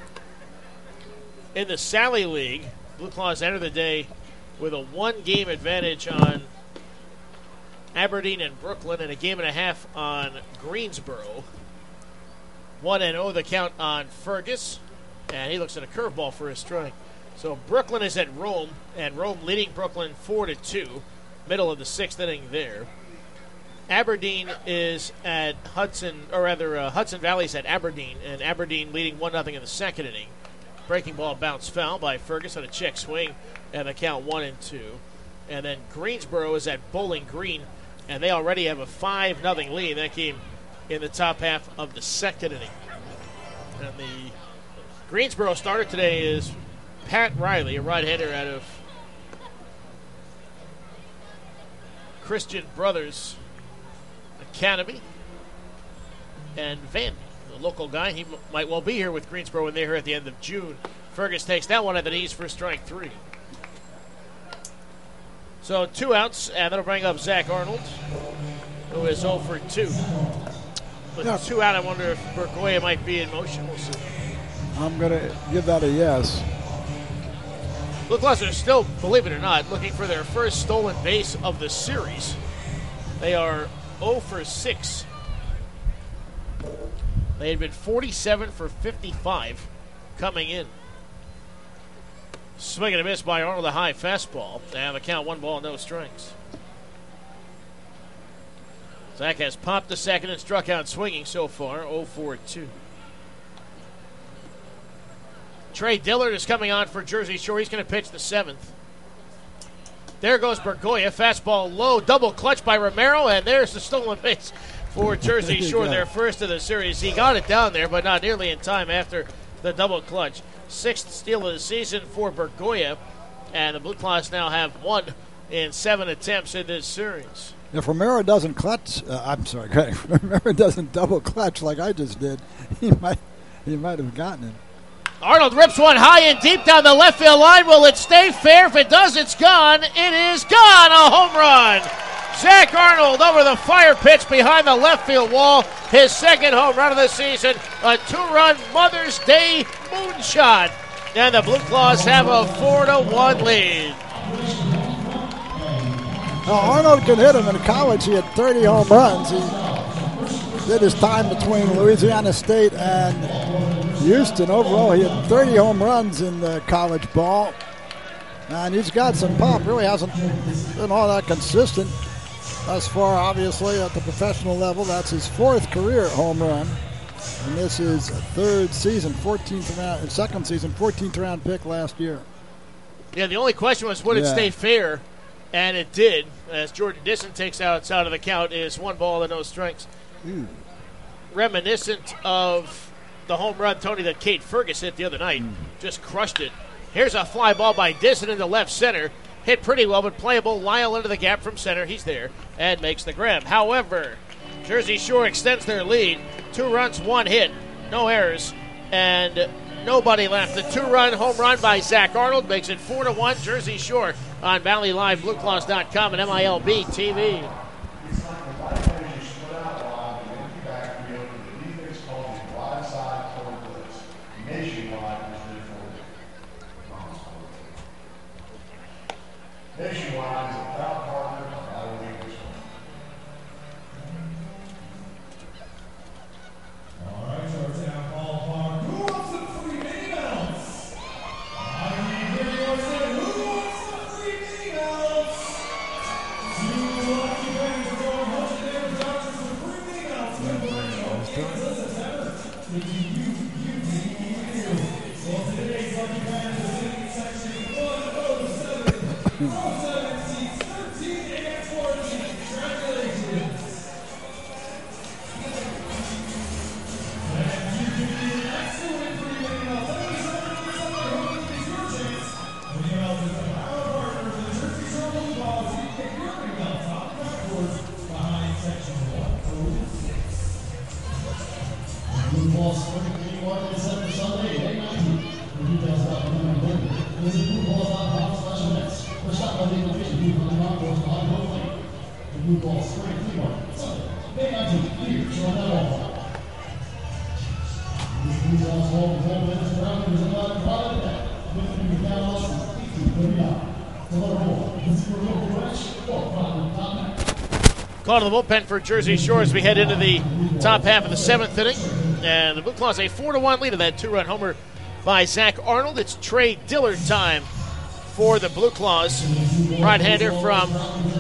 In the Sally League, Blue Claws enter the day with a one-game advantage on Aberdeen and Brooklyn and a game and a half on Greensboro. one and oh the count on Fergus, and he looks at a curveball for a strike. So Brooklyn is at Rome, and Rome leading Brooklyn four to two, middle of the sixth inning there. Aberdeen is at Hudson, or rather uh, Hudson Valley's at Aberdeen, and Aberdeen leading one nothing in the second inning. Breaking ball bounced foul by Fergus on a check swing, and the count one and two. And then Greensboro is at Bowling Green, and they already have a five nothing lead. That game in the top half of the second inning. And the Greensboro starter today is Pat Riley, a right-hander out of Christian Brothers Academy. and Van, the local guy. He m- might well be here with Greensboro when they're here at the end of June. Fergus takes that one at the knees for strike three. So two outs, and that'll bring up Zach Arnold, who is oh for two. With Yeah. two out, I wonder if Bergoya might be in motion. We'll see. I'm going to give that a yes. Blue Claws are still, believe it or not, looking for their first stolen base of the series. They are oh for six. They had been forty-seven for fifty-five coming in. Swing and a miss by Arnold, a high fastball. And the count, one ball, no strikes. Zach has popped the second and struck out swinging so far, oh for two. Trey Dillard is coming on for Jersey Shore. He's going to pitch the seventh. There goes Bergoya. Fastball low, double clutch by Romero, and there's the stolen base for Jersey Shore, their first of the series. He got it down there, but not nearly in time after the double clutch. Sixth steal of the season for Bergoya, and the Blue Claws now have one in seven attempts in this series. If Romero doesn't clutch, uh, I'm sorry, if Romero doesn't double clutch like I just did, he might he might have gotten it. Arnold rips one high and deep down the left field line. Will it stay fair? If it does, it's gone. It is gone. A home run. Zach Arnold over the fire pitch behind the left field wall. His second home run of the season. A two-run Mother's Day moonshot. And the Blue Claws have a four to one lead. Now, Arnold can hit him. In college, he had thirty home runs. He did his time between Louisiana State and Houston. Overall, he had thirty home runs in the college ball. And he's got some pop. Really hasn't been all that consistent thus far, obviously, at the professional level. That's his fourth career home run. And this is third season, fourteenth round, second season, fourteenth round pick last year. Yeah, the only question was, would it Yeah. stay fair? And it did, as Jordan Disson takes out out of the count. Is one ball and no strikes. Mm. Reminiscent of the home run, Tony, that Kate Fergus hit the other night. Mm. Just crushed it. Here's a fly ball by Disson into left center. Hit pretty well, but playable. Lyle into the gap from center. He's there and makes the grab. However, Jersey Shore extends their lead. Two runs, one hit, no errors, and nobody left. The two-run home run by Zach Arnold makes it four to one. Jersey Shore on Valley Live, Blue Claws dot com, and M I L B T V. Nationwide is a proud partner of our leaguers. All right, Georgetown Ballpark. Who wants some free Minnie Mouse? I need everyone say, who wants some free Minnie Mouse? Two lucky fans are going one hundred damn dollars for some free Minnie Mouse. Well, today's lucky fans are sitting in section one oh seven. Call to the bullpen for Jersey Shore as we head into the top half of the seventh inning. And the Blue Claws a four to one lead of that two-run homer by Zach Arnold. It's Trey Dillard time for the Blue Claws. Right-hander from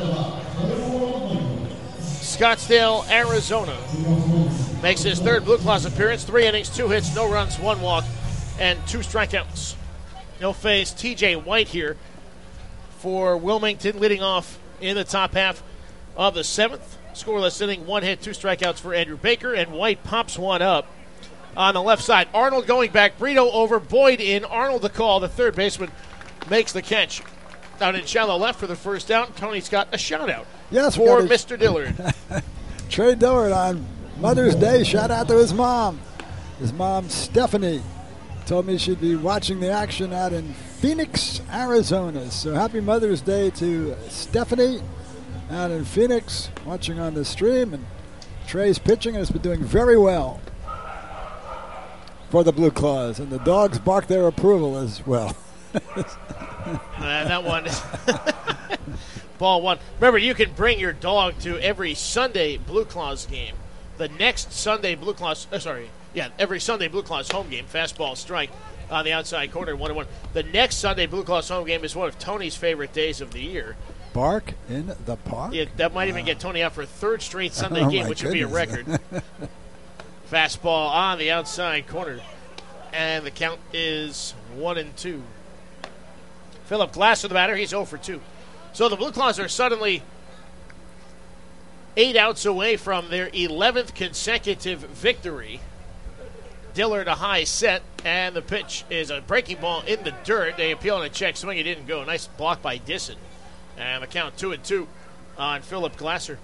Scottsdale, Arizona. Makes his third Blue Claws appearance. Three innings, two hits, no runs, one walk, and two strikeouts. He'll face T J White here for Wilmington, leading off in the top half of the seventh. Scoreless inning, one hit, two strikeouts for Andrew Baker, and White pops one up on the left side. Arnold going back, Brito over, Boyd in. Arnold the call. The third baseman makes the catch. Down in shallow left for the first down. Tony's got a shout out yes, for his, Mister Dillard. Trey Dillard on Mother's Day, shout out to his mom. His mom, Stephanie, told me she'd be watching the action out in Phoenix, Arizona. So happy Mother's Day to Stephanie out in Phoenix, watching on the stream. And Trey's pitching and has been doing very well for the Blue Claws. And the dogs bark their approval as well. uh, that one. Ball one. Remember, you can bring your dog to every Sunday Blue Claws game. The next Sunday Blue Claws, uh, sorry, yeah, every Sunday Blue Claws home game, fastball strike on the outside corner, one and one. The next Sunday Blue Claws home game is one of Tony's favorite days of the year. Bark in the park? Yeah, that might wow. even get Tony out for a third straight Sunday oh game, which goodness. would be a record. Fastball on the outside corner, and the count is one and two. Philip Glasser, the batter, he's oh for two. So the Blue Claws are suddenly eight outs away from their eleventh consecutive victory. Dillard a high set, and the pitch is a breaking ball in the dirt. They appeal on a check swing. It didn't go. Nice block by Disson. And the count two and two on Philip Glasser.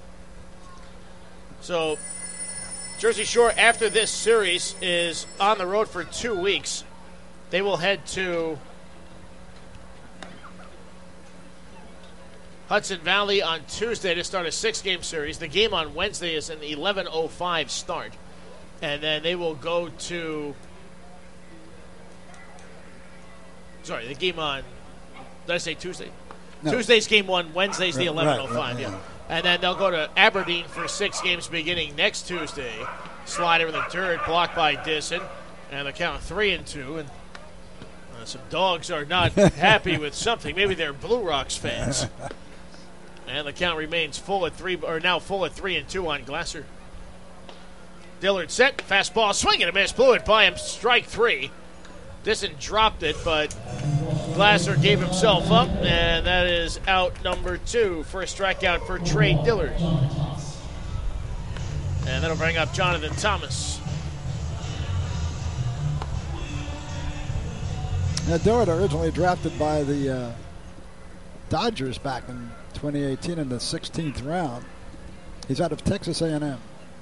So Jersey Shore, after this series, is on the road for two weeks. They will head to Hudson Valley on Tuesday to start a six-game series. The game on Wednesday is an eleven oh five start. And then they will go to... Sorry, the game on... Did I say Tuesday? No. Tuesday's game one, Wednesday's the eleven oh five, right, right, yeah. Right. And then they'll go to Aberdeen for six games beginning next Tuesday. Slider in the dirt, blocked by Disson. And the count three and two. And uh, some dogs are not happy with something. Maybe they're Blue Rocks fans. And the count remains full at three, or now full at three and two on Glasser. Dillard set, fastball, swing and a miss, blew it by him, strike three. Disson dropped it, but Glasser gave himself up, and that is out number two for a strikeout for Trey Dillard. And that'll bring up Jonathan Thomas. Now, Dillard originally drafted by the uh, Dodgers back in twenty eighteen in the sixteenth round. He's out of Texas A and M.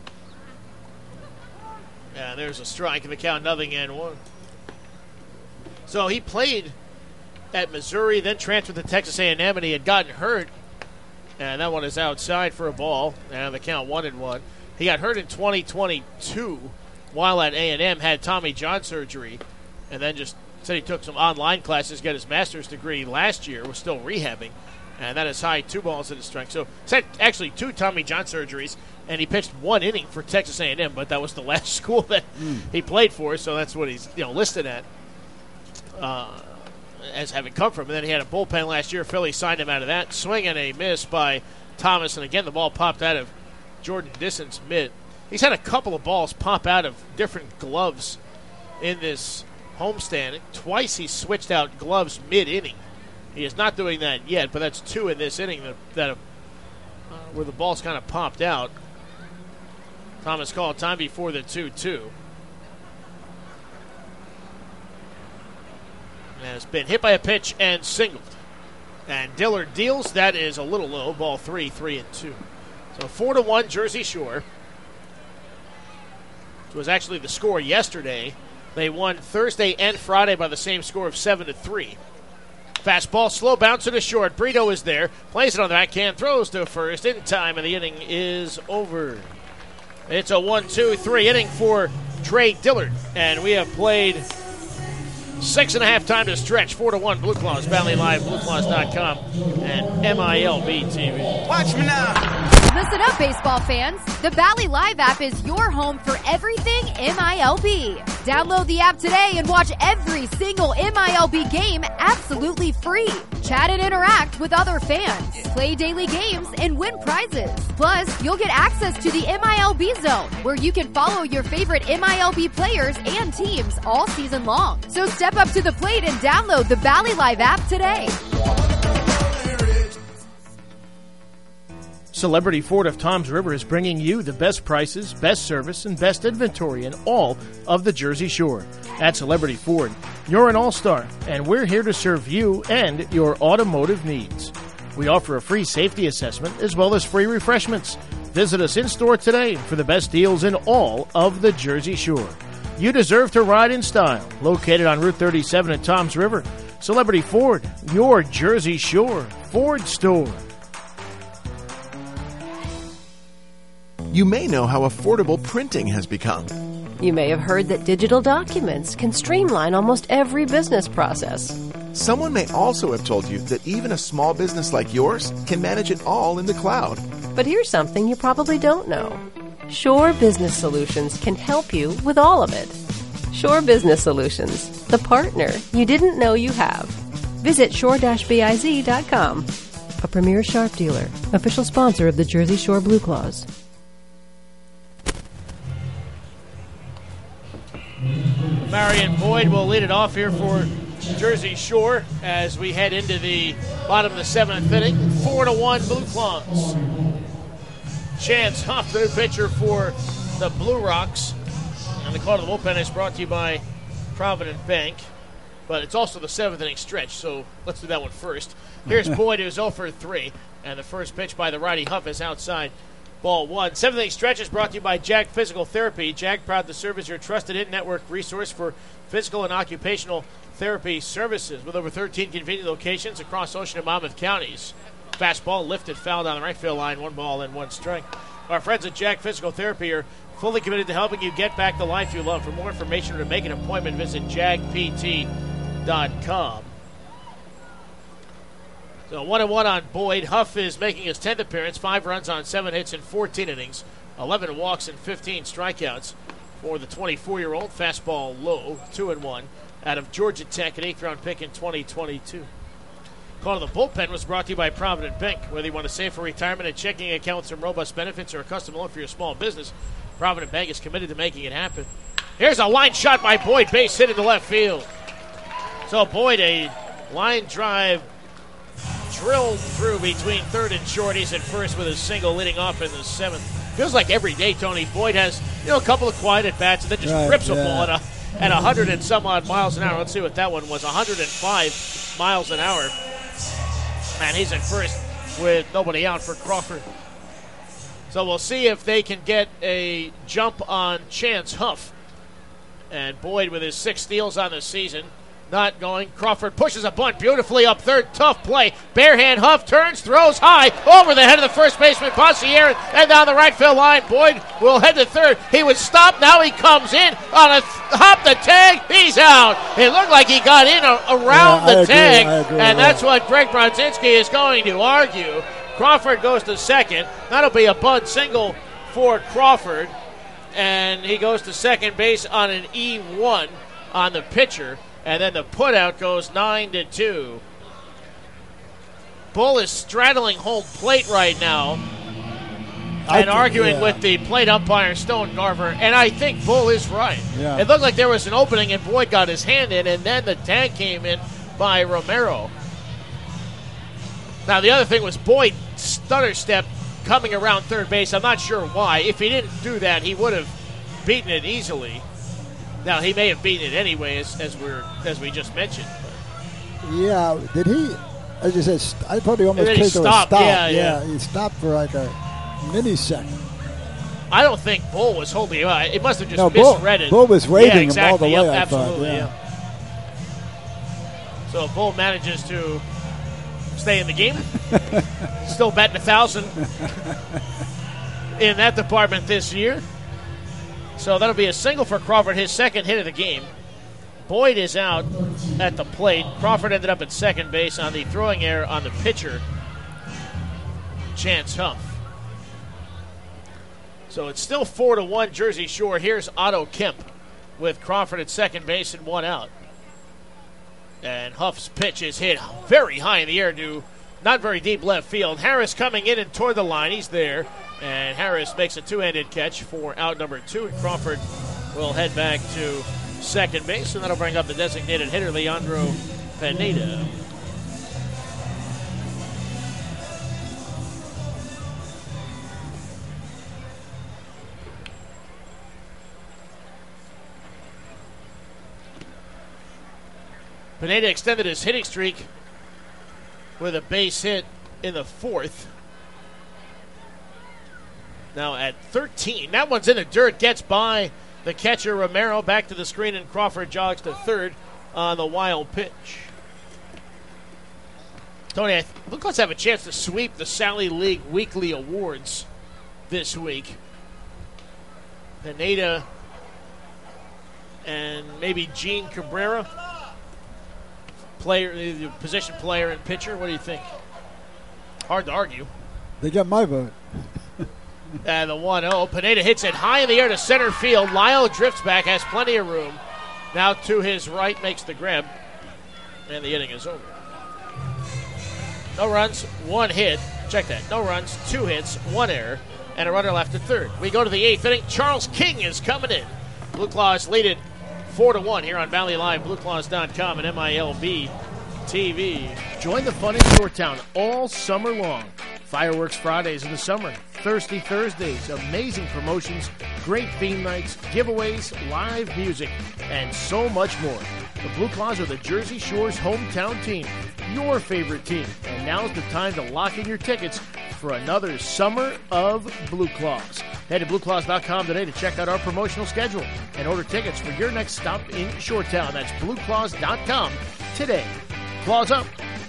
Yeah, there's a strike, and the count nothing and one. So he played at Missouri, then transferred to Texas A and M, and he had gotten hurt. And that one is outside for a ball, and the count one and one. He got hurt in twenty twenty-two while at A and M, had Tommy John surgery, and then just said he took some online classes, got his master's degree last year, was still rehabbing. And that is high, two balls at his strike. So he's had actually two Tommy John surgeries, and he pitched one inning for Texas A and M, but that was the last school that mm. he played for, so that's what he's you know listed at uh, as having come from. And then he had a bullpen last year. Philly signed him out of that. Swing and a miss by Thomas, and again the ball popped out of Jordan Disson's mitt. He's had a couple of balls pop out of different gloves in this homestand. Twice he switched out gloves mid-inning. He is not doing that yet, but that's two in this inning that, that uh, where the ball's kind of popped out. Thomas called time before the two two. And has been hit by a pitch and singled. And Dillard deals. That is a little low. Ball three, three and two. So four to one, Jersey Shore. It was actually the score yesterday. They won Thursday and Friday by the same score of seven to three. Fastball, slow bounce to the short. Brito is there, plays it on the backhand, throws to first in time, and the inning is over. It's a one two three inning for Trey Dillard, and we have played six and a half time to stretch. Four to one, Blue Claws, Valley Live, Blue Claws dot com, and M I L B T V. Watch me now. Listen up, baseball fans. The Valley Live app is your home for everything M I L B. Download the app today and watch every single M I L B game absolutely free. Chat and interact with other fans. Play daily games and win prizes. Plus, you'll get access to the M I L B Zone, where you can follow your favorite M I L B players and teams all season long. So step up to the plate and download the Valley Live app today. Celebrity Ford of Toms River is bringing you the best prices, best service, and best inventory in all of the Jersey Shore. At Celebrity Ford, you're an all-star, and we're here to serve you and your automotive needs. We offer a free safety assessment as well as free refreshments. Visit us in-store today for the best deals in all of the Jersey Shore. You deserve to ride in style. Located on Route thirty-seven at Toms River, Celebrity Ford, your Jersey Shore Ford store. You may know how affordable printing has become. You may have heard that digital documents can streamline almost every business process. Someone may also have told you that even a small business like yours can manage it all in the cloud. But here's something you probably don't know. Shore Business Solutions can help you with all of it. Shore Business Solutions, the partner you didn't know you have. Visit shore dash biz dot com. A premier Sharp dealer, official sponsor of the Jersey Shore Blue Claws. Marion Boyd will lead it off here for Jersey Shore as we head into the bottom of the seventh inning. Four to one Blue Claws. Chance Huff, the new pitcher for the Blue Rocks. And the call to the bullpen is brought to you by Provident Bank. But it's also the seventh inning stretch, so let's do that one first. Here's Boyd, who's oh for three. And the first pitch by the righty Huff is outside. Ball one. Seventh inning stretch is brought to you by Jack Physical Therapy. Jack, proud to serve as your trusted in-network resource for physical and occupational therapy services with over thirteen convenient locations across Ocean and Monmouth counties. Fastball lifted, foul down the right field line, one ball and one strike. Our friends at Jack Physical Therapy are fully committed to helping you get back the life you love. For more information or to make an appointment, visit jag p t dot com. So one and one on Boyd. Huff is making his tenth appearance. Five runs on seven hits in fourteen innings. eleven walks and fifteen strikeouts for the twenty-four-year-old. Fastball low, two and one. Out of Georgia Tech, an eighth-round pick in twenty twenty-two. Call to the bullpen was brought to you by Provident Bank. Whether you want to save for retirement, a checking account with some robust benefits, or a custom loan for your small business, Provident Bank is committed to making it happen. Here's a line shot by Boyd, base hit into left field. So Boyd, a line drive drilled through between third and short. He's at first with a single leading off in the seventh. Feels like every day, Tony, Boyd has, you know, a couple of quiet at-bats and then just right, rips a yeah. ball at a at one hundred and some odd miles an hour. Let's see what that one was, one hundred five miles an hour. And he's at first with nobody out for Crawford. So we'll see if they can get a jump on Chance Huff. And Boyd with his six steals on the season. Not going. Crawford pushes a bunt beautifully up third. Tough play. Bare hand Huff turns, throws high over the head of the first baseman, Bossier, and down the right field line. Boyd will head to third. He was stopped. Now he comes in on a th- hop the tag. He's out. It looked like he got in a- around yeah, the agree, tag, agree, and yeah. that's what Greg Bronzinski is going to argue. Crawford goes to second. That'll be a bunt single for Crawford, and he goes to second base on an E one on the pitcher. And then the putout goes nine to two. Bull is straddling home plate right now and arguing yeah. with the plate umpire, Stone Garver. And I think Bull is right. Yeah. It looked like there was an opening and Boyd got his hand in, and then the tag came in by Romero. Now, the other thing was Boyd stutter step coming around third base. I'm not sure why. If he didn't do that, he would have beaten it easily. Now, he may have beaten it anyway, as, as, we're, as we just mentioned. Yeah, did he, as you said, st- I thought he almost And then he came to a stopped, stop. yeah, yeah. He stopped for like a millisecond. I don't think Bull was holding him out. It must have just No, Bull- misread it. Bull was waving yeah, him exactly. all the Yep, way, I thought, absolutely, yeah. yeah. So Bull manages to stay in the game. Still betting a thousand in that department this year. So that'll be a single for Crawford, his second hit of the game. Boyd is out at the plate. Crawford ended up at second base on the throwing error on the pitcher, Chance Huff. So it's still four to one Jersey Shore. Here's Otto Kemp with Crawford at second base and one out. And Huff's pitch is hit very high in the air to not very deep left field. Harris coming in and toward the line. He's there. And Harris makes a two-handed catch for out number two. And Crawford will head back to second base, and that'll bring up the designated hitter, Leandro Pineda. Pineda extended his hitting streak with a base hit in the fourth. now at thirteen. That one's in the dirt, gets by the catcher Romero, back to the screen, and Crawford jogs to third on the wild pitch. Tony, I th- look, let's have a chance to sweep the Sally League weekly awards this week. Pineda and maybe Gene Cabrera, player, the position player and pitcher. What do you think? Hard to argue. They got my vote. And the one oh. Pineda hits it high in the air to center field. Lyle drifts back, has plenty of room. Now to his right, makes the grab. And the inning is over. No runs, one hit. Check that. No runs, two hits, one error, and a runner left at third. We go to the eighth inning. Charles King is coming in. Blue Claws lead it four to one here on Valley Live, blue claws dot com and M I L B T V. Join the fun in Shoretown all summer long. Fireworks Fridays in the summer, Thirsty Thursdays, amazing promotions, great theme nights, giveaways, live music, and so much more. The Blue Claws are the Jersey Shore's hometown team, your favorite team, and now's the time to lock in your tickets for another summer of Blue Claws. Head to blue claws dot com today to check out our promotional schedule and order tickets for your next stop in Shoretown. That's blue claws dot com today. Claws up.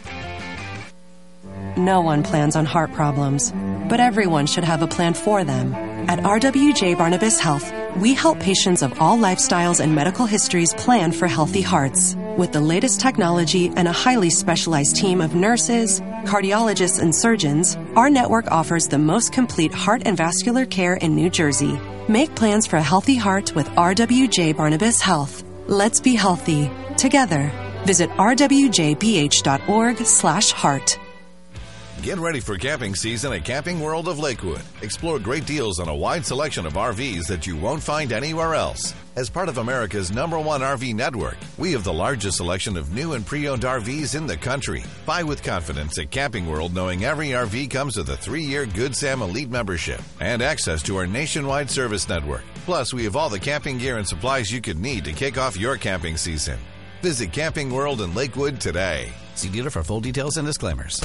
No one plans on heart problems, but everyone should have a plan for them. At R W J Barnabas Health, we help patients of all lifestyles and medical histories plan for healthy hearts. With the latest technology and a highly specialized team of nurses, cardiologists, and surgeons, our network offers the most complete heart and vascular care in New Jersey. Make plans for a healthy heart with R W J Barnabas Health. Let's be healthy together. Visit r w j b h dot org slash heart. Get ready for camping season at Camping World of Lakewood. Explore great deals on a wide selection of R Vs that you won't find anywhere else. As part of America's number one R V network, we have the largest selection of new and pre-owned R Vs in the country. Buy with confidence at Camping World, knowing every R V comes with a three-year Good Sam Elite membership and access to our nationwide service network. Plus, we have all the camping gear and supplies you could need to kick off your camping season. Visit Camping World in Lakewood today. See dealer for full details and disclaimers.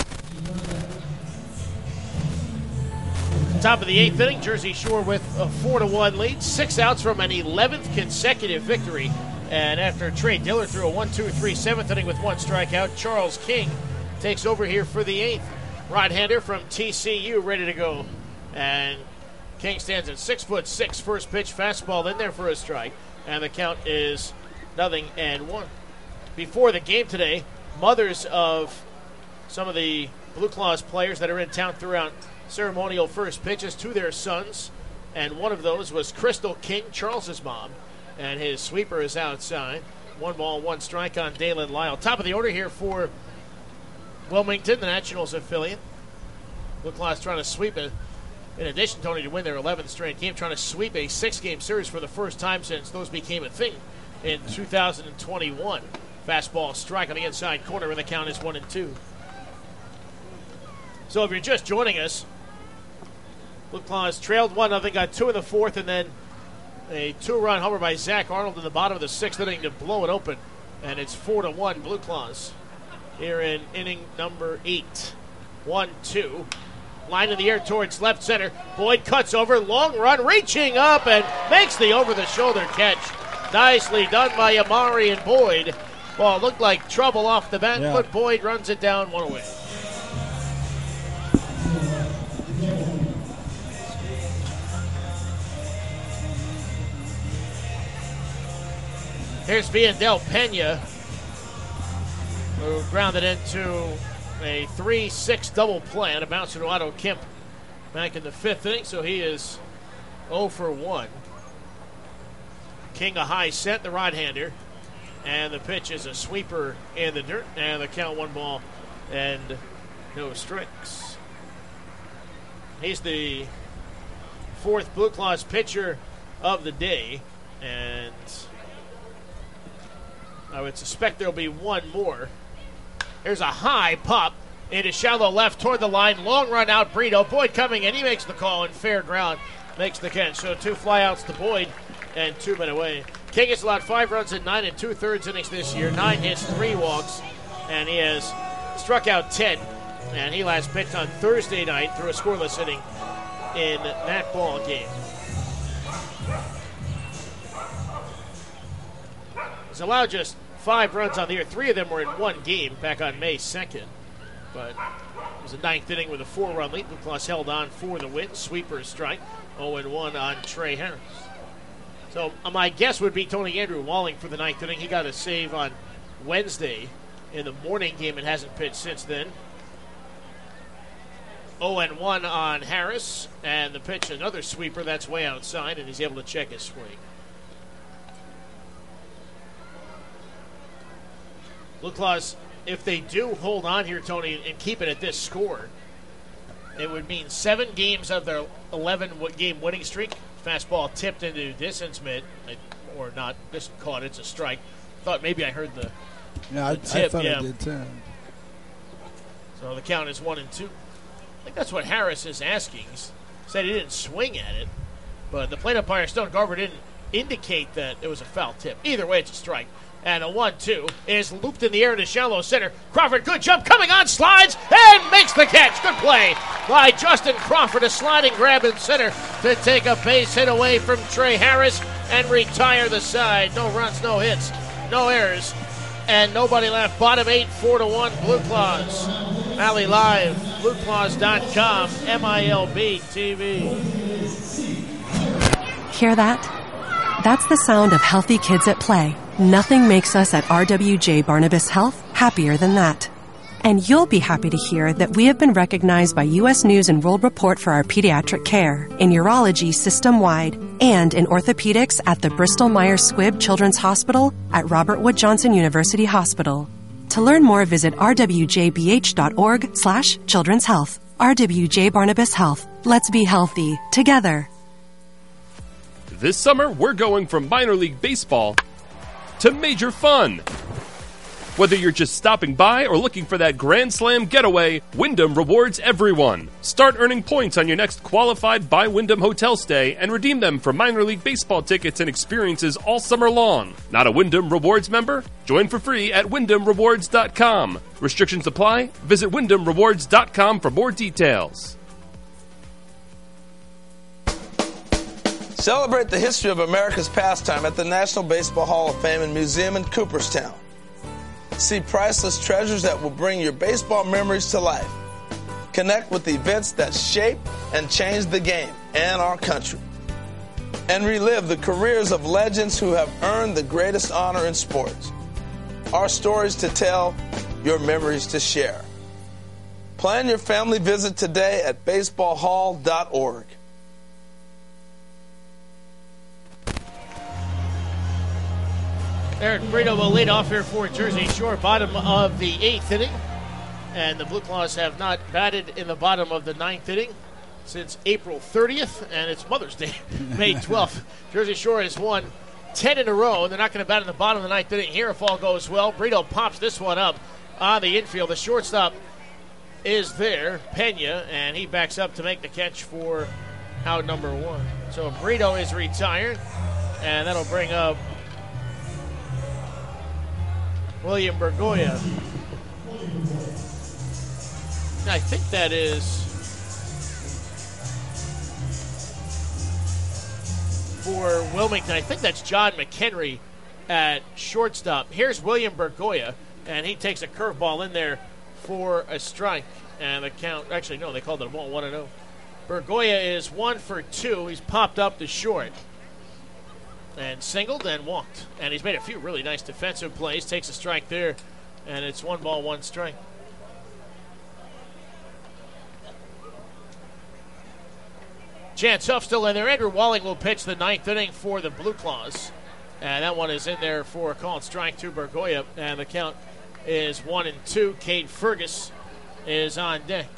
Top of the eighth inning, Jersey Shore with a four to one lead. Six outs from an eleventh consecutive victory. And after Trey Diller threw a one two three seventh inning with one strikeout, Charles King takes over here for the eighth. Right-hander from T C U ready to go. And King stands at six foot six. First pitch fastball in there for a strike. And the count is nothing and one. Before the game today, mothers of some of the Blue Claws players that are in town throughout ceremonial first pitches to their sons, and one of those was Crystal King, Charles's mom, and his sweeper is outside. One ball, one strike on Dalen Lyle. Top of the order here for Wilmington, the Nationals affiliate. Blue Claws trying to sweep it. In addition, Tony, to win their eleventh straight game, trying to sweep a six-game series for the first time since those became a thing in two thousand twenty-one. Fastball strike on the inside corner, and the count is one and two. So if you're just joining us, Blue Claws trailed one nothing, got two in the fourth, and then a two-run homer by Zach Arnold in the bottom of the sixth inning to blow it open. And it's four to one Blue Claws here in inning number eight. One, two. Line in the air towards left center. Boyd cuts over, long run, reaching up, and makes the over-the-shoulder catch. Nicely done by Amari and Boyd. Well, it looked like trouble off the bat, yeah. But Boyd runs it down one away. Here's Viandel Pena, who grounded into a three six double play on a bouncer to Otto Kemp back in the fifth inning, so he is oh for one. King a high set, the right-hander, and the pitch is a sweeper in the dirt, and the count one ball and no strikes. He's the fourth Blue Claws pitcher of the day, and I would suspect there'll be one more. Here's a high pop into shallow left toward the line. Long run out, Brito. Boyd coming in. He makes the call in fair ground. Makes the catch. So two flyouts to Boyd and two men away. King has allowed five runs in nine and two-thirds innings this year. Nine hits, three walks, and he has struck out ten. And he last pitched on Thursday night through a scoreless inning in that ball game. He's allowed just five runs on the year. Three of them were in one game back on May second. But it was a ninth inning with a four-run lead. Blue Claws held on for the win. Sweeper strike. oh and one on Trey Harris. So uh, my guess would be Tony Andrew Walling for the ninth inning. He got a save on Wednesday in the morning game and hasn't pitched since then. oh and one on Harris. And the pitch, another sweeper that's way outside, and he's able to check his swing. Blue Claws, if they do hold on here, Tony, and keep it at this score, it would mean seven games of their eleven-game winning streak. Fastball tipped into distance mid, or not. This caught. It's a strike. Thought maybe I heard the, yeah, the I, tip. I thought yeah. I did too. So the count is one and two. I think that's what Harris is asking. He said he didn't swing at it, but the plate umpire, Stone Garber, didn't indicate that it was a foul tip. Either way, it's a strike. And a one two is looped in the air to shallow center. Crawford, good jump, coming on, slides, and makes the catch. Good play by Justin Crawford. A sliding grab in center to take a base hit away from Trey Harris and retire the side. No runs, no hits, no errors, and nobody left. Bottom eight, four to one, Blue Claws. Valley Live, blue claws dot com, M I L B T V. Hear that? That's the sound of healthy kids at play. Nothing makes us at R W J Barnabas Health happier than that. And you'll be happy to hear that we have been recognized by U S News and World Report for our pediatric care, in urology system-wide, and in orthopedics at the Bristol Myers Squibb Children's Hospital at Robert Wood Johnson University Hospital. To learn more, visit r w j b h dot org slash children's health. R W J Barnabas Health. Let's be healthy together. This summer, we're going from minor league baseball to major fun. Whether you're just stopping by or looking for that Grand Slam getaway, Wyndham rewards everyone. Start earning points on your next qualified by Wyndham hotel stay and redeem them for minor league baseball tickets and experiences all summer long. Not a Wyndham Rewards member? Join for free at wyndham rewards dot com. Restrictions apply. Visit wyndham rewards dot com for more details. Celebrate the history of America's pastime at the National Baseball Hall of Fame and Museum in Cooperstown. See priceless treasures that will bring your baseball memories to life. Connect with the events that shape and change the game and our country. And relive the careers of legends who have earned the greatest honor in sports. Our stories to tell, your memories to share. Plan your family visit today at baseball hall dot org. Eric Brito will lead off here for Jersey Shore, bottom of the eighth inning. And the Blue Claws have not batted in the bottom of the ninth inning since April thirtieth, and it's Mother's Day, May twelfth. Jersey Shore has won ten in a row, and they're not going to bat in the bottom of the ninth inning here if all goes well. Brito pops this one up on the infield. The shortstop is there, Pena, and he backs up to make the catch for out number one. So Brito is retired, and that'll bring up William Bergoya. I think that is for Wilmington. I think that's John McHenry at shortstop. Here's William Bergoya, and he takes a curveball in there for a strike. And the count, actually, no, they called it a ball, one and oh. Bergoya is one for two. He's popped up to short and singled and walked. And he's made a few really nice defensive plays. Takes a strike there, and it's one ball, one strike. Chance Huff still in there. Andrew Walling will pitch the ninth inning for the Blue Claws. And that one is in there for a called strike to Bergoya. And the count is one and two. Cade Fergus is on deck.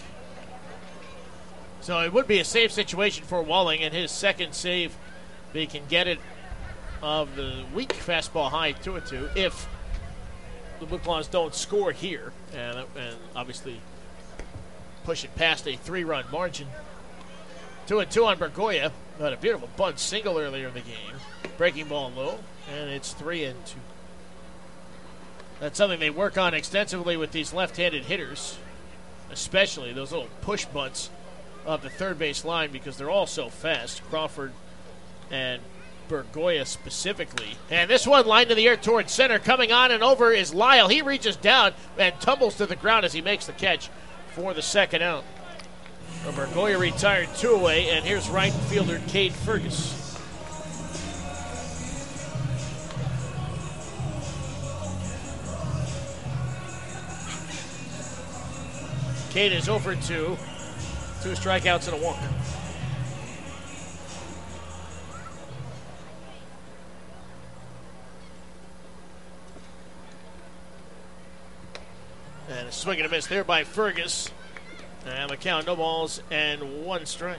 So it would be a save situation for Walling, and his second save, if he can get it, of the weak. Fastball high, two and two. If the Blue Claws don't score here, and, and obviously push it past a three-run margin. Two and two on Bergoya. Had a beautiful bunt single earlier in the game. Breaking ball low, and it's three and two. That's something they work on extensively with these left-handed hitters, especially those little push bunts of the third base line because they're all so fast. Crawford and Bergoya specifically. And this one lined to the air towards center. Coming on and over is Lyle. He reaches down and tumbles to the ground as he makes the catch for the second out. Bergoya retired two away, and here's right fielder Cade Fergus. Cade is over two. Two strikeouts and a walk. And a swing and a miss there by Fergus. And the count, no balls and one strike.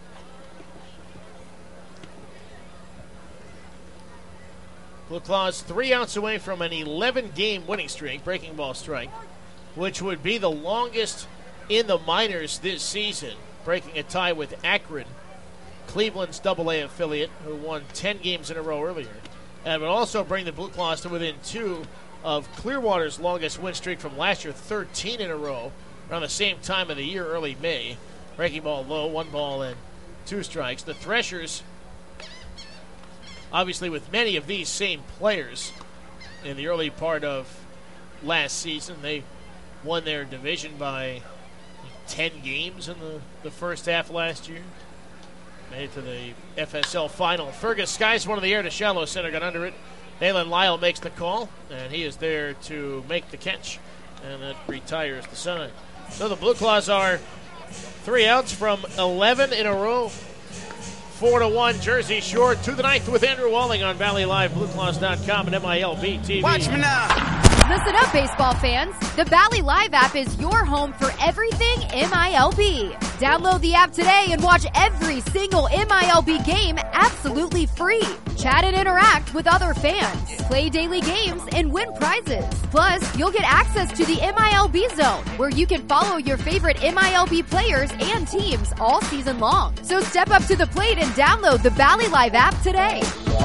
Blue Claws three outs away from an eleven-game winning streak, breaking ball strike, which would be the longest in the minors this season, breaking a tie with Akron, Cleveland's double A affiliate, who won ten games in a row earlier. And would also bring the Blue Claws to within two of Clearwater's longest win streak from last year, thirteen in a row, around the same time of the year, early May. Breaking ball low, one ball and two strikes. The Threshers, obviously with many of these same players in the early part of last season, they won their division by ten games in the, the first half last year. Made it to the F S L final. Fergus skies one in the air to shallow center, got under it. Nayland Lyle makes the call, and he is there to make the catch, and that retires the side. So the Blue Claws are three outs from eleven in a row. Four to one, Jersey Shore to the ninth with Andrew Walling on Valley Live, Blue Claws dot com and M I L B T V. Watch me now. Listen up, baseball fans. The Valley Live app is your home for everything M I L B. Download the app today and watch every single M I L B game absolutely free. Chat and interact with other fans. Play daily games and win prizes. Plus, you'll get access to the M I L B Zone, where you can follow your favorite M I L B players and teams all season long. So step up to the plate and download the Valley Live app today.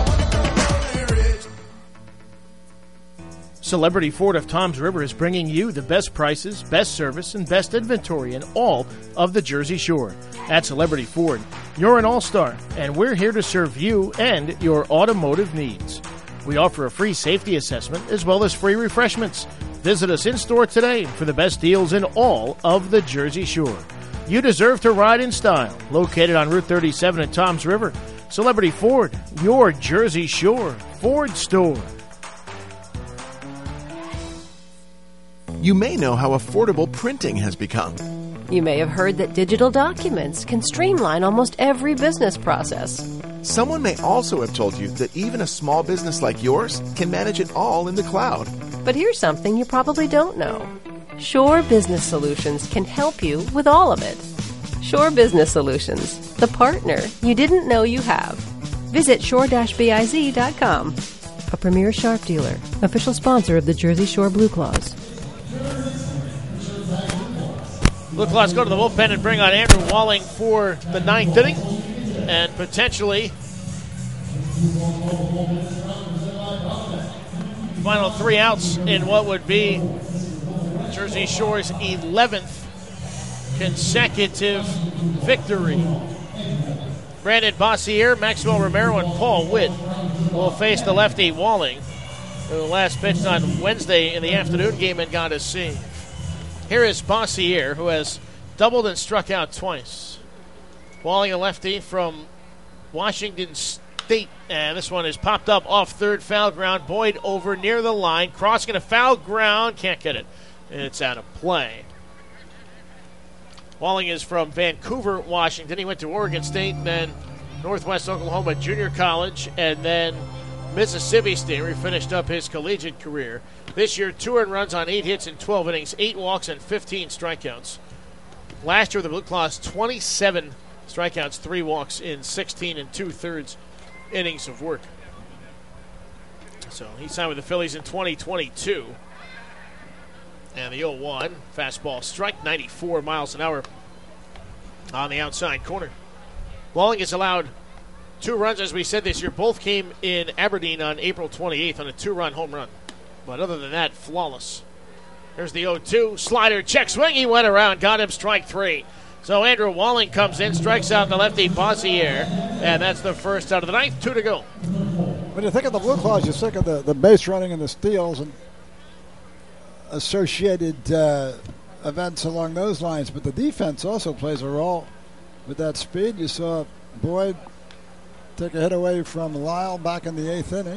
Celebrity Ford of Toms River is bringing you the best prices, best service, and best inventory in all of the Jersey Shore. At Celebrity Ford, you're an all-star, and we're here to serve you and your automotive needs. We offer a free safety assessment as well as free refreshments. Visit us in-store today for the best deals in all of the Jersey Shore. You deserve to ride in style. Located on Route thirty-seven at Toms River, Celebrity Ford, your Jersey Shore Ford store. You may know how affordable printing has become. You may have heard that digital documents can streamline almost every business process. Someone may also have told you that even a small business like yours can manage it all in the cloud. But here's something you probably don't know. Shore Business Solutions can help you with all of it. Shore Business Solutions, the partner you didn't know you have. Visit shore dash biz dot com. A premier Sharp dealer, official sponsor of the Jersey Shore Blue Claws. Blue Claws go to the bullpen and bring on Andrew Walling for the ninth inning, and potentially final three outs in what would be Jersey Shore's eleventh consecutive victory. Brandon Bossier, Maxwell Romero, and Paul Witt will face the lefty Walling, who last pitched on Wednesday in the afternoon game and got a save. Here is Bossier, who has doubled and struck out twice. Walling, a lefty from Washington State. And this one is popped up off third, foul ground. Boyd over near the line, crossing a foul ground. Can't get it. It's out of play. Walling is from Vancouver, Washington. He went to Oregon State, then Northwest Oklahoma Junior College, and then Mississippi State, where he finished up his collegiate career. This year, two earned runs on eight hits in twelve innings, eight walks, and fifteen strikeouts. Last year, the Blue Claws, twenty-seven strikeouts, three walks in sixteen and two-thirds innings of work. So he signed with the Phillies in twenty twenty-two. And the oh one, fastball strike, ninety-four miles an hour on the outside corner. Walling has allowed two runs, as we said this year. Both came in Aberdeen on April twenty-eighth on a two-run home run. But other than that, flawless. There's the oh two. Slider, check swing. He went around, got him strike three. So Andrew Walling comes in, strikes out the lefty Bossier, and that's the first out of the ninth. Two to go. When you think of the Blue Claws, you think of the, the base running and the steals and associated uh, events along those lines, but the defense also plays a role with that speed. You saw Boyd take a hit away from Lyle back in the eighth inning.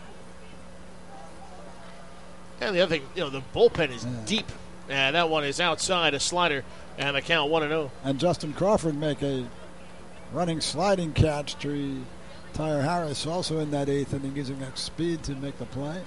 And the other thing, you know, the bullpen is Yeah. deep. And that one is outside, a slider, and the count one and oh. And Justin Crawford make a running sliding catch to Tyre Harris, also in that eighth inning, using that speed to make the play.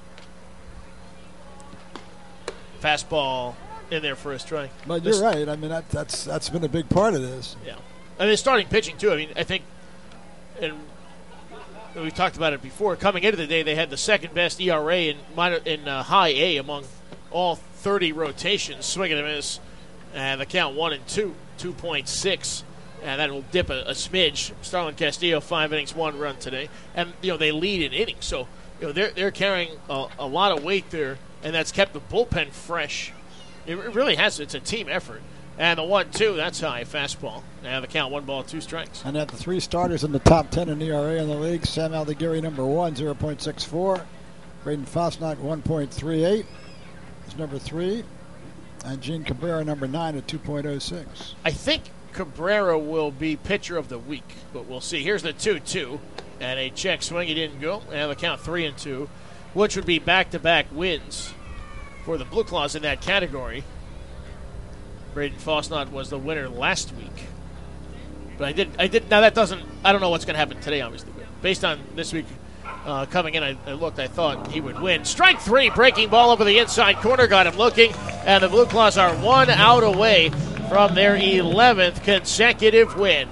Fastball in there for a strike. But This- you're right. I mean, that, that's that's been a big part of this. Yeah. And they're starting pitching, too. I mean, I think, and we've talked about it before, coming into the day, they had the second best E R A in, minor, in uh, high A among all thirty rotations, swing and a miss. And the count one and two, two point six. And that will dip a, a smidge. Starlin Castillo, five innings, one run today. And, you know, they lead in innings. So, you know, they're, they're carrying a, a lot of weight there, and that's kept the bullpen fresh. It really has. It's a team effort. And the one two, that's high, fastball. And the count, one ball, two strikes. And at the three starters in the top ten in E R A in the league, Sam Aldeguerri, number one, zero point six four. Braden Fosnack, one point three eight. Is number three. And Gene Cabrera, number nine, at two point oh six. I think Cabrera will be pitcher of the week, but we'll see. Here's the two two. And a check swing. He didn't go. And the count, three and two, which would be back-to-back wins for the Blue Claws in that category. Braden Fosnack was the winner last week. But I did, I did. Now that doesn't, I don't know what's going to happen today, obviously. But based on this week uh, coming in, I, I looked, I thought he would win. Strike three, breaking ball over the inside corner, got him looking. And the Blue Claws are one out away from their eleventh consecutive win.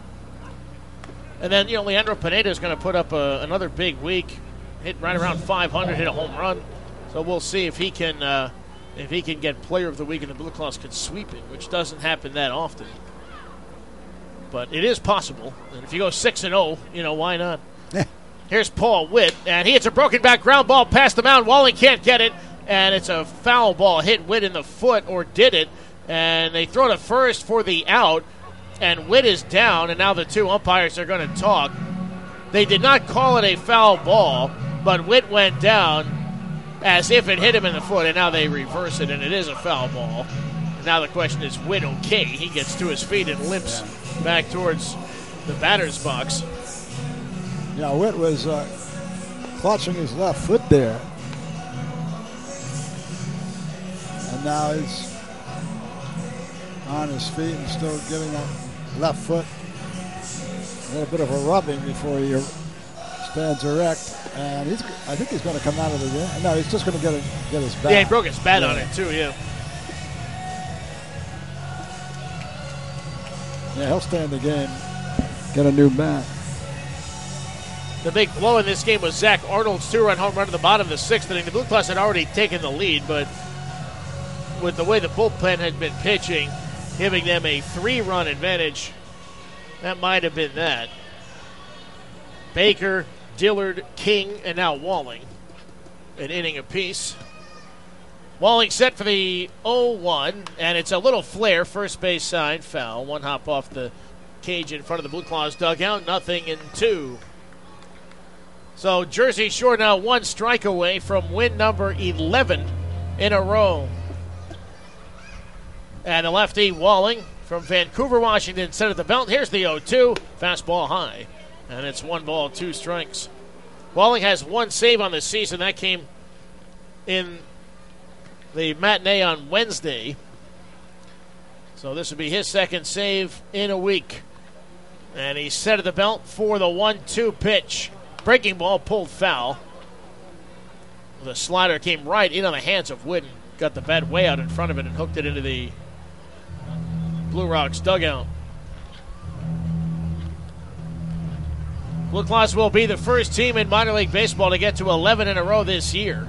And then, you know, Leandro Pineda is going to put up a, another big week. Hit right around five hundred, hit a home run. So we'll see if he can uh, if he can get Player of the Week and the Blue Claws can sweep it, which doesn't happen that often. But it is possible. And if you go six and oh, you know, why not? Here's Paul Witt, and he hits a broken back ground ball past the mound. Walling can't get it, and it's a foul ball. Hit Witt in the foot, or did it. And they throw to first for the out, and Witt is down, and now the two umpires are going to talk. They did not call it a foul ball, but Witt went down as if it hit him in the foot, and now they reverse it, and it is a foul ball. And now the question is, Witt okay? He gets to his feet and limps back towards the batter's box. Yeah, Witt was uh, clutching his left foot there. And now he's on his feet and still giving that left foot a little bit of a rubbing before he stands erect. And he's, I think he's going to come out of the game. No, he's just going to get, get his bat. Yeah, he broke his bat yeah. on it, too, yeah. Yeah, he'll stay in the game, get a new bat. The big blow in this game was Zach Arnold's two-run home run to the bottom of the sixth inning. The Blue Claws had already taken the lead, but with the way the bullpen had been pitching, giving them a three-run advantage, that might have been that. Baker, Dillard, King, and now Walling. An inning apiece. Walling set for the oh one, and it's a little flare, first base side, foul. One hop off the cage in front of the Blue Claws dugout, nothing in two. So Jersey Shore now one strike away from win number eleven in a row. And the lefty Walling from Vancouver, Washington, set at the belt. Here's the oh two, fastball high. And it's one ball, two strikes. Walling has one save on the season. That came in the matinee on Wednesday. So this would be his second save in a week. And he's set at the belt for the one two pitch. Breaking ball pulled foul. The slider came right in on the hands of Whitten. Got the bat way out in front of it and hooked it into the Blue Rocks dugout. Blue Claws will be the first team in minor league baseball to get to eleven in a row this year.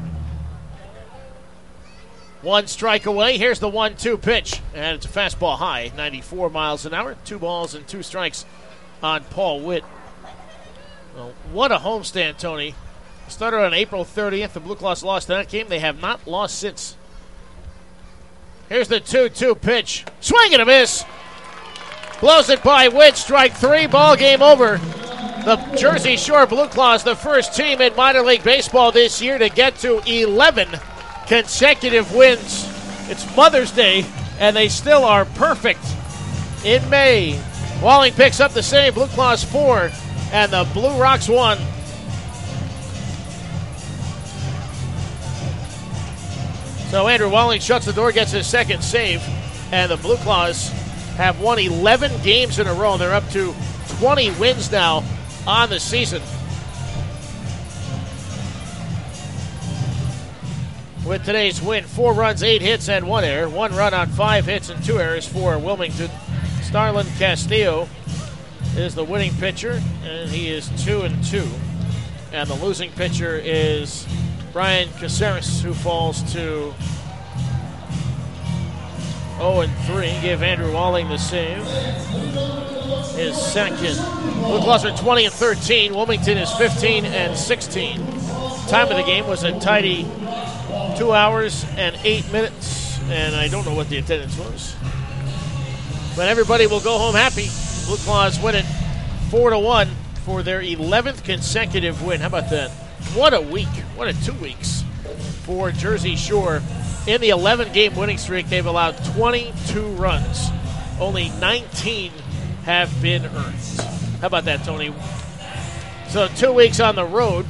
One strike away. Here's the one two pitch. And it's a fastball high, ninety-four miles an hour. Two balls and two strikes on Paul Witt. Well, what a homestand, Tony. Started on April thirtieth. The Blue Claws lost that game. They have not lost since. Here's the two two pitch. Swing and a miss. Blows it by Witt. Strike three. Ball game over. The Jersey Shore Blue Claws, the first team in minor league baseball this year to get to eleven consecutive wins. It's Mother's Day, and they still are perfect in May. Walling picks up the same. Blue Claws four, and the Blue Rocks one. So Andrew Walling shuts the door, gets his second save, and the Blue Claws have won eleven games in a row. They're up to twenty wins now on the season. With today's win, four runs, eight hits, and one error. One run on five hits and two errors for Wilmington. Starlin Castillo is the winning pitcher, and he is two and two. And the losing pitcher is Brian Caceres, who falls to oh and three. Give Andrew Walling the save. His second. Blue Claws are twenty and thirteen. Wilmington is fifteen and sixteen. Time of the game was a tidy two hours and eight minutes, and I don't know what the attendance was. But everybody will go home happy. Blue Claws win it four to one for their eleventh consecutive win. How about that? What a week. What a two weeks for Jersey Shore. In the eleven-game winning streak, they've allowed twenty-two runs. Only nineteen have been earned. How about that, Tony? So two weeks on the road,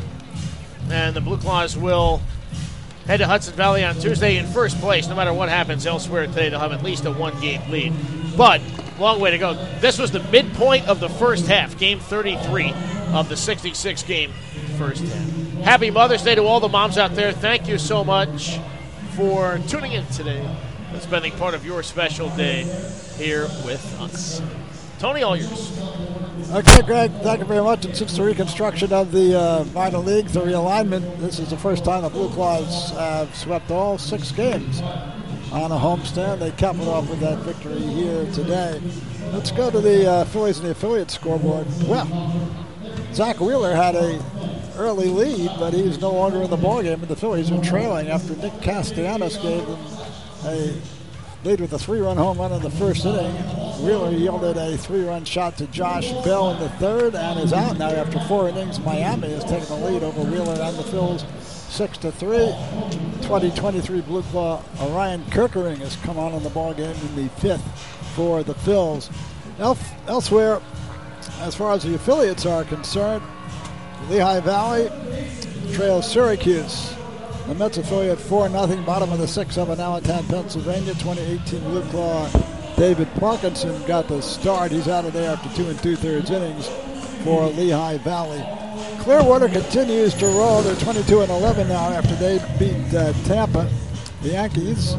and the Blue Claws will head to Hudson Valley on Tuesday in first place. No matter what happens elsewhere today, they'll have at least a one-game lead. But, long way to go. This was the midpoint of the first half, game thirty-three of the sixty-six game first half. Happy Mother's Day to all the moms out there. Thank you so much for tuning in today and spending part of your special day here with us. Tony, all yours. Okay, Greg, thank you very much. And since the reconstruction of the uh, minor league, the realignment, this is the first time the Blue Claws have swept all six games on a homestand. They capped it off with that victory here today. Let's go to the uh, Phillies and the affiliate scoreboard. Well, Zach Wheeler had a early lead, but he's no longer in the ballgame, and the Phillies are trailing after Nick Castellanos gave them a lead with a three-run home run in the first inning. Wheeler yielded a three-run shot to Josh Bell in the third and is out now after four innings. Miami has taken the lead over Wheeler and the Phils six to three. twenty twenty-three Blue Claw Orion Kirkering has come on in the ballgame in the fifth for the Phils. Elf- elsewhere, as far as the affiliates are concerned, Lehigh Valley trails Syracuse. The Mets affiliate four nothing, bottom of the sixth of an Allentown, Pennsylvania. twenty eighteen Blue Claw David Parkinson got the start. He's out of there after two and two-thirds innings for Lehigh Valley. Clearwater continues to roll. They're twenty-two and eleven now after they beat uh, Tampa. The Yankees,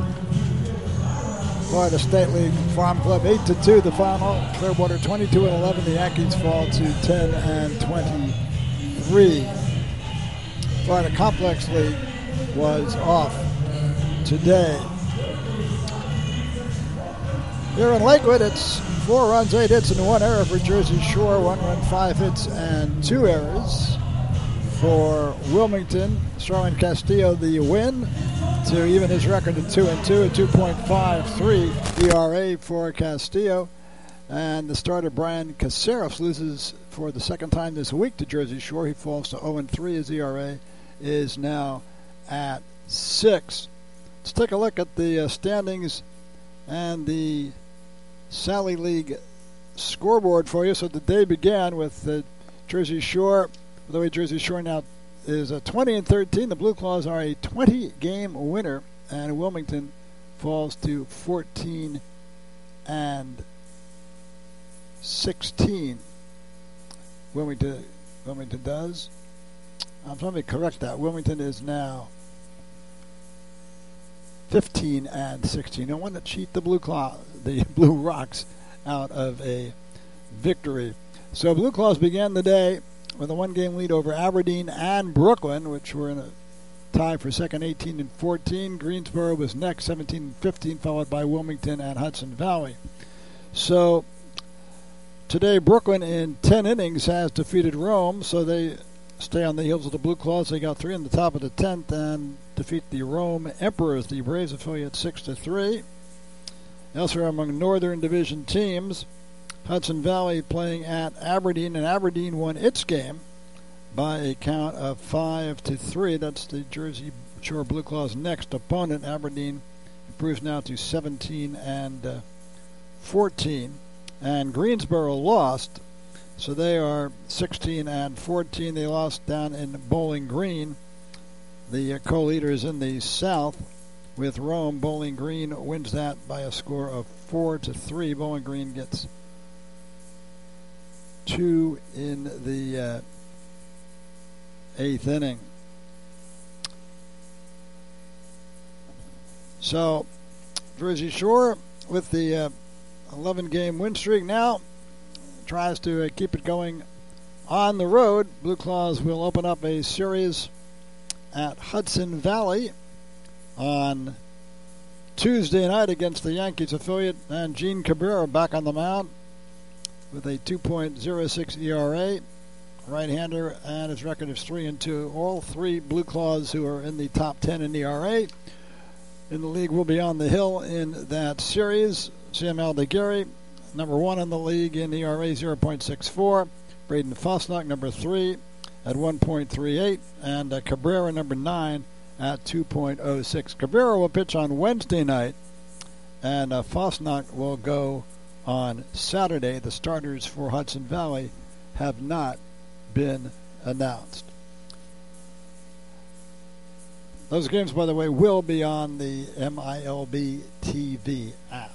Florida State League Farm Club, eight to two the final. Clearwater twenty-two and eleven. The Yankees fall to ten and twenty-three. Florida Complex League was off today. Here in Lakewood, it's four runs, eight hits, and one error for Jersey Shore. One run, five hits, and two errors for Wilmington. Starlin Castillo the win to even his record at two and two, a two point five three E R A for Castillo. And the starter Brian Caceres loses for the second time this week to Jersey Shore. He falls to oh and three. His E R A is now at six. Let's take a look at the uh, standings and the Sally League scoreboard for you. So the day began with the Jersey Shore. By the way, Jersey Shore now is a twenty and thirteen. The Blue Claws are a twenty-game winner, and Wilmington falls to fourteen and sixteen. Wilmington, Wilmington does. Um, let me correct that. Wilmington is now fifteen and sixteen. No one to cheat the Blue Claw, the Blue Rocks out of a victory. So Blue Claws began the day with a one-game lead over Aberdeen and Brooklyn, which were in a tie for second, eighteen and fourteen. Greensboro was next, seventeen and fifteen, followed by Wilmington and Hudson Valley. So today, Brooklyn in ten innings has defeated Rome, so they stay on the heels of the Blue Claws. They got three in the top of the tenth and defeat the Rome Emperors, the Braves affiliate, six to three. Elsewhere among Northern Division teams, Hudson Valley playing at Aberdeen, and Aberdeen won its game by a count of five to three. That's the Jersey Shore Blue Claws' next opponent. Aberdeen improves now to seventeen and uh, fourteen, and Greensboro lost, so they are sixteen and fourteen. They lost down in Bowling Green. The uh, co-leaders in the South with Rome. Bowling Green wins that by a score of four to three. Bowling Green gets two in the uh, eighth inning. So, Jersey Shore with the uh, eleven-game win streak now tries to uh, keep it going on the road. Blue Claws will open up a series at Hudson Valley on Tuesday night against the Yankees affiliate, and Gene Cabrera back on the mound with a two point oh six E R A, right-hander, and his record is three and two. All three Blue Claws who are in the top ten in E R A in the league will be on the hill in that series. Sam Aldeguerri, number one in the league in E R A, zero point six four. Braden Fosnock, number three, at one point three eight, and uh, Cabrera, number nine, at two point oh six. Cabrera will pitch on Wednesday night, and uh, Fosnock will go on Saturday. The starters for Hudson Valley have not been announced. Those games, by the way, will be on the M I L B T V app.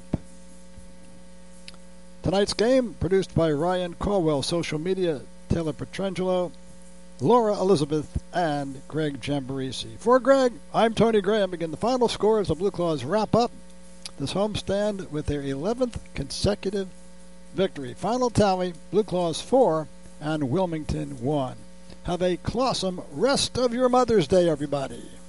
Tonight's game, produced by Ryan Caldwell, social media, Taylor Petrangelo, Laura Elizabeth, and Greg Jamborisi. For Greg, I'm Tony Graham. Begin the final score as the Blue Claws wrap up this homestand with their eleventh consecutive victory. Final tally, Blue Claws four and Wilmington one. Have a clawsome rest of your Mother's Day, everybody.